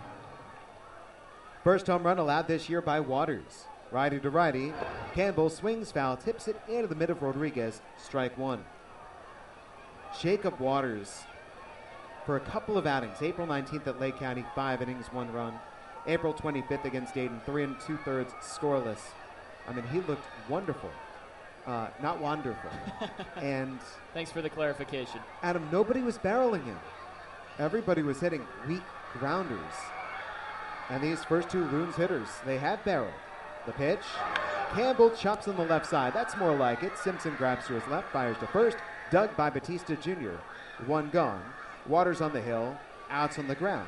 First home run allowed this year by Waters. Righty to righty. Campbell swings foul, tips it into the mid of Rodriguez. Strike 1. Jacob Waters, for a couple of outings. April 19th at Lake County, 5 innings, 1 run. April 25th against Dayton, 3 2/3 scoreless. I mean, he looked wonderful. Not wonderful. And thanks for the clarification. Adam, nobody was barreling him. Everybody was hitting weak grounders. And these first 2 Loons hitters, they have barreled. The pitch. Campbell chops on the left side. That's more like it. Simpson grabs to his left, fires to first. Dug by Batista Jr. 1 gone. Waters on the hill. Outs on the ground.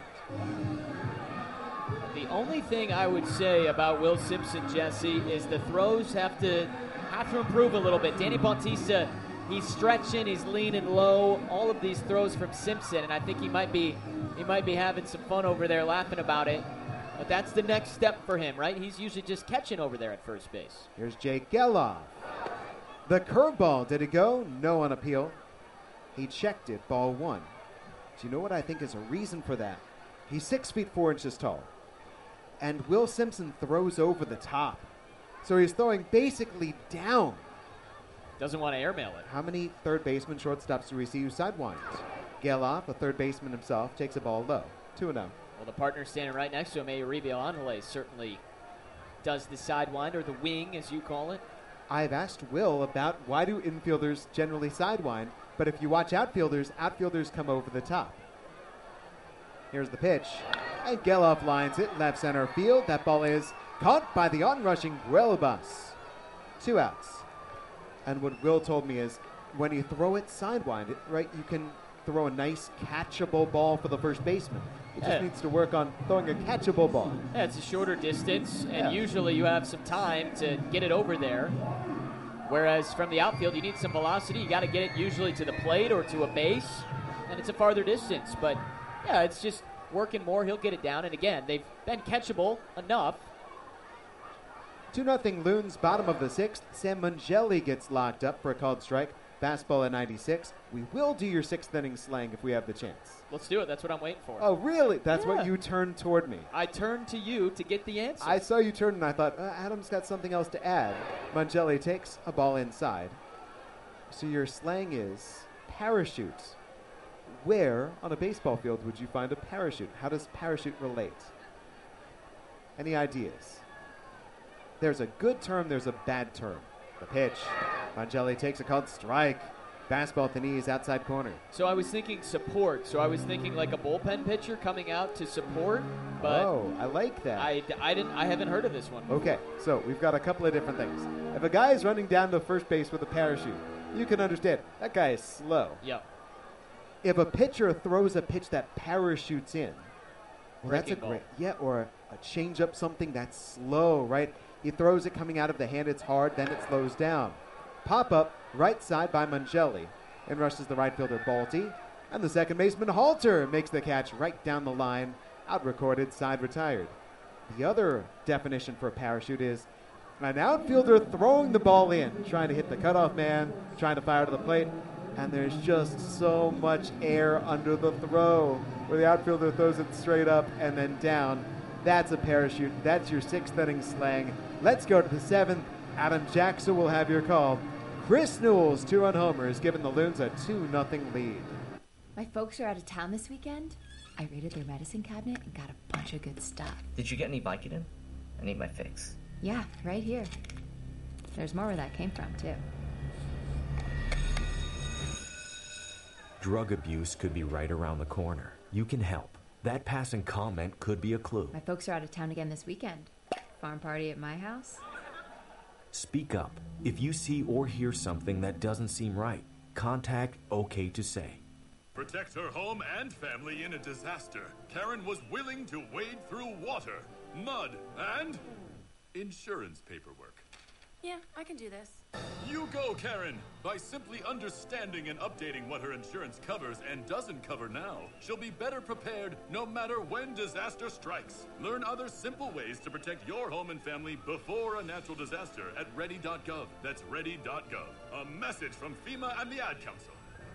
The only thing I would say about Will Simpson, Jesse, is the throws have to improve a little bit. Danny Bautista, he's stretching, he's leaning low. All of these throws from Simpson, and I think he might be having some fun over there, laughing about it. But that's the next step for him, right? He's usually just catching over there at first base. Here's Jake Geloff. The curveball, did it go? No on appeal. He checked it, ball 1. Do you know what I think is a reason for that? He's 6 feet 4 inches tall. And Will Simpson throws over the top. So he's throwing basically down. Doesn't want to airmail it. How many third baseman shortstops do we see who sidewinds? Geloff, a third baseman himself, takes a ball low. 2-0. Well, the partner standing right next to him, Uribe Angeles, certainly does the sidewind, or the wing, as you call it. I've asked Will about why do infielders generally sidewind, but if you watch outfielders come over the top. Here's the pitch. And Geloff lines it left center field. That ball is caught by the onrushing Huelbas. 2 outs. And what Will told me is when you throw it sidewind, right, you can throw a nice catchable ball for the first baseman. He just needs to work on throwing a catchable ball. Yeah, it's a shorter distance, and usually you have some time to get it over there. Whereas from the outfield, you need some velocity. You got to get it usually to the plate or to a base, and it's a farther distance. But, yeah, it's just working more. He'll get it down. And, again, they've been catchable enough. 2-0 Loons, bottom of the 6th. Sam Mangeli gets locked up for a called strike. Fastball at 96. We will do your 6th inning slang if we have the chance. Let's do it. That's what I'm waiting for. Oh, really? That's what you turned toward me. I turned to you to get the answer. I saw you turn and I thought, Adam's got something else to add. Mangeli takes a ball inside. So your slang is parachute. Where on a baseball field would you find a parachute? How does parachute relate? Any ideas? There's a good term, there's a bad term. The pitch. Mangeli takes a called strike. Fastball at the knees, outside corner. So I was thinking support. So I was thinking like a bullpen pitcher coming out to support. But I like that. I haven't heard of this one before. Okay, so we've got a couple of different things. If a guy is running down to first base with a parachute, you can understand that guy is slow. Yep. If a pitcher throws a pitch that parachutes in, well, that's a great, or a change up, something that's slow, right? He throws it coming out of the hand, it's hard, then it slows down. Pop up, right side by Mangeli, and rushes the right fielder Balti, and the second baseman Halter makes the catch right down the line, out recorded, side retired. The other definition for a parachute is an outfielder throwing the ball in, trying to hit the cutoff man, trying to fire to the plate, and there's just so much air under the throw where the outfielder throws it straight up and then down. That's a parachute. That's your 6th inning slang. Let's go to the 7th. Adam Jackson will have your call. Chris Newell's 2-run homer has given the Loons a 2-0 lead. My folks are out of town this weekend. I raided their medicine cabinet and got a bunch of good stuff. Did you get any Vicodin? I need my fix. Yeah, right here. There's more where that came from, too. Drug abuse could be right around the corner. You can help. That passing comment could be a clue. My folks are out of town again this weekend. Farm party at my house. Speak up. If you see or hear something that doesn't seem right, contact OK to Say. Protect her home and family in a disaster. Karen was willing to wade through water, mud, and insurance paperwork. Yeah, I can do this. You go, Karen! By simply understanding and updating what her insurance covers and doesn't cover now, she'll be better prepared no matter when disaster strikes. Learn other simple ways to protect your home and family before a natural disaster at ready.gov. That's ready.gov. A message from FEMA and the Ad Council.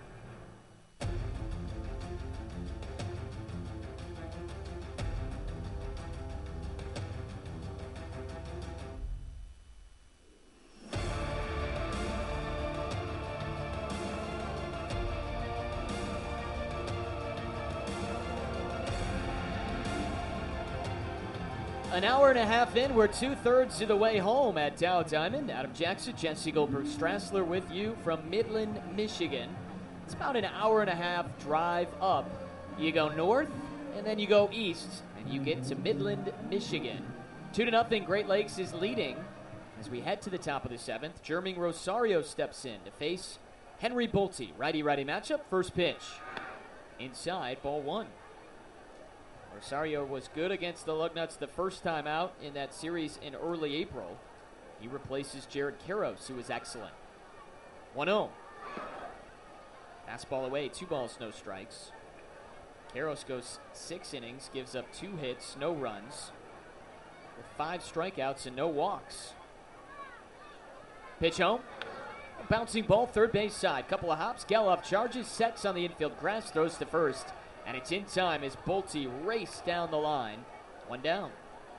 An hour and a half in, we're 2/3 of the way home at Dow Diamond. Adam Jackson, Jesse Goldberg-Strassler with you from Midland, Michigan. It's about an hour and a half drive up. You go north, and then you go east, and you get to Midland, Michigan. 2-0, Great Lakes is leading. As we head to the top of the 7th, Jerming Rosario steps in to face Henry Bolte. Righty-righty matchup, first pitch. Inside, ball 1. Rosario was good against the Lugnuts the first time out in that series in early April. He replaces Jared Karros, who was excellent. 1-0. Fastball away, 2 balls, no strikes. Karros goes 6 innings, gives up 2 hits, no runs, with 5 strikeouts and no walks. Pitch home. A bouncing ball, third base side. Couple of hops, Geloff charges, sets on the infield grass, throws to first. And it's in time as Bolte raced down the line. 1 down.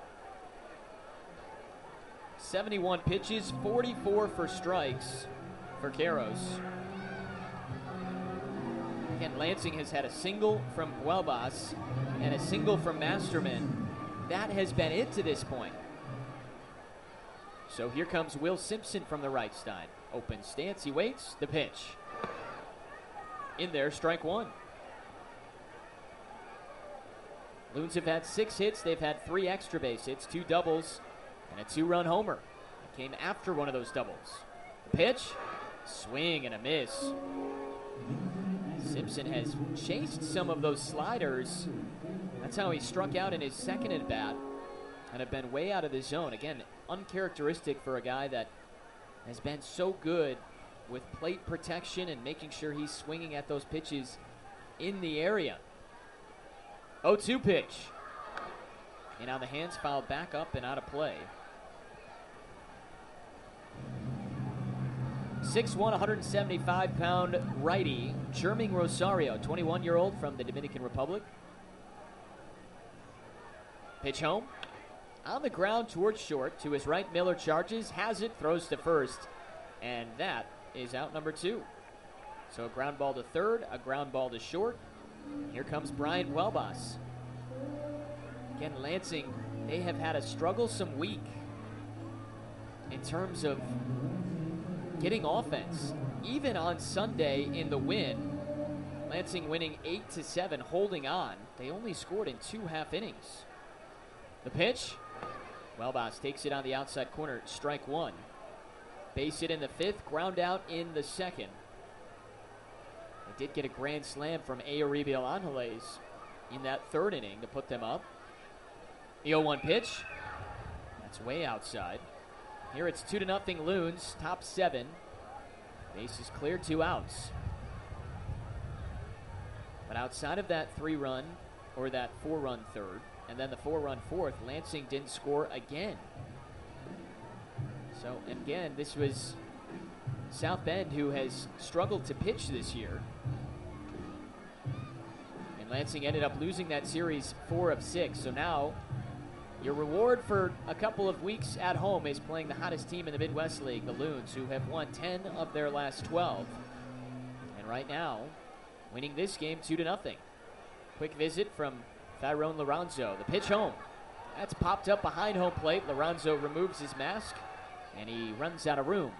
71 pitches, 44 for strikes for Karros. Again, Lansing has had a single from Huelbas and a single from Masterman. That has been it to this point. So here comes Will Simpson from the right side. Open stance, he waits, the pitch. In there, strike 1. Loons have had 6 hits. They've had 3 extra base hits, 2 doubles, and a 2-run homer. It came after one of those doubles. The pitch, swing and a miss. Simpson has chased some of those sliders. That's how he struck out in his second at bat and have been way out of the zone. Again, uncharacteristic for a guy that has been so good with plate protection and making sure he's swinging at those pitches in the area. 0-2 pitch. And on the hands, fouled back up and out of play. 6'1", 175-pound righty, Jerming Rosario, 21-year-old from the Dominican Republic. Pitch home. On the ground towards short. To his right, Miller charges, has it, throws to first. And that is out number 2. So a ground ball to third, a ground ball to short. Here comes Brian Huelbas. Again, Lansing, they have had a strugglesome week in terms of getting offense. Even on Sunday in the win, Lansing winning 8-7, holding on. They only scored in 2 half innings. The pitch, Huelbas takes it on the outside corner, strike 1. Base hit in the 5th, ground out in the 2nd. They did get a grand slam from Euribiel Angeles in that 3rd inning to put them up. The 0-1 pitch. That's way outside. Here it's 2-0 Loons, top 7. Base is clear, 2 outs. But outside of that 3-run, or that 4-run 3rd, and then the 4-run 4th, Lansing didn't score again. So, again, this was South Bend, who has struggled to pitch this year. And Lansing ended up losing that series 4 of 6. So now your reward for a couple of weeks at home is playing the hottest team in the Midwest League, the Loons, who have won 10 of their last 12. And right now, winning this game 2-0. Quick visit from Tyrone Lorenzo. The pitch home. That's popped up behind home plate. Lorenzo removes his mask, and he runs out of room.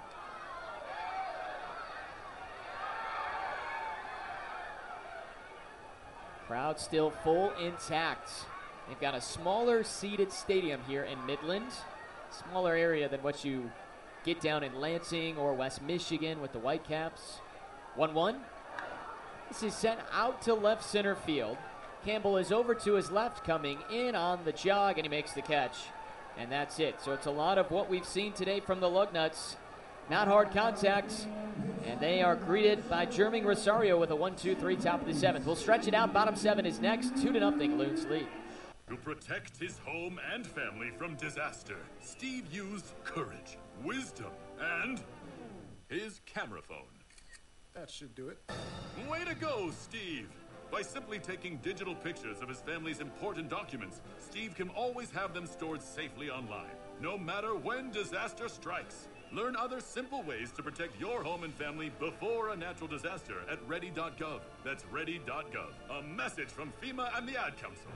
Crowd still full, intact. They've got a smaller seated stadium here in Midland. Smaller area than what you get down in Lansing or West Michigan with the Whitecaps. 1-1. This is sent out to left center field. Campbell is over to his left, coming in on the jog, and he makes the catch. and that's it. So it's a lot of what we've seen today from the Lugnuts. Not hard contact, and they are greeted by Jerming Rosario with a 1-2-3 top of the 7th. We'll stretch it out. Bottom 7 is next. 2-0 Loons lead. To protect his home and family from disaster, Steve used courage, wisdom, and his camera phone. That should do it. Way to go, Steve! By simply taking digital pictures of his family's important documents, Steve can always have them stored safely online, no matter when disaster strikes. Learn other simple ways to protect your home and family before a natural disaster at ready.gov. That's ready.gov. A message from FEMA and the Ad Council.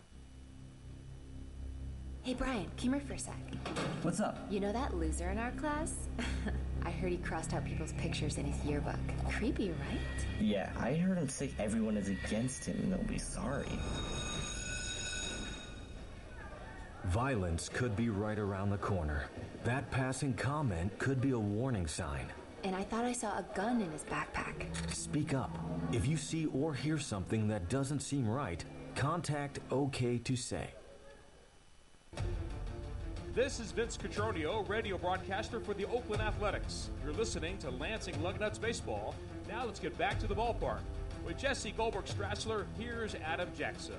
Hey, Brian, come here for a sec. What's up? You know that loser in our class? I heard he crossed out people's pictures in his yearbook. Creepy, right? Yeah, I heard him say everyone is against him and they'll be sorry. Violence could be right around the corner. That passing comment could be a warning sign. And I thought I saw a gun in his backpack. Speak up. If you see or hear something that doesn't seem right, contact OK to Say. This is Vince Cotroneo, radio broadcaster for the Oakland Athletics. You're listening to Lansing Lugnuts Baseball. Now let's get back to the ballpark. With Jesse Goldberg-Strassler, here's Adam Jackson.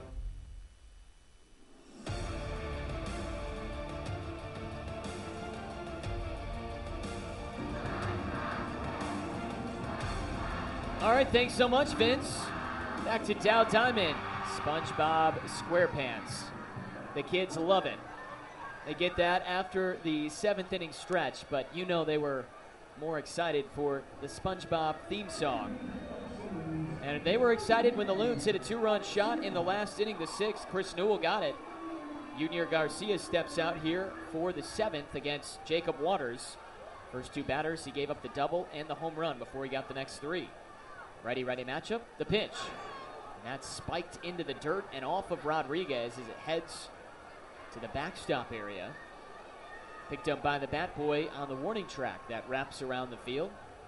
All right, thanks so much, Vince. Back to Dow Diamond, SpongeBob SquarePants. The kids love it. They get that after the 7th inning stretch, but you know they were more excited for the SpongeBob theme song. And they were excited when the Loons hit a 2-run shot in the last inning, the 6th. Chris Newell got it. Junior Garcia steps out here for the 7th against Jacob Waters. First 2 batters, he gave up the double and the home run before he got the next 3. Righty matchup, the pitch. And that's spiked into the dirt and off of Rodriguez as it heads to the backstop area. Picked up by the bat boy on the warning track that wraps around the field.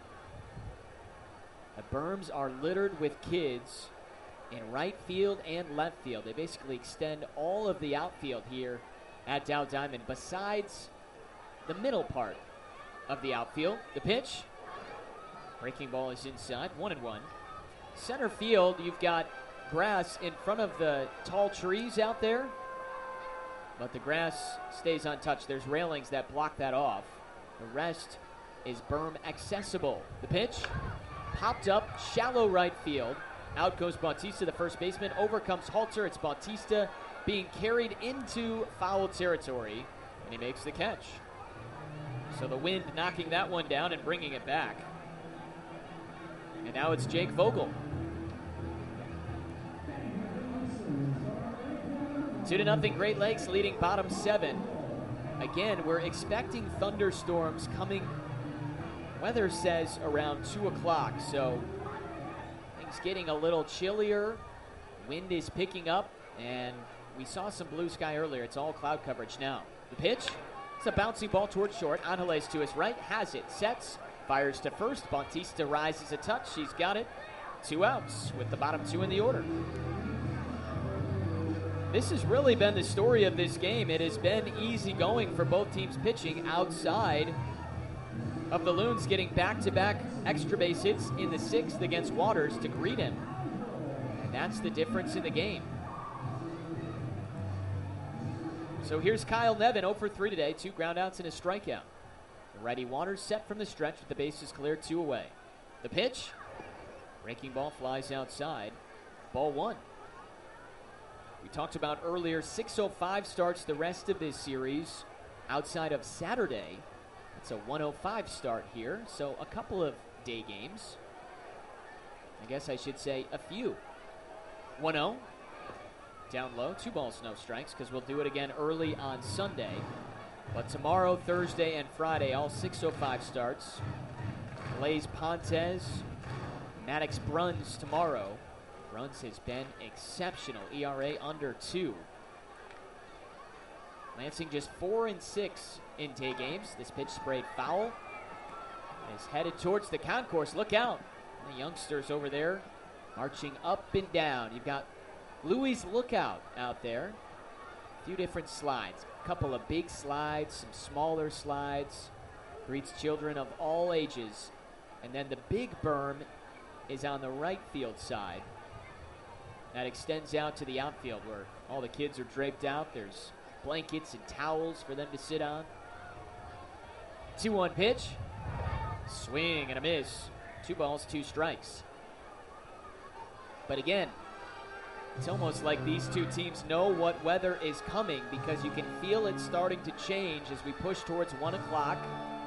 The berms are littered with kids in right field and left field. They basically extend all of the outfield here at Dow Diamond besides the middle part of the outfield. The pitch. Breaking ball is inside, 1-1. Center field, you've got grass in front of the tall trees out there, but the grass stays untouched. There's railings that block that off. The rest is berm accessible. The pitch, popped up, shallow right field. Out goes Bautista, the first baseman, overcomes Halter. It's Bautista being carried into foul territory, and he makes the catch. So the wind knocking that one down and bringing it back. And now it's Jake Vogel. 2-0 Great Lakes leading bottom 7. Again, we're expecting thunderstorms coming, weather says, around 2 o'clock. So things getting a little chillier. Wind is picking up, and we saw some blue sky earlier. It's all cloud coverage now. The pitch, it's a bouncy ball towards short. Angeles to his right, has it, sets, fires to first. Bautista rises a touch. She's got it. 2 outs with the bottom 2 in the order. This has really been the story of this game. It has been easy going for both teams pitching outside of the Loons getting back-to-back extra base hits in the 6th against Waters to greet him. And that's the difference in the game. So here's Kyle Nevin, 0 for 3 today, 2 groundouts and a strikeout. The righty Waters set from the stretch with the bases clear, 2 away. The pitch, breaking ball flies outside, ball 1. We talked about earlier, 6:05 starts the rest of this series outside of Saturday. It's a 1:05 start here, so a couple of day games. I guess I should say a few. 1-0, down low, 2 balls, no strikes, because we'll do it again early on Sunday. But tomorrow, Thursday, and Friday, all 6:05 starts. Blaze Pontes, Maddox Bruns tomorrow. Bruns has been exceptional. ERA under 2. Lansing just 4-6 in day games. This pitch sprayed foul. Is headed towards the concourse. Look out. The youngsters over there marching up and down. You've got Louis Lookout out there. A few different slides. couple of big slides, some smaller slides. Greets children of all ages. And then the big berm is on the right field side. That extends out to the outfield where all the kids are draped out. There's blankets and towels for them to sit on. 2-1 pitch. Swing and a miss. 2 balls, 2 strikes. But again, it's almost like these two teams know what weather is coming because you can feel it starting to change as we push towards 1 o'clock.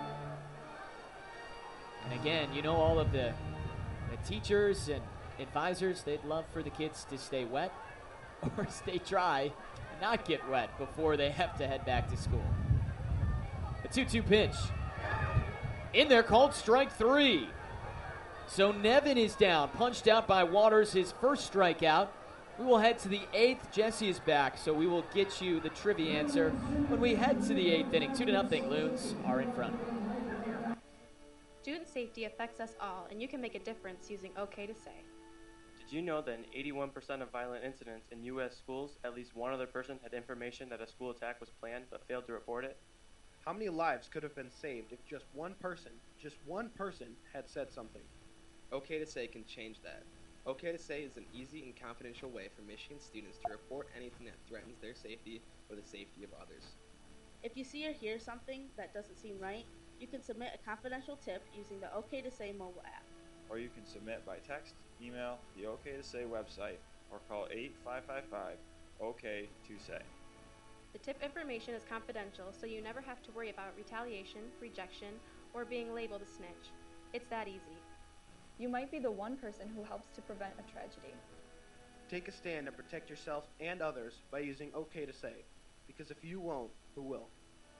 And again, you know, all of the teachers and advisors, they'd love for the kids to stay wet or stay dry and not get wet before they have to head back to school. A 2-2 pitch. In there, called strike 3. So Nevin is down, punched out by Waters, his first strikeout. We will head to the 8th. Jesse is back, so we will get you the trivia answer when we head to the 8th inning. 2-0, Loons are in front. Student safety affects us all, and you can make a difference using OK to Say. Did you know that in 81% of violent incidents in U.S. schools, at least one other person had information that a school attack was planned but failed to report it? How many lives could have been saved if just one person had said something? OK to Say can change that. OK to Say is an easy and confidential way for Michigan students to report anything that threatens their safety or the safety of others. If you see or hear something that doesn't seem right, you can submit a confidential tip using the OK to Say mobile app. Or you can submit by text, email, the OK to Say website, or call 855-OK-to-SAY. The tip information is confidential, so you never have to worry about retaliation, rejection, or being labeled a snitch. It's that easy. You might be the one person who helps to prevent a tragedy. Take a stand and protect yourself and others by using OK to Say, because if you won't, who will?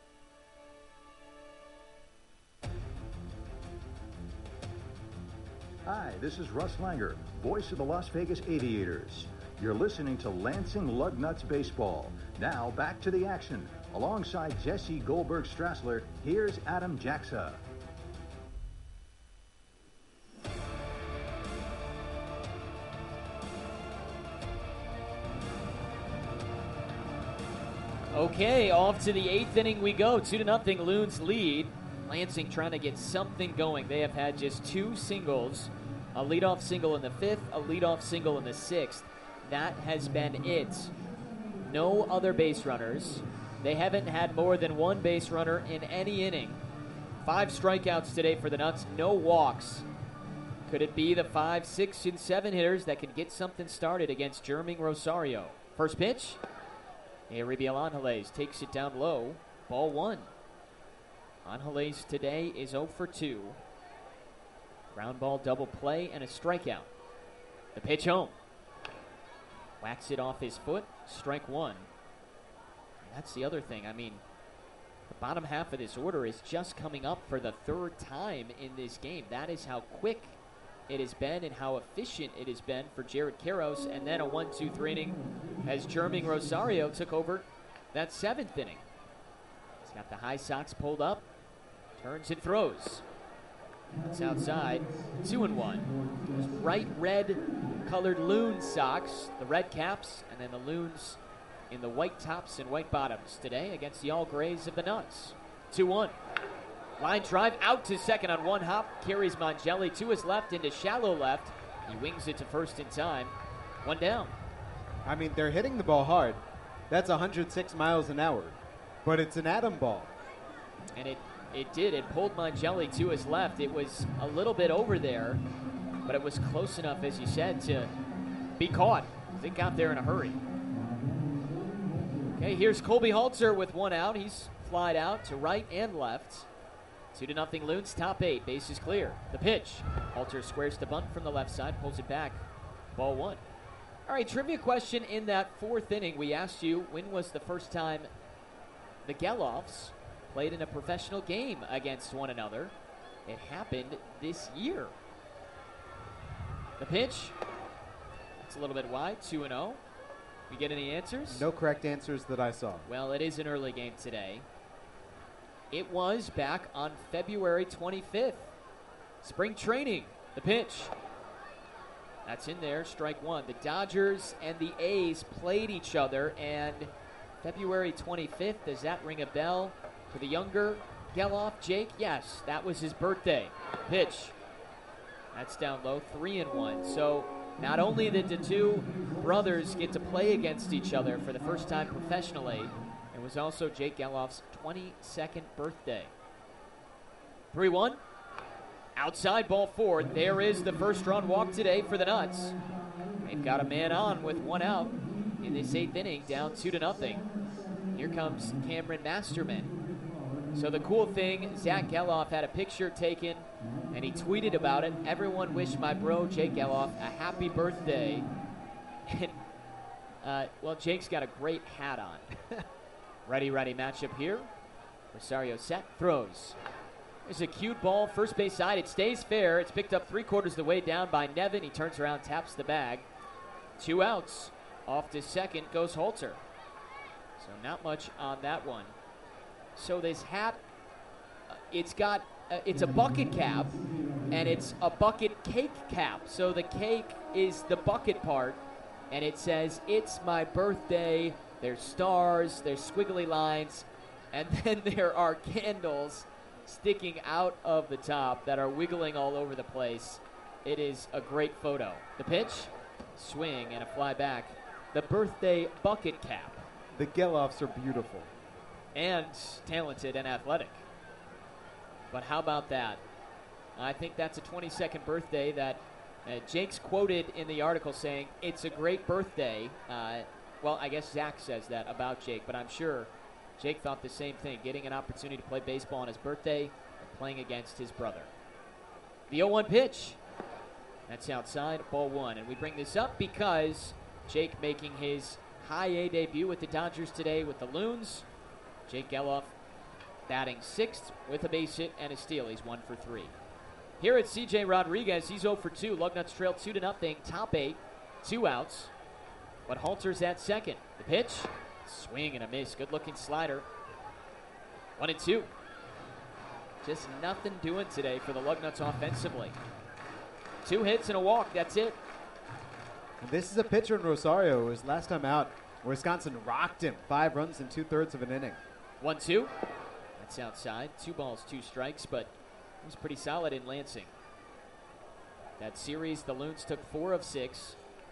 Hi, this is Russ Langer, voice of the Las Vegas Aviators. You're listening to Lansing Lugnuts Baseball. Now back to the action. Alongside Jesse Goldberg-Strassler, here's Adam Jaxa. Okay, off to the 8th inning we go. 2-0, Loons lead. Lansing trying to get something going. They have had just 2 singles, a leadoff single in the 5th, a leadoff single in the 6th. That has been it. No other base runners. They haven't had more than 1 base runner in any inning. 5 strikeouts today for the Nuts, no walks. Could it be the 5, 6, and 7 hitters that can get something started against Jerming Rosario? First pitch. Aribiel Angeles takes it down low. Ball 1. Angeles today is 0 for 2. Ground ball, double play, and a strikeout. The pitch home. Whacks it off his foot. Strike 1. And that's the other thing. I mean, the bottom half of this order is just coming up for the 3rd time in this game. That is how quick it has been and how efficient it has been for Jared Karros. And then a 1-2-3 inning as Jerming Rosario took over that 7th inning. He's got the high socks pulled up. Turns and throws. That's outside. 2-1. Bright red colored Loon socks, the red caps, and then the Loons in the white tops and white bottoms today against the all grays of the Nuts. 2-1. Line drive out to second on 1 hop. Carries Mongelli to his left into shallow left. He wings it to first in time. 1 down. I mean, they're hitting the ball hard. That's 106 miles an hour. But it's an atom ball. And it did. It pulled Mongelli to his left. It was a little bit over there, but it was close enough, as you said, to be caught. It got there in a hurry. Okay, here's Colby Halter with 1 out. He's flied out to right and left. 2-0 Loons, top 8. Base is clear. The pitch. Halter squares the bunt from the left side, pulls it back. Ball 1. All right, trivia question in that 4th inning. We asked you, when was the first time the Gelofs played in a professional game against one another? It happened this year. The pitch. It's a little bit wide, 2-0. We get any answers? No correct answers that I saw. Well, it is an early game today. It was back on February 25th. Spring training. The pitch. That's in there, strike 1. The Dodgers and the A's played each other, and February 25th. Does that ring a bell for the younger Geloff, Jake? Yes, that was his birthday. Pitch. That's down low, 3-1. So not only did the two brothers get to play against each other for the first time professionally, it was also Jake Geloff's 22nd birthday. 3-1. Outside ball 4. There is the first run walk today for the Nuts. They've got a man on with one out in this 8th inning, down 2-0. Here comes Cameron Masterman. So the cool thing, Zach Geloff had a picture taken, and he tweeted about it. Everyone wish my bro, Jake Geloff, a happy birthday. And, well, Jake's got a great hat on. Ready matchup here. Rosario set, throws. There's a cute ball, first base side. It stays fair. It's picked up 3/4 of the way down by Nevin. He turns around, taps the bag. 2 outs. Off to second goes Halter. So not much on that one. So this hat, it's a bucket cap, and it's a bucket cake cap. So the cake is the bucket part, and it says, "It's my birthday." There's stars, there's squiggly lines, and then there are candles sticking out of the top that are wiggling all over the place. It is a great photo. The pitch, swing, and a fly back. The birthday bucket cap. The Geloffs are beautiful. And talented and athletic. But how about that? I think that's a 22nd birthday that Jake's quoted in the article saying, "It's a great birthday." Well, I guess Zach says that about Jake, but I'm sure Jake thought the same thing, getting an opportunity to play baseball on his birthday and playing against his brother. The 0-1 pitch. That's outside, ball 1. And we bring this up because Jake making his high A debut with the Dodgers today with the Loons. Jake Geloff batting 6th with a base hit and a steal. He's 1 for 3. Here at CJ Rodriguez, he's 0 for 2. Lugnuts trail 2-0, top 8, 2 outs. But Halter's at second. The pitch. Swing and a miss. Good-looking slider. 1-2. Just nothing doing today for the Lugnuts offensively. 2 hits and a walk. That's it. And this is a pitcher in Rosario. His last time out, Wisconsin rocked him. 5 runs in 2/3 of an inning. 1-2. That's outside. 2 balls, 2 strikes, but he was pretty solid in Lansing. That series, the Loons took 4 of 6.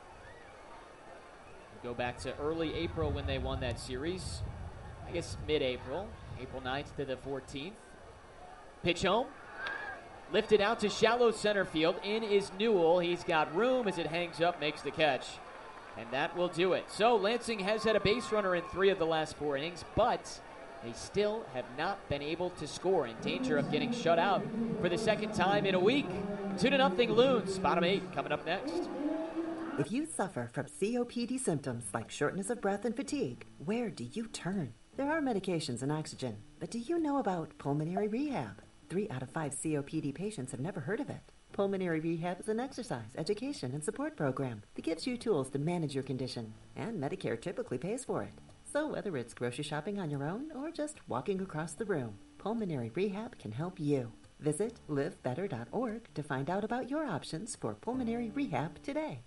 Go back to early April when they won that series. I guess mid-April. April 9th to the 14th. Pitch home. Lifted out to shallow center field. In is Newell. He's got room as it hangs up, makes the catch. And that will do it. So Lansing has had a base runner in 3 of the last 4 innings, but they still have not been able to score, in danger of getting shut out for the second time in a week. 2-0 Loons. Bottom 8 coming up next. If you suffer from COPD symptoms like shortness of breath and fatigue, where do you turn? There are medications and oxygen, but do you know about pulmonary rehab? 3 out of 5 COPD patients have never heard of it. Pulmonary rehab is an exercise, education, and support program that gives you tools to manage your condition, and Medicare typically pays for it. So whether it's grocery shopping on your own or just walking across the room, pulmonary rehab can help you. Visit livebetter.org to find out about your options for pulmonary rehab today.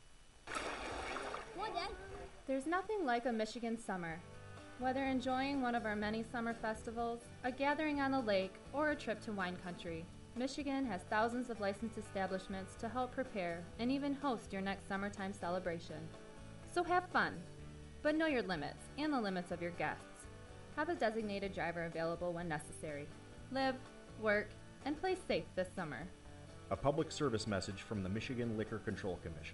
There's nothing like a Michigan summer. Whether enjoying one of our many summer festivals, a gathering on the lake, or a trip to wine country, Michigan has thousands of licensed establishments to help prepare and even host your next summertime celebration. So have fun, but know your limits and the limits of your guests. Have a designated driver available when necessary. Live, work, and play safe this summer. A public service message from the Michigan Liquor Control Commission.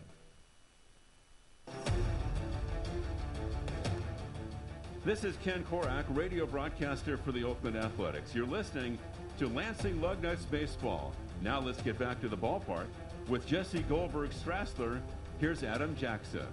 This is Ken Korak, radio broadcaster for the Oakland Athletics. You're listening to Lansing Lugnuts Baseball. Now let's get back to the ballpark with Jesse Goldberg-Strassler. Here's Adam Jackson.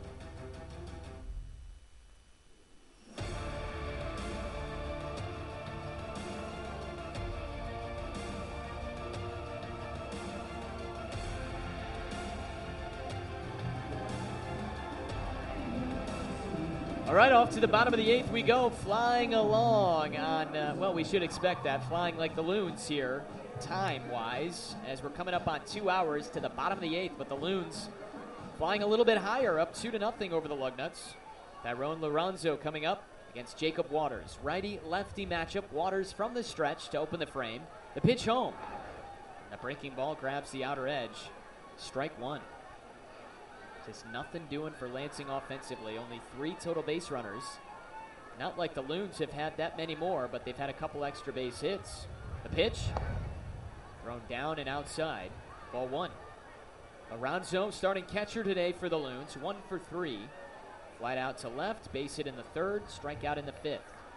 All right, off to the bottom of the 8th we go, flying along on, well, we should expect that, flying like the Loons here, time-wise, as we're coming up on 2 hours to the bottom of the 8th, but the Loons flying a little bit higher, up 2-0 over the Lugnuts. Tyrone Lorenzo coming up, against Jacob Waters. Righty-lefty matchup. Waters from the stretch to open the frame. The pitch home. The breaking ball grabs the outer edge. Strike one. Just nothing doing for Lansing offensively. Only 3 total base runners. Not like the Loons have had that many more, but they've had a couple extra base hits. The pitch. Thrown down and outside. Ball 1. Alonso, starting catcher today for the Loons. 1 for 3. Flight out to left. Base hit in the 3rd. Strikeout in the 5th.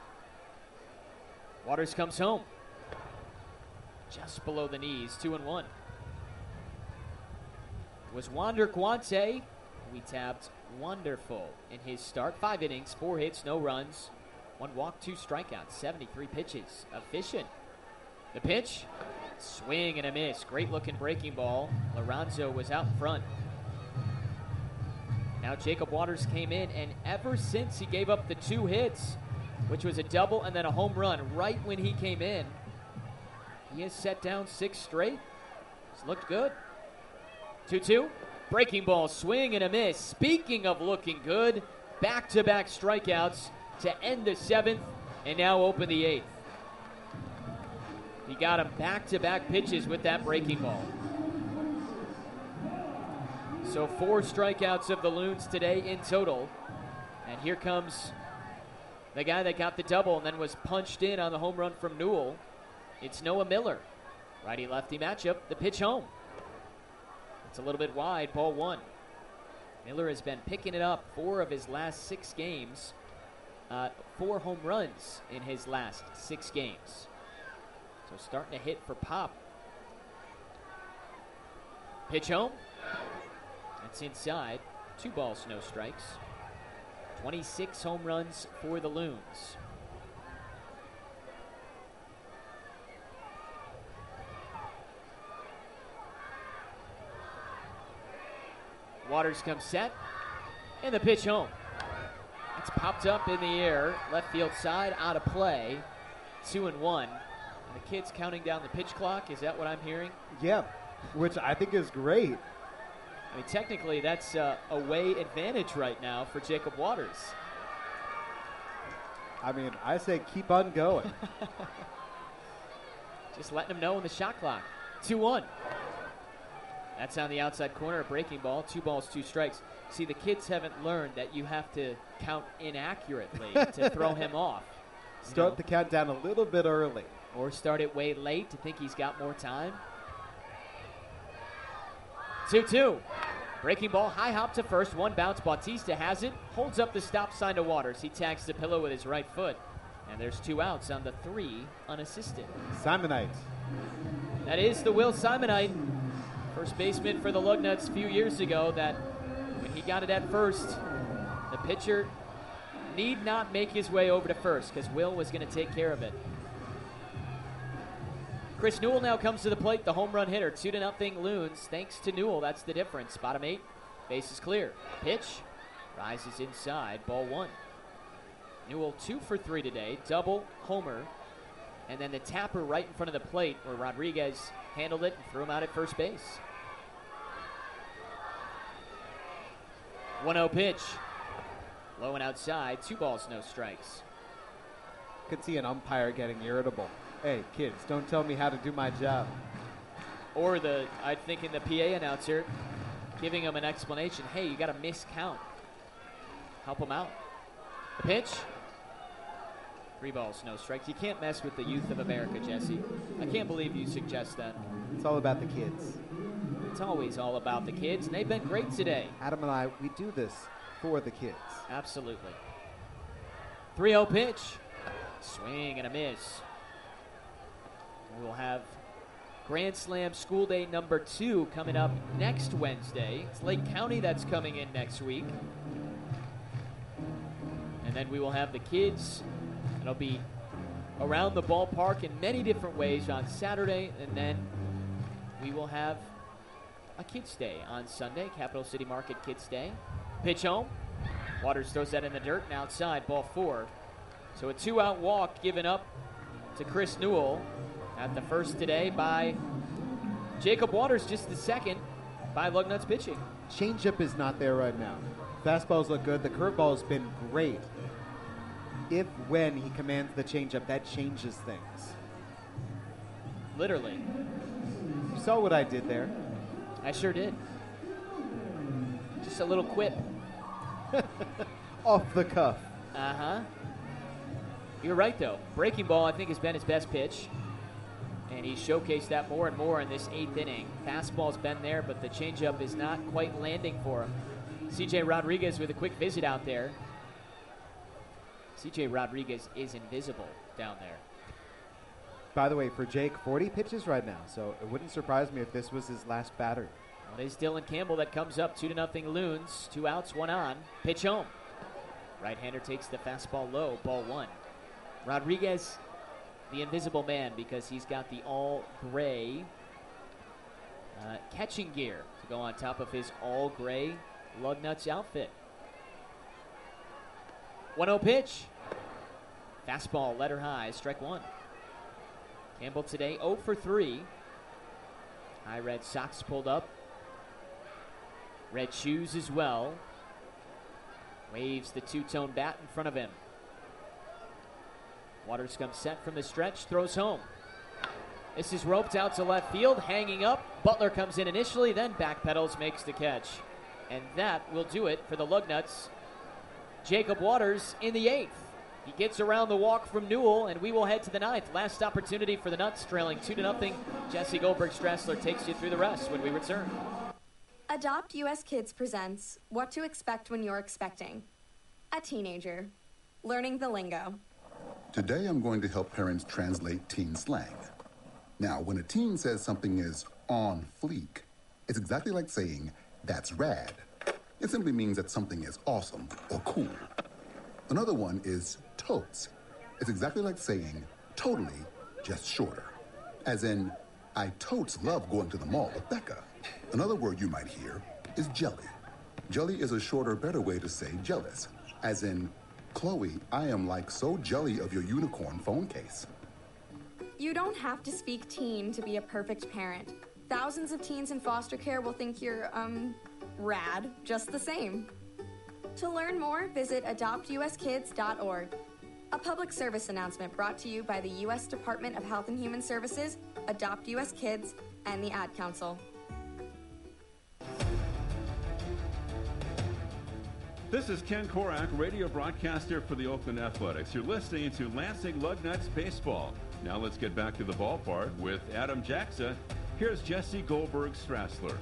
Waters comes home. Just below the knees. 2-1. It was Wander Quante. We tabbed wonderful in his start. 5 innings, 4 hits, no runs. 1 walk, 2 strikeouts, 73 pitches. Efficient. The pitch. Swing and a miss. Great looking breaking ball. Lorenzo was out in front. Now Jacob Waters came in, and ever since he gave up the 2 hits, which was a double and then a home run right when he came in, he has set down 6 straight. It's looked good. 2-2. Breaking ball, swing and a miss. Speaking of looking good, back-to-back strikeouts to end the 7th and now open the 8th. He got him back-to-back pitches with that breaking ball. So 4 strikeouts of the Loons today in total. And here comes the guy that got the double and then was punched in on the home run from Newell. It's Noah Miller. Righty-lefty matchup, the pitch home. It's a little bit wide, ball 1. Miller has been picking it up 4 of his last 6 games. 4 home runs in his last 6 games. So starting to hit for pop. Pitch home. That's inside. 2 balls, no strikes. 26 home runs for the Loons. Waters comes set, and the pitch home. It's popped up in the air, left field side, out of play. 2-1. And the kid's counting down the pitch clock. Is that what I'm hearing? Yeah, which I think is great. I mean, technically, that's a away advantage right now for Jacob Waters. I mean, I say keep on going. Just letting him know in the shot clock. 2-1. That's on the outside corner, a breaking ball. 2 balls, 2 strikes. See, the kids haven't learned that you have to count inaccurately to throw him off. Start the countdown a little bit early. Or start it way late to think he's got more time. 2-2. Breaking ball, high hop to first. 1 bounce. Bautista has it. Holds up the stop sign to Waters. He tags the pillow with his right foot. And there's 2 outs on the 3 unassisted. Simonite. That is the Will Simonite. First baseman for the Lugnuts a few years ago, that when he got it at first, the pitcher need not make his way over to first because Will was going to take care of it. Chris Newell now comes to the plate, the home run hitter. 2-0 Loons. Thanks to Newell, that's the difference. Bottom 8, base is clear. Pitch rises inside, ball 1. Newell 2 for 3 today, double, homer, and then the tapper right in front of the plate where Rodriguez handled it and threw him out at first base. 1-0 pitch. Low and outside. 2 balls, no strikes. Could see an umpire getting irritable. Hey, kids, don't tell me how to do my job. Or I'm thinking the PA announcer giving him an explanation. Hey, you got to miscount. Help him out. The pitch. 3 balls, no strikes. You can't mess with the youth of America, Jesse. I can't believe you suggest that. It's all about the kids. It's always all about the kids, and they've been great today. Adam and I, we do this for the kids. Absolutely. 3-0 pitch. Swing and a miss. We'll have Grand Slam School Day number 2 coming up next Wednesday. It's Lake County that's coming in next week. And then we will have the kids. It'll be around the ballpark in many different ways on Saturday, and then we will have a Kids Day on Sunday, Capital City Market Kids Day. Pitch home. Waters throws that in the dirt and outside, ball 4. So a 2-out walk given up to Chris Newell at the first today by Jacob Waters, just the second by Lugnuts pitching. Changeup is not there right now. Fastballs look good. The curveball's been great. when he commands the changeup, that changes things. Literally. You saw what I did there. I sure did. Just a little quip. Off the cuff. Uh-huh. You're right, though. Breaking ball, I think, has been his best pitch. And he's showcased that more and more in this 8th inning. Fastball's been there, but the changeup is not quite landing for him. C.J. Rodriguez with a quick visit out there. C.J. Rodriguez is invisible down there. By the way, for Jake, 40 pitches right now, so it wouldn't surprise me if this was his last batter. Well, it is Dylan Campbell that comes up 2-0 Loons. 2 outs, 1 on. Pitch home. Right-hander takes the fastball low, ball 1. Rodriguez, the invisible man, because he's got the all-gray catching gear to go on top of his all-gray Lugnuts outfit. 1-0 pitch. Fastball, letter high, strike 1. Campbell today 0 for 3. High red socks pulled up. Red shoes as well. Waves the two-tone bat in front of him. Waters comes set from the stretch, throws home. This is roped out to left field, hanging up. Butler comes in initially, then backpedals, makes the catch. And that will do it for the Lugnuts. Jacob Waters in the 8th. He gets around the walk from Newell, and we will head to the 9th. Last opportunity for the Nuts, trailing 2-0. Jesse Goldberg-Strassler takes you through the rest when we return. Adopt US Kids presents What to Expect When You're Expecting. A teenager. Learning the lingo. Today I'm going to help parents translate teen slang. Now, when a teen says something is on fleek, it's exactly like saying, that's rad. It simply means that something is awesome or cool. Another one is totes. It's exactly like saying totally, just shorter. As in, I totes love going to the mall with Becca. Another word you might hear is jelly. Jelly is a shorter, better way to say jealous. As in, Chloe, I am like so jelly of your unicorn phone case. You don't have to speak teen to be a perfect parent. Thousands of teens in foster care will think you're, rad just the same. To learn more, visit adoptuskids.org. A public service announcement brought to you by the U.S. Department of Health and Human Services, Adopt U.S. Kids, and the Ad Council. This is Ken Korak, radio broadcaster for the Oakland Athletics. You're listening to Lansing Lugnuts Baseball. Now let's get back to the ballpark with Adam Jaxa. Here's Jesse Goldberg-Strassler.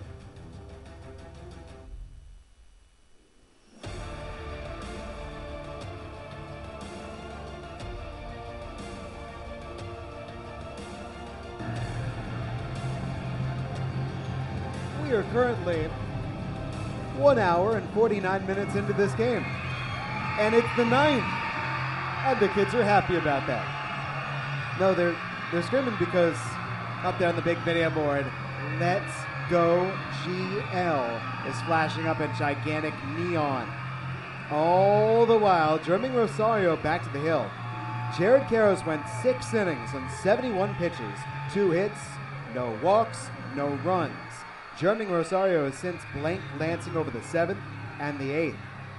We are currently 1 hour and 49 minutes into this game. And it's the 9th. And the kids are happy about that. No, they're screaming because up there on the big video board, Let's Go GL is flashing up in gigantic neon. All the while, Jeremy Rosario back to the hill. Jared Karros went 6 innings and 71 pitches, 2 hits, no walks, no runs. Jeremy Rosario has since blanked Lansing over the 7th and the 8th.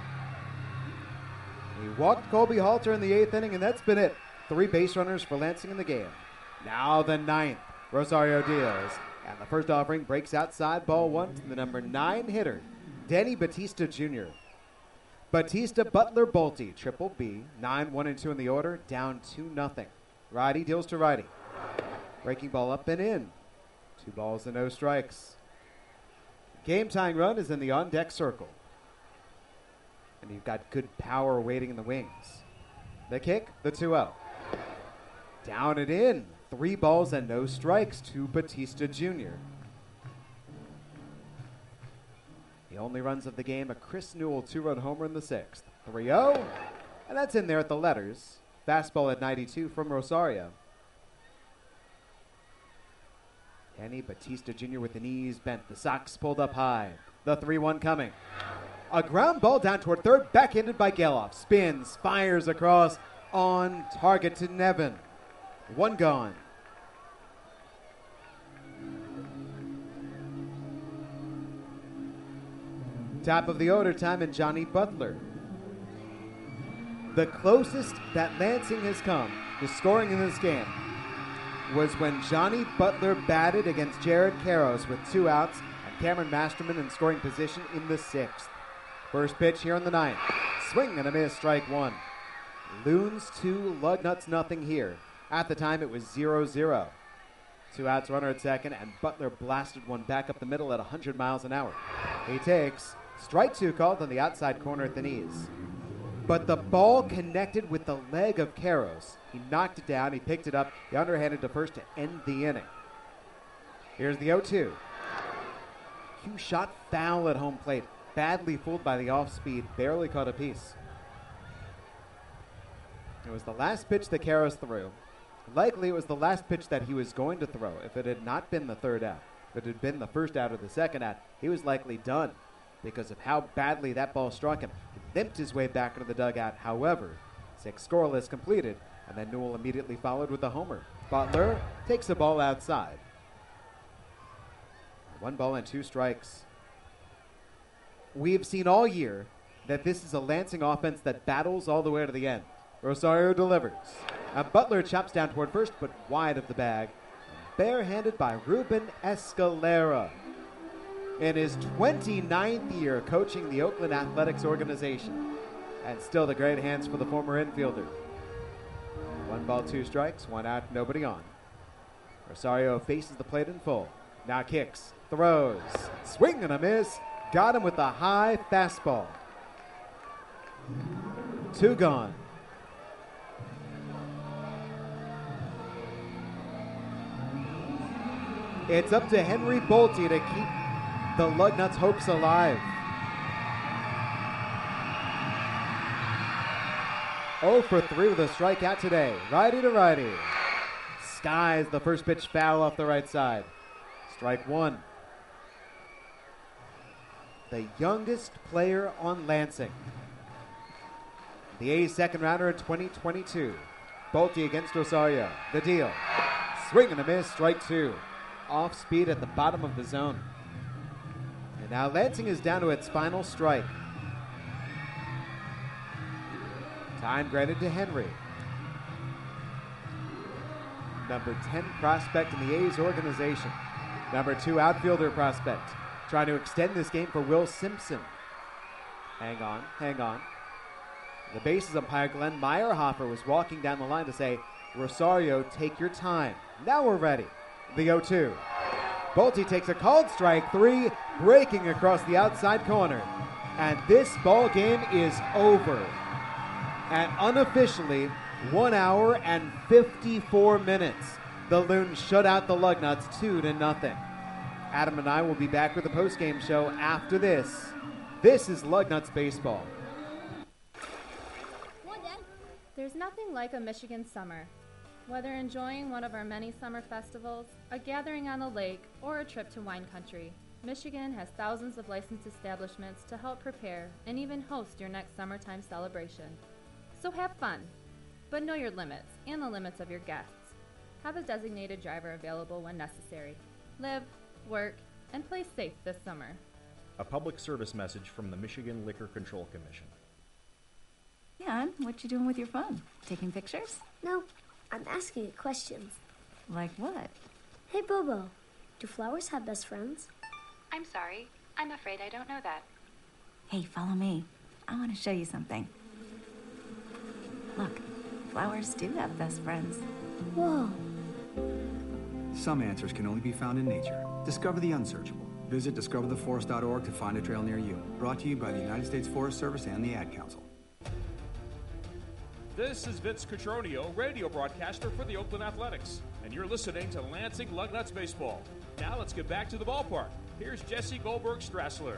He walked Colby Halter in the 8th inning, and that's been it. 3 base runners for Lansing in the game. Now the 9th, Rosario deals. And the first offering breaks outside, ball 1 to the number 9 hitter, Danny Batista Jr. Batista, Butler, Bolte, triple B, 9, 1, and 2 in the order, down 2-0. Righty deals to righty. Breaking ball up and in. 2 balls and no strikes. Game-tying run is in the on-deck circle. And you've got good power waiting in the wings. The kick, the 2-0. Down and in. 3 balls and no strikes to Batista Jr. The only runs of the game, a Chris Newell 2-run homer in the 6th. 3-0. And that's in there at the letters. Fastball at 92 from Rosario. Danny Batista Jr. with the knees bent. The socks pulled up high. The 3-1 coming. A ground ball down toward third, backhanded by Geloff. Spins, fires across, on target to Nevin. 1 gone. Top of the order, time and Johnny Butler. The closest that Lansing has come to scoring in this game was when Johnny Butler batted against Jared Karros with 2 outs and Cameron Masterman in scoring position in the 6th. First pitch here in the 9th. Swing and a miss, strike 1. Loons 2, Lugnuts nothing here. At the time, it was 0-0. 2 outs, runner at second, and Butler blasted one back up the middle at 100 miles an hour. He takes strike 2 called on the outside corner at the knees. But the ball connected with the leg of Karros. He knocked it down. He picked it up. He underhanded to first to end the inning. Here's the 0-2. Hugh shot foul at home plate. Badly fooled by the off-speed. Barely caught a piece. It was the last pitch that Karros threw. Likely it was the last pitch that he was going to throw. If it had not been the third out, if it had been the first out or the second out, he was likely done because of how badly that ball struck him. He limped his way back into the dugout. However, 6 scoreless completed, and then Newell immediately followed with a homer. Butler takes the ball outside. 1 ball and 2 strikes. We have seen all year that this is a Lansing offense that battles all the way to the end. Rosario delivers. Butler chops down toward first, but wide of the bag. Barehanded by Ruben Escalera. In his 29th year coaching the Oakland Athletics organization. And still the great hands for the former infielder. 1 ball, 2 strikes, 1 out, nobody on. Rosario faces the plate in full. Now kicks, throws, swing and a miss. Got him with a high fastball. 2 gone. It's up to Henry Bolte to keep the Lugnuts' hopes alive. 0 for 3 with a strikeout today. Righty to righty. Skies the first pitch foul off the right side. Strike 1. The youngest player on Lansing. The A's second rounder in 2022. Bolte against Rosario. The deal. Swing and a miss, strike 2. Off speed at the bottom of the zone. And now Lansing is down to its final strike. Time granted to Henry. Number 10 prospect in the A's organization. Number 2 outfielder prospect. Trying to extend this game for Will Simpson. Hang on, hang on. The bases umpire Glenn Meyerhofer was walking down the line to say, Rosario, take your time. Now we're ready. The 0-2. Bolte takes a called strike 3, breaking across the outside corner. And this ball game is over. And unofficially, 1 hour and 54 minutes. The Loons shut out the Lugnuts 2-0. Adam and I will be back with the post-game show after this. This is Lugnuts Baseball. There's nothing like a Michigan summer. Whether enjoying one of our many summer festivals, a gathering on the lake, or a trip to wine country, Michigan has thousands of licensed establishments to help prepare and even host your next summertime celebration. So have fun, but know your limits and the limits of your guests. Have a designated driver available when necessary. Live, work, and play safe this summer. A public service message from the Michigan Liquor Control Commission. Jan, what you doing with your phone? Taking pictures? No, I'm asking it questions. Like what? Hey, Bobo, do flowers have best friends? I'm sorry. I'm afraid I don't know that. Hey, follow me. I want to show you something. Look, flowers do have best friends. Whoa. Some answers can only be found in nature. Discover the unsearchable. Visit discovertheforest.org to find a trail near you. Brought to you by the United States Forest Service and the Ad Council. This is Vince Cotroneo, radio broadcaster for the Oakland Athletics, and you're listening to Lansing Lugnuts Baseball. Now let's get back to the ballpark. Here's Jesse Goldberg-Strassler.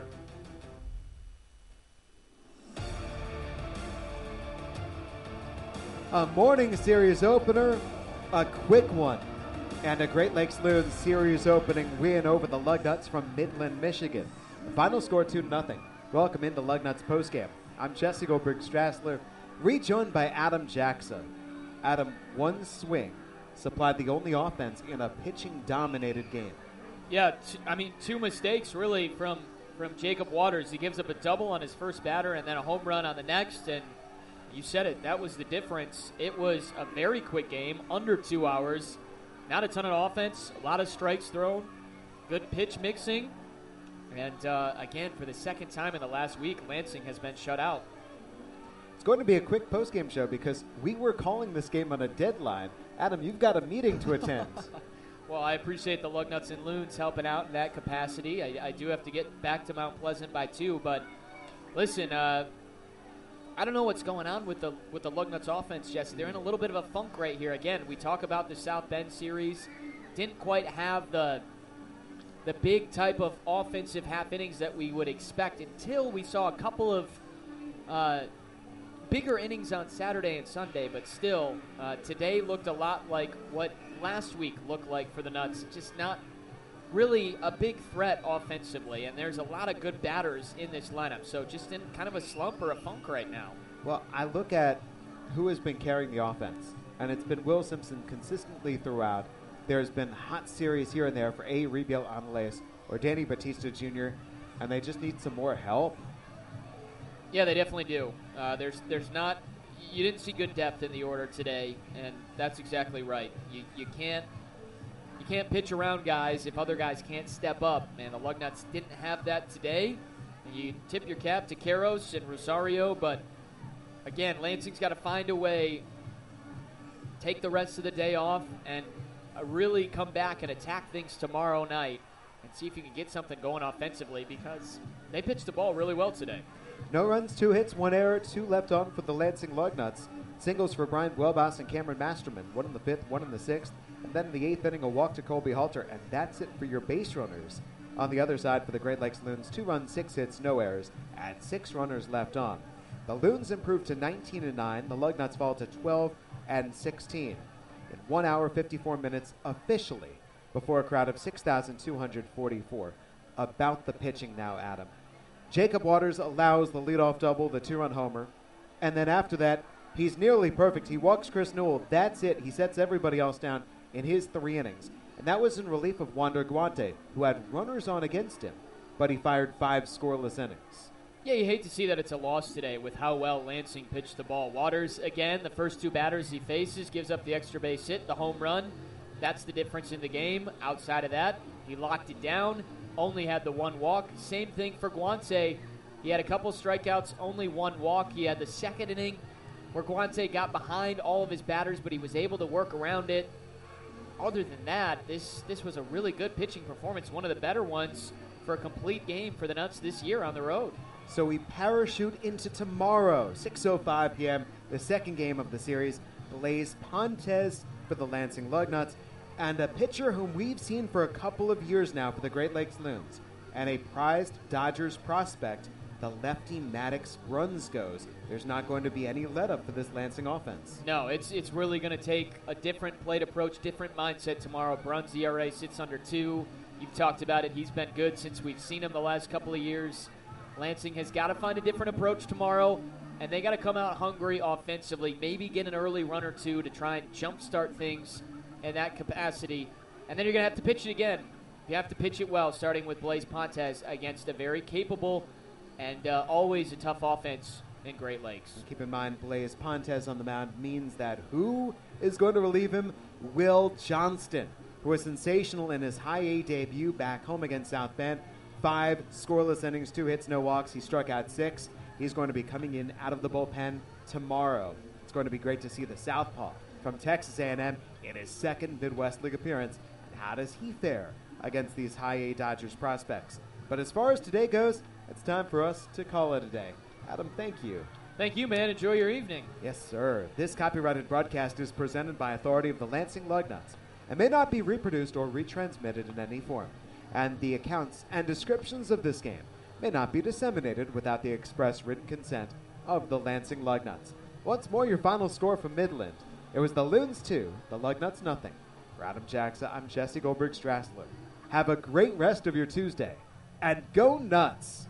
A morning series opener, a quick one, and a Great Lakes Loons series opening win over the Lugnuts from Midland, Michigan. The final score 2-0. Welcome into Lugnuts postgame. I'm Jesse Goldberg-Strassler, rejoined by Adam Jackson. Adam, one swing supplied the only offense in a pitching-dominated game. Yeah, 2 mistakes really from Jacob Waters. He gives up a double on his first batter and then a home run on the next, and You said it. That was the difference. It was a very quick game, under 2 hours. Not a ton of offense, a lot of strikes thrown, good pitch mixing. And, again, for the second time in the last week, Lansing has been shut out. It's going to be a quick postgame show because we were calling this game on a deadline. Adam, you've got a meeting to attend. Well, I appreciate the Lugnuts and Loons helping out in that capacity. I do have to get back to Mount Pleasant by 2, but listen, I don't know what's going on with the Lugnuts offense, Jesse. They're in a little bit of a funk right here. Again, we talk about the South Bend series. Didn't quite have the big type of offensive half innings that we would expect until we saw a couple of bigger innings on Saturday and Sunday, but still, today looked a lot like what last week looked like for the Nuts. Just not really a big threat offensively, and there's a lot of good batters in this lineup, so just in kind of a slump or a funk right now. Well, I look at who has been carrying the offense, and it's been Will Simpson consistently throughout. There's been hot series here and there for A. Rebiel Angeles or Danny Batista Jr., and they just need some more help. Yeah, they definitely do. There's not – you didn't see good depth in the order today, and that's exactly right. You can't pitch around guys if other guys can't step up. Man, the Lugnuts didn't have that today. And you tip your cap to Caros and Rosario, but, again, Lansing's got to find a way, take the rest of the day off, and really come back and attack things tomorrow night and see if you can get something going offensively because they pitched the ball really well today. No runs, 2 hits, 1 error, 2 left on for the Lansing Lugnuts. Singles for Brian Guelbas and Cameron Masterman, 1 in the 5th, 1 in the 6th, and then in the 8th inning, a walk to Colby Halter, and that's it for your base runners. On the other side for the Great Lakes Loons, 2 runs, 6 hits, no errors, and 6 runners left on. The Loons improved to 19-9. The Lugnuts fall to 12-16. In 1 hour, 54 minutes officially before a crowd of 6,244. About the pitching now, Adam. Jacob Waters allows the leadoff double, the 2-run homer, and then after that, he's nearly perfect. He walks Chris Newell. That's it. He sets everybody else down in his 3 innings. And that was in relief of Wander Guante, who had runners on against him, but he fired 5 scoreless innings. Yeah, you hate to see that it's a loss today with how well Lansing pitched the ball. Waters, again, the first 2 batters he faces, gives up the extra base hit, the home run. That's the difference in the game. Outside of that, he locked it down, only had the 1 walk. Same thing for Guante. He had a couple strikeouts, only 1 walk. He had the 2nd inning where Guante got behind all of his batters, but he was able to work around it. Other than that, this was a really good pitching performance, one of the better ones for a complete game for the Nuts this year on the road. So we parachute into tomorrow, 6:05 p.m., the second game of the series. Blaise Pontes for the Lansing Lugnuts, and a pitcher whom we've seen for a couple of years now for the Great Lakes Loons, and a prized Dodgers prospect, the lefty Maddox Bruns goes. There's not going to be any let-up for this Lansing offense. No, it's really going to take a different plate approach, different mindset tomorrow. Bruns' ERA sits under 2. You've talked about it. He's been good since we've seen him the last couple of years. Lansing has got to find a different approach tomorrow, and they got to come out hungry offensively, maybe get an early run or 2 to try and jumpstart things in that capacity. And then you're going to have to pitch it again. You have to pitch it well, starting with Blaise Pontes against a very capable and always a tough offense in Great Lakes. And keep in mind, Blaise Pontes on the mound means that who is going to relieve him? Will Johnston, who was sensational in his high A debut back home against South Bend. 5 scoreless innings, 2 hits, no walks. He struck out 6. He's going to be coming in out of the bullpen tomorrow. It's going to be great to see the southpaw from Texas A&M in his 2nd Midwest League appearance. And how does he fare against these high A Dodgers prospects? But as far as today goes, it's time for us to call it a day. Adam, thank you. Thank you, man. Enjoy your evening. Yes, sir. This copyrighted broadcast is presented by authority of the Lansing Lugnuts and may not be reproduced or retransmitted in any form. And the accounts and descriptions of this game may not be disseminated without the express written consent of the Lansing Lugnuts. Once more, your final score from Midland. It was the Loons 2, the Lugnuts nothing. For Adam Jackson, I'm Jesse Goldberg-Strassler. Have a great rest of your Tuesday, and go Nuts!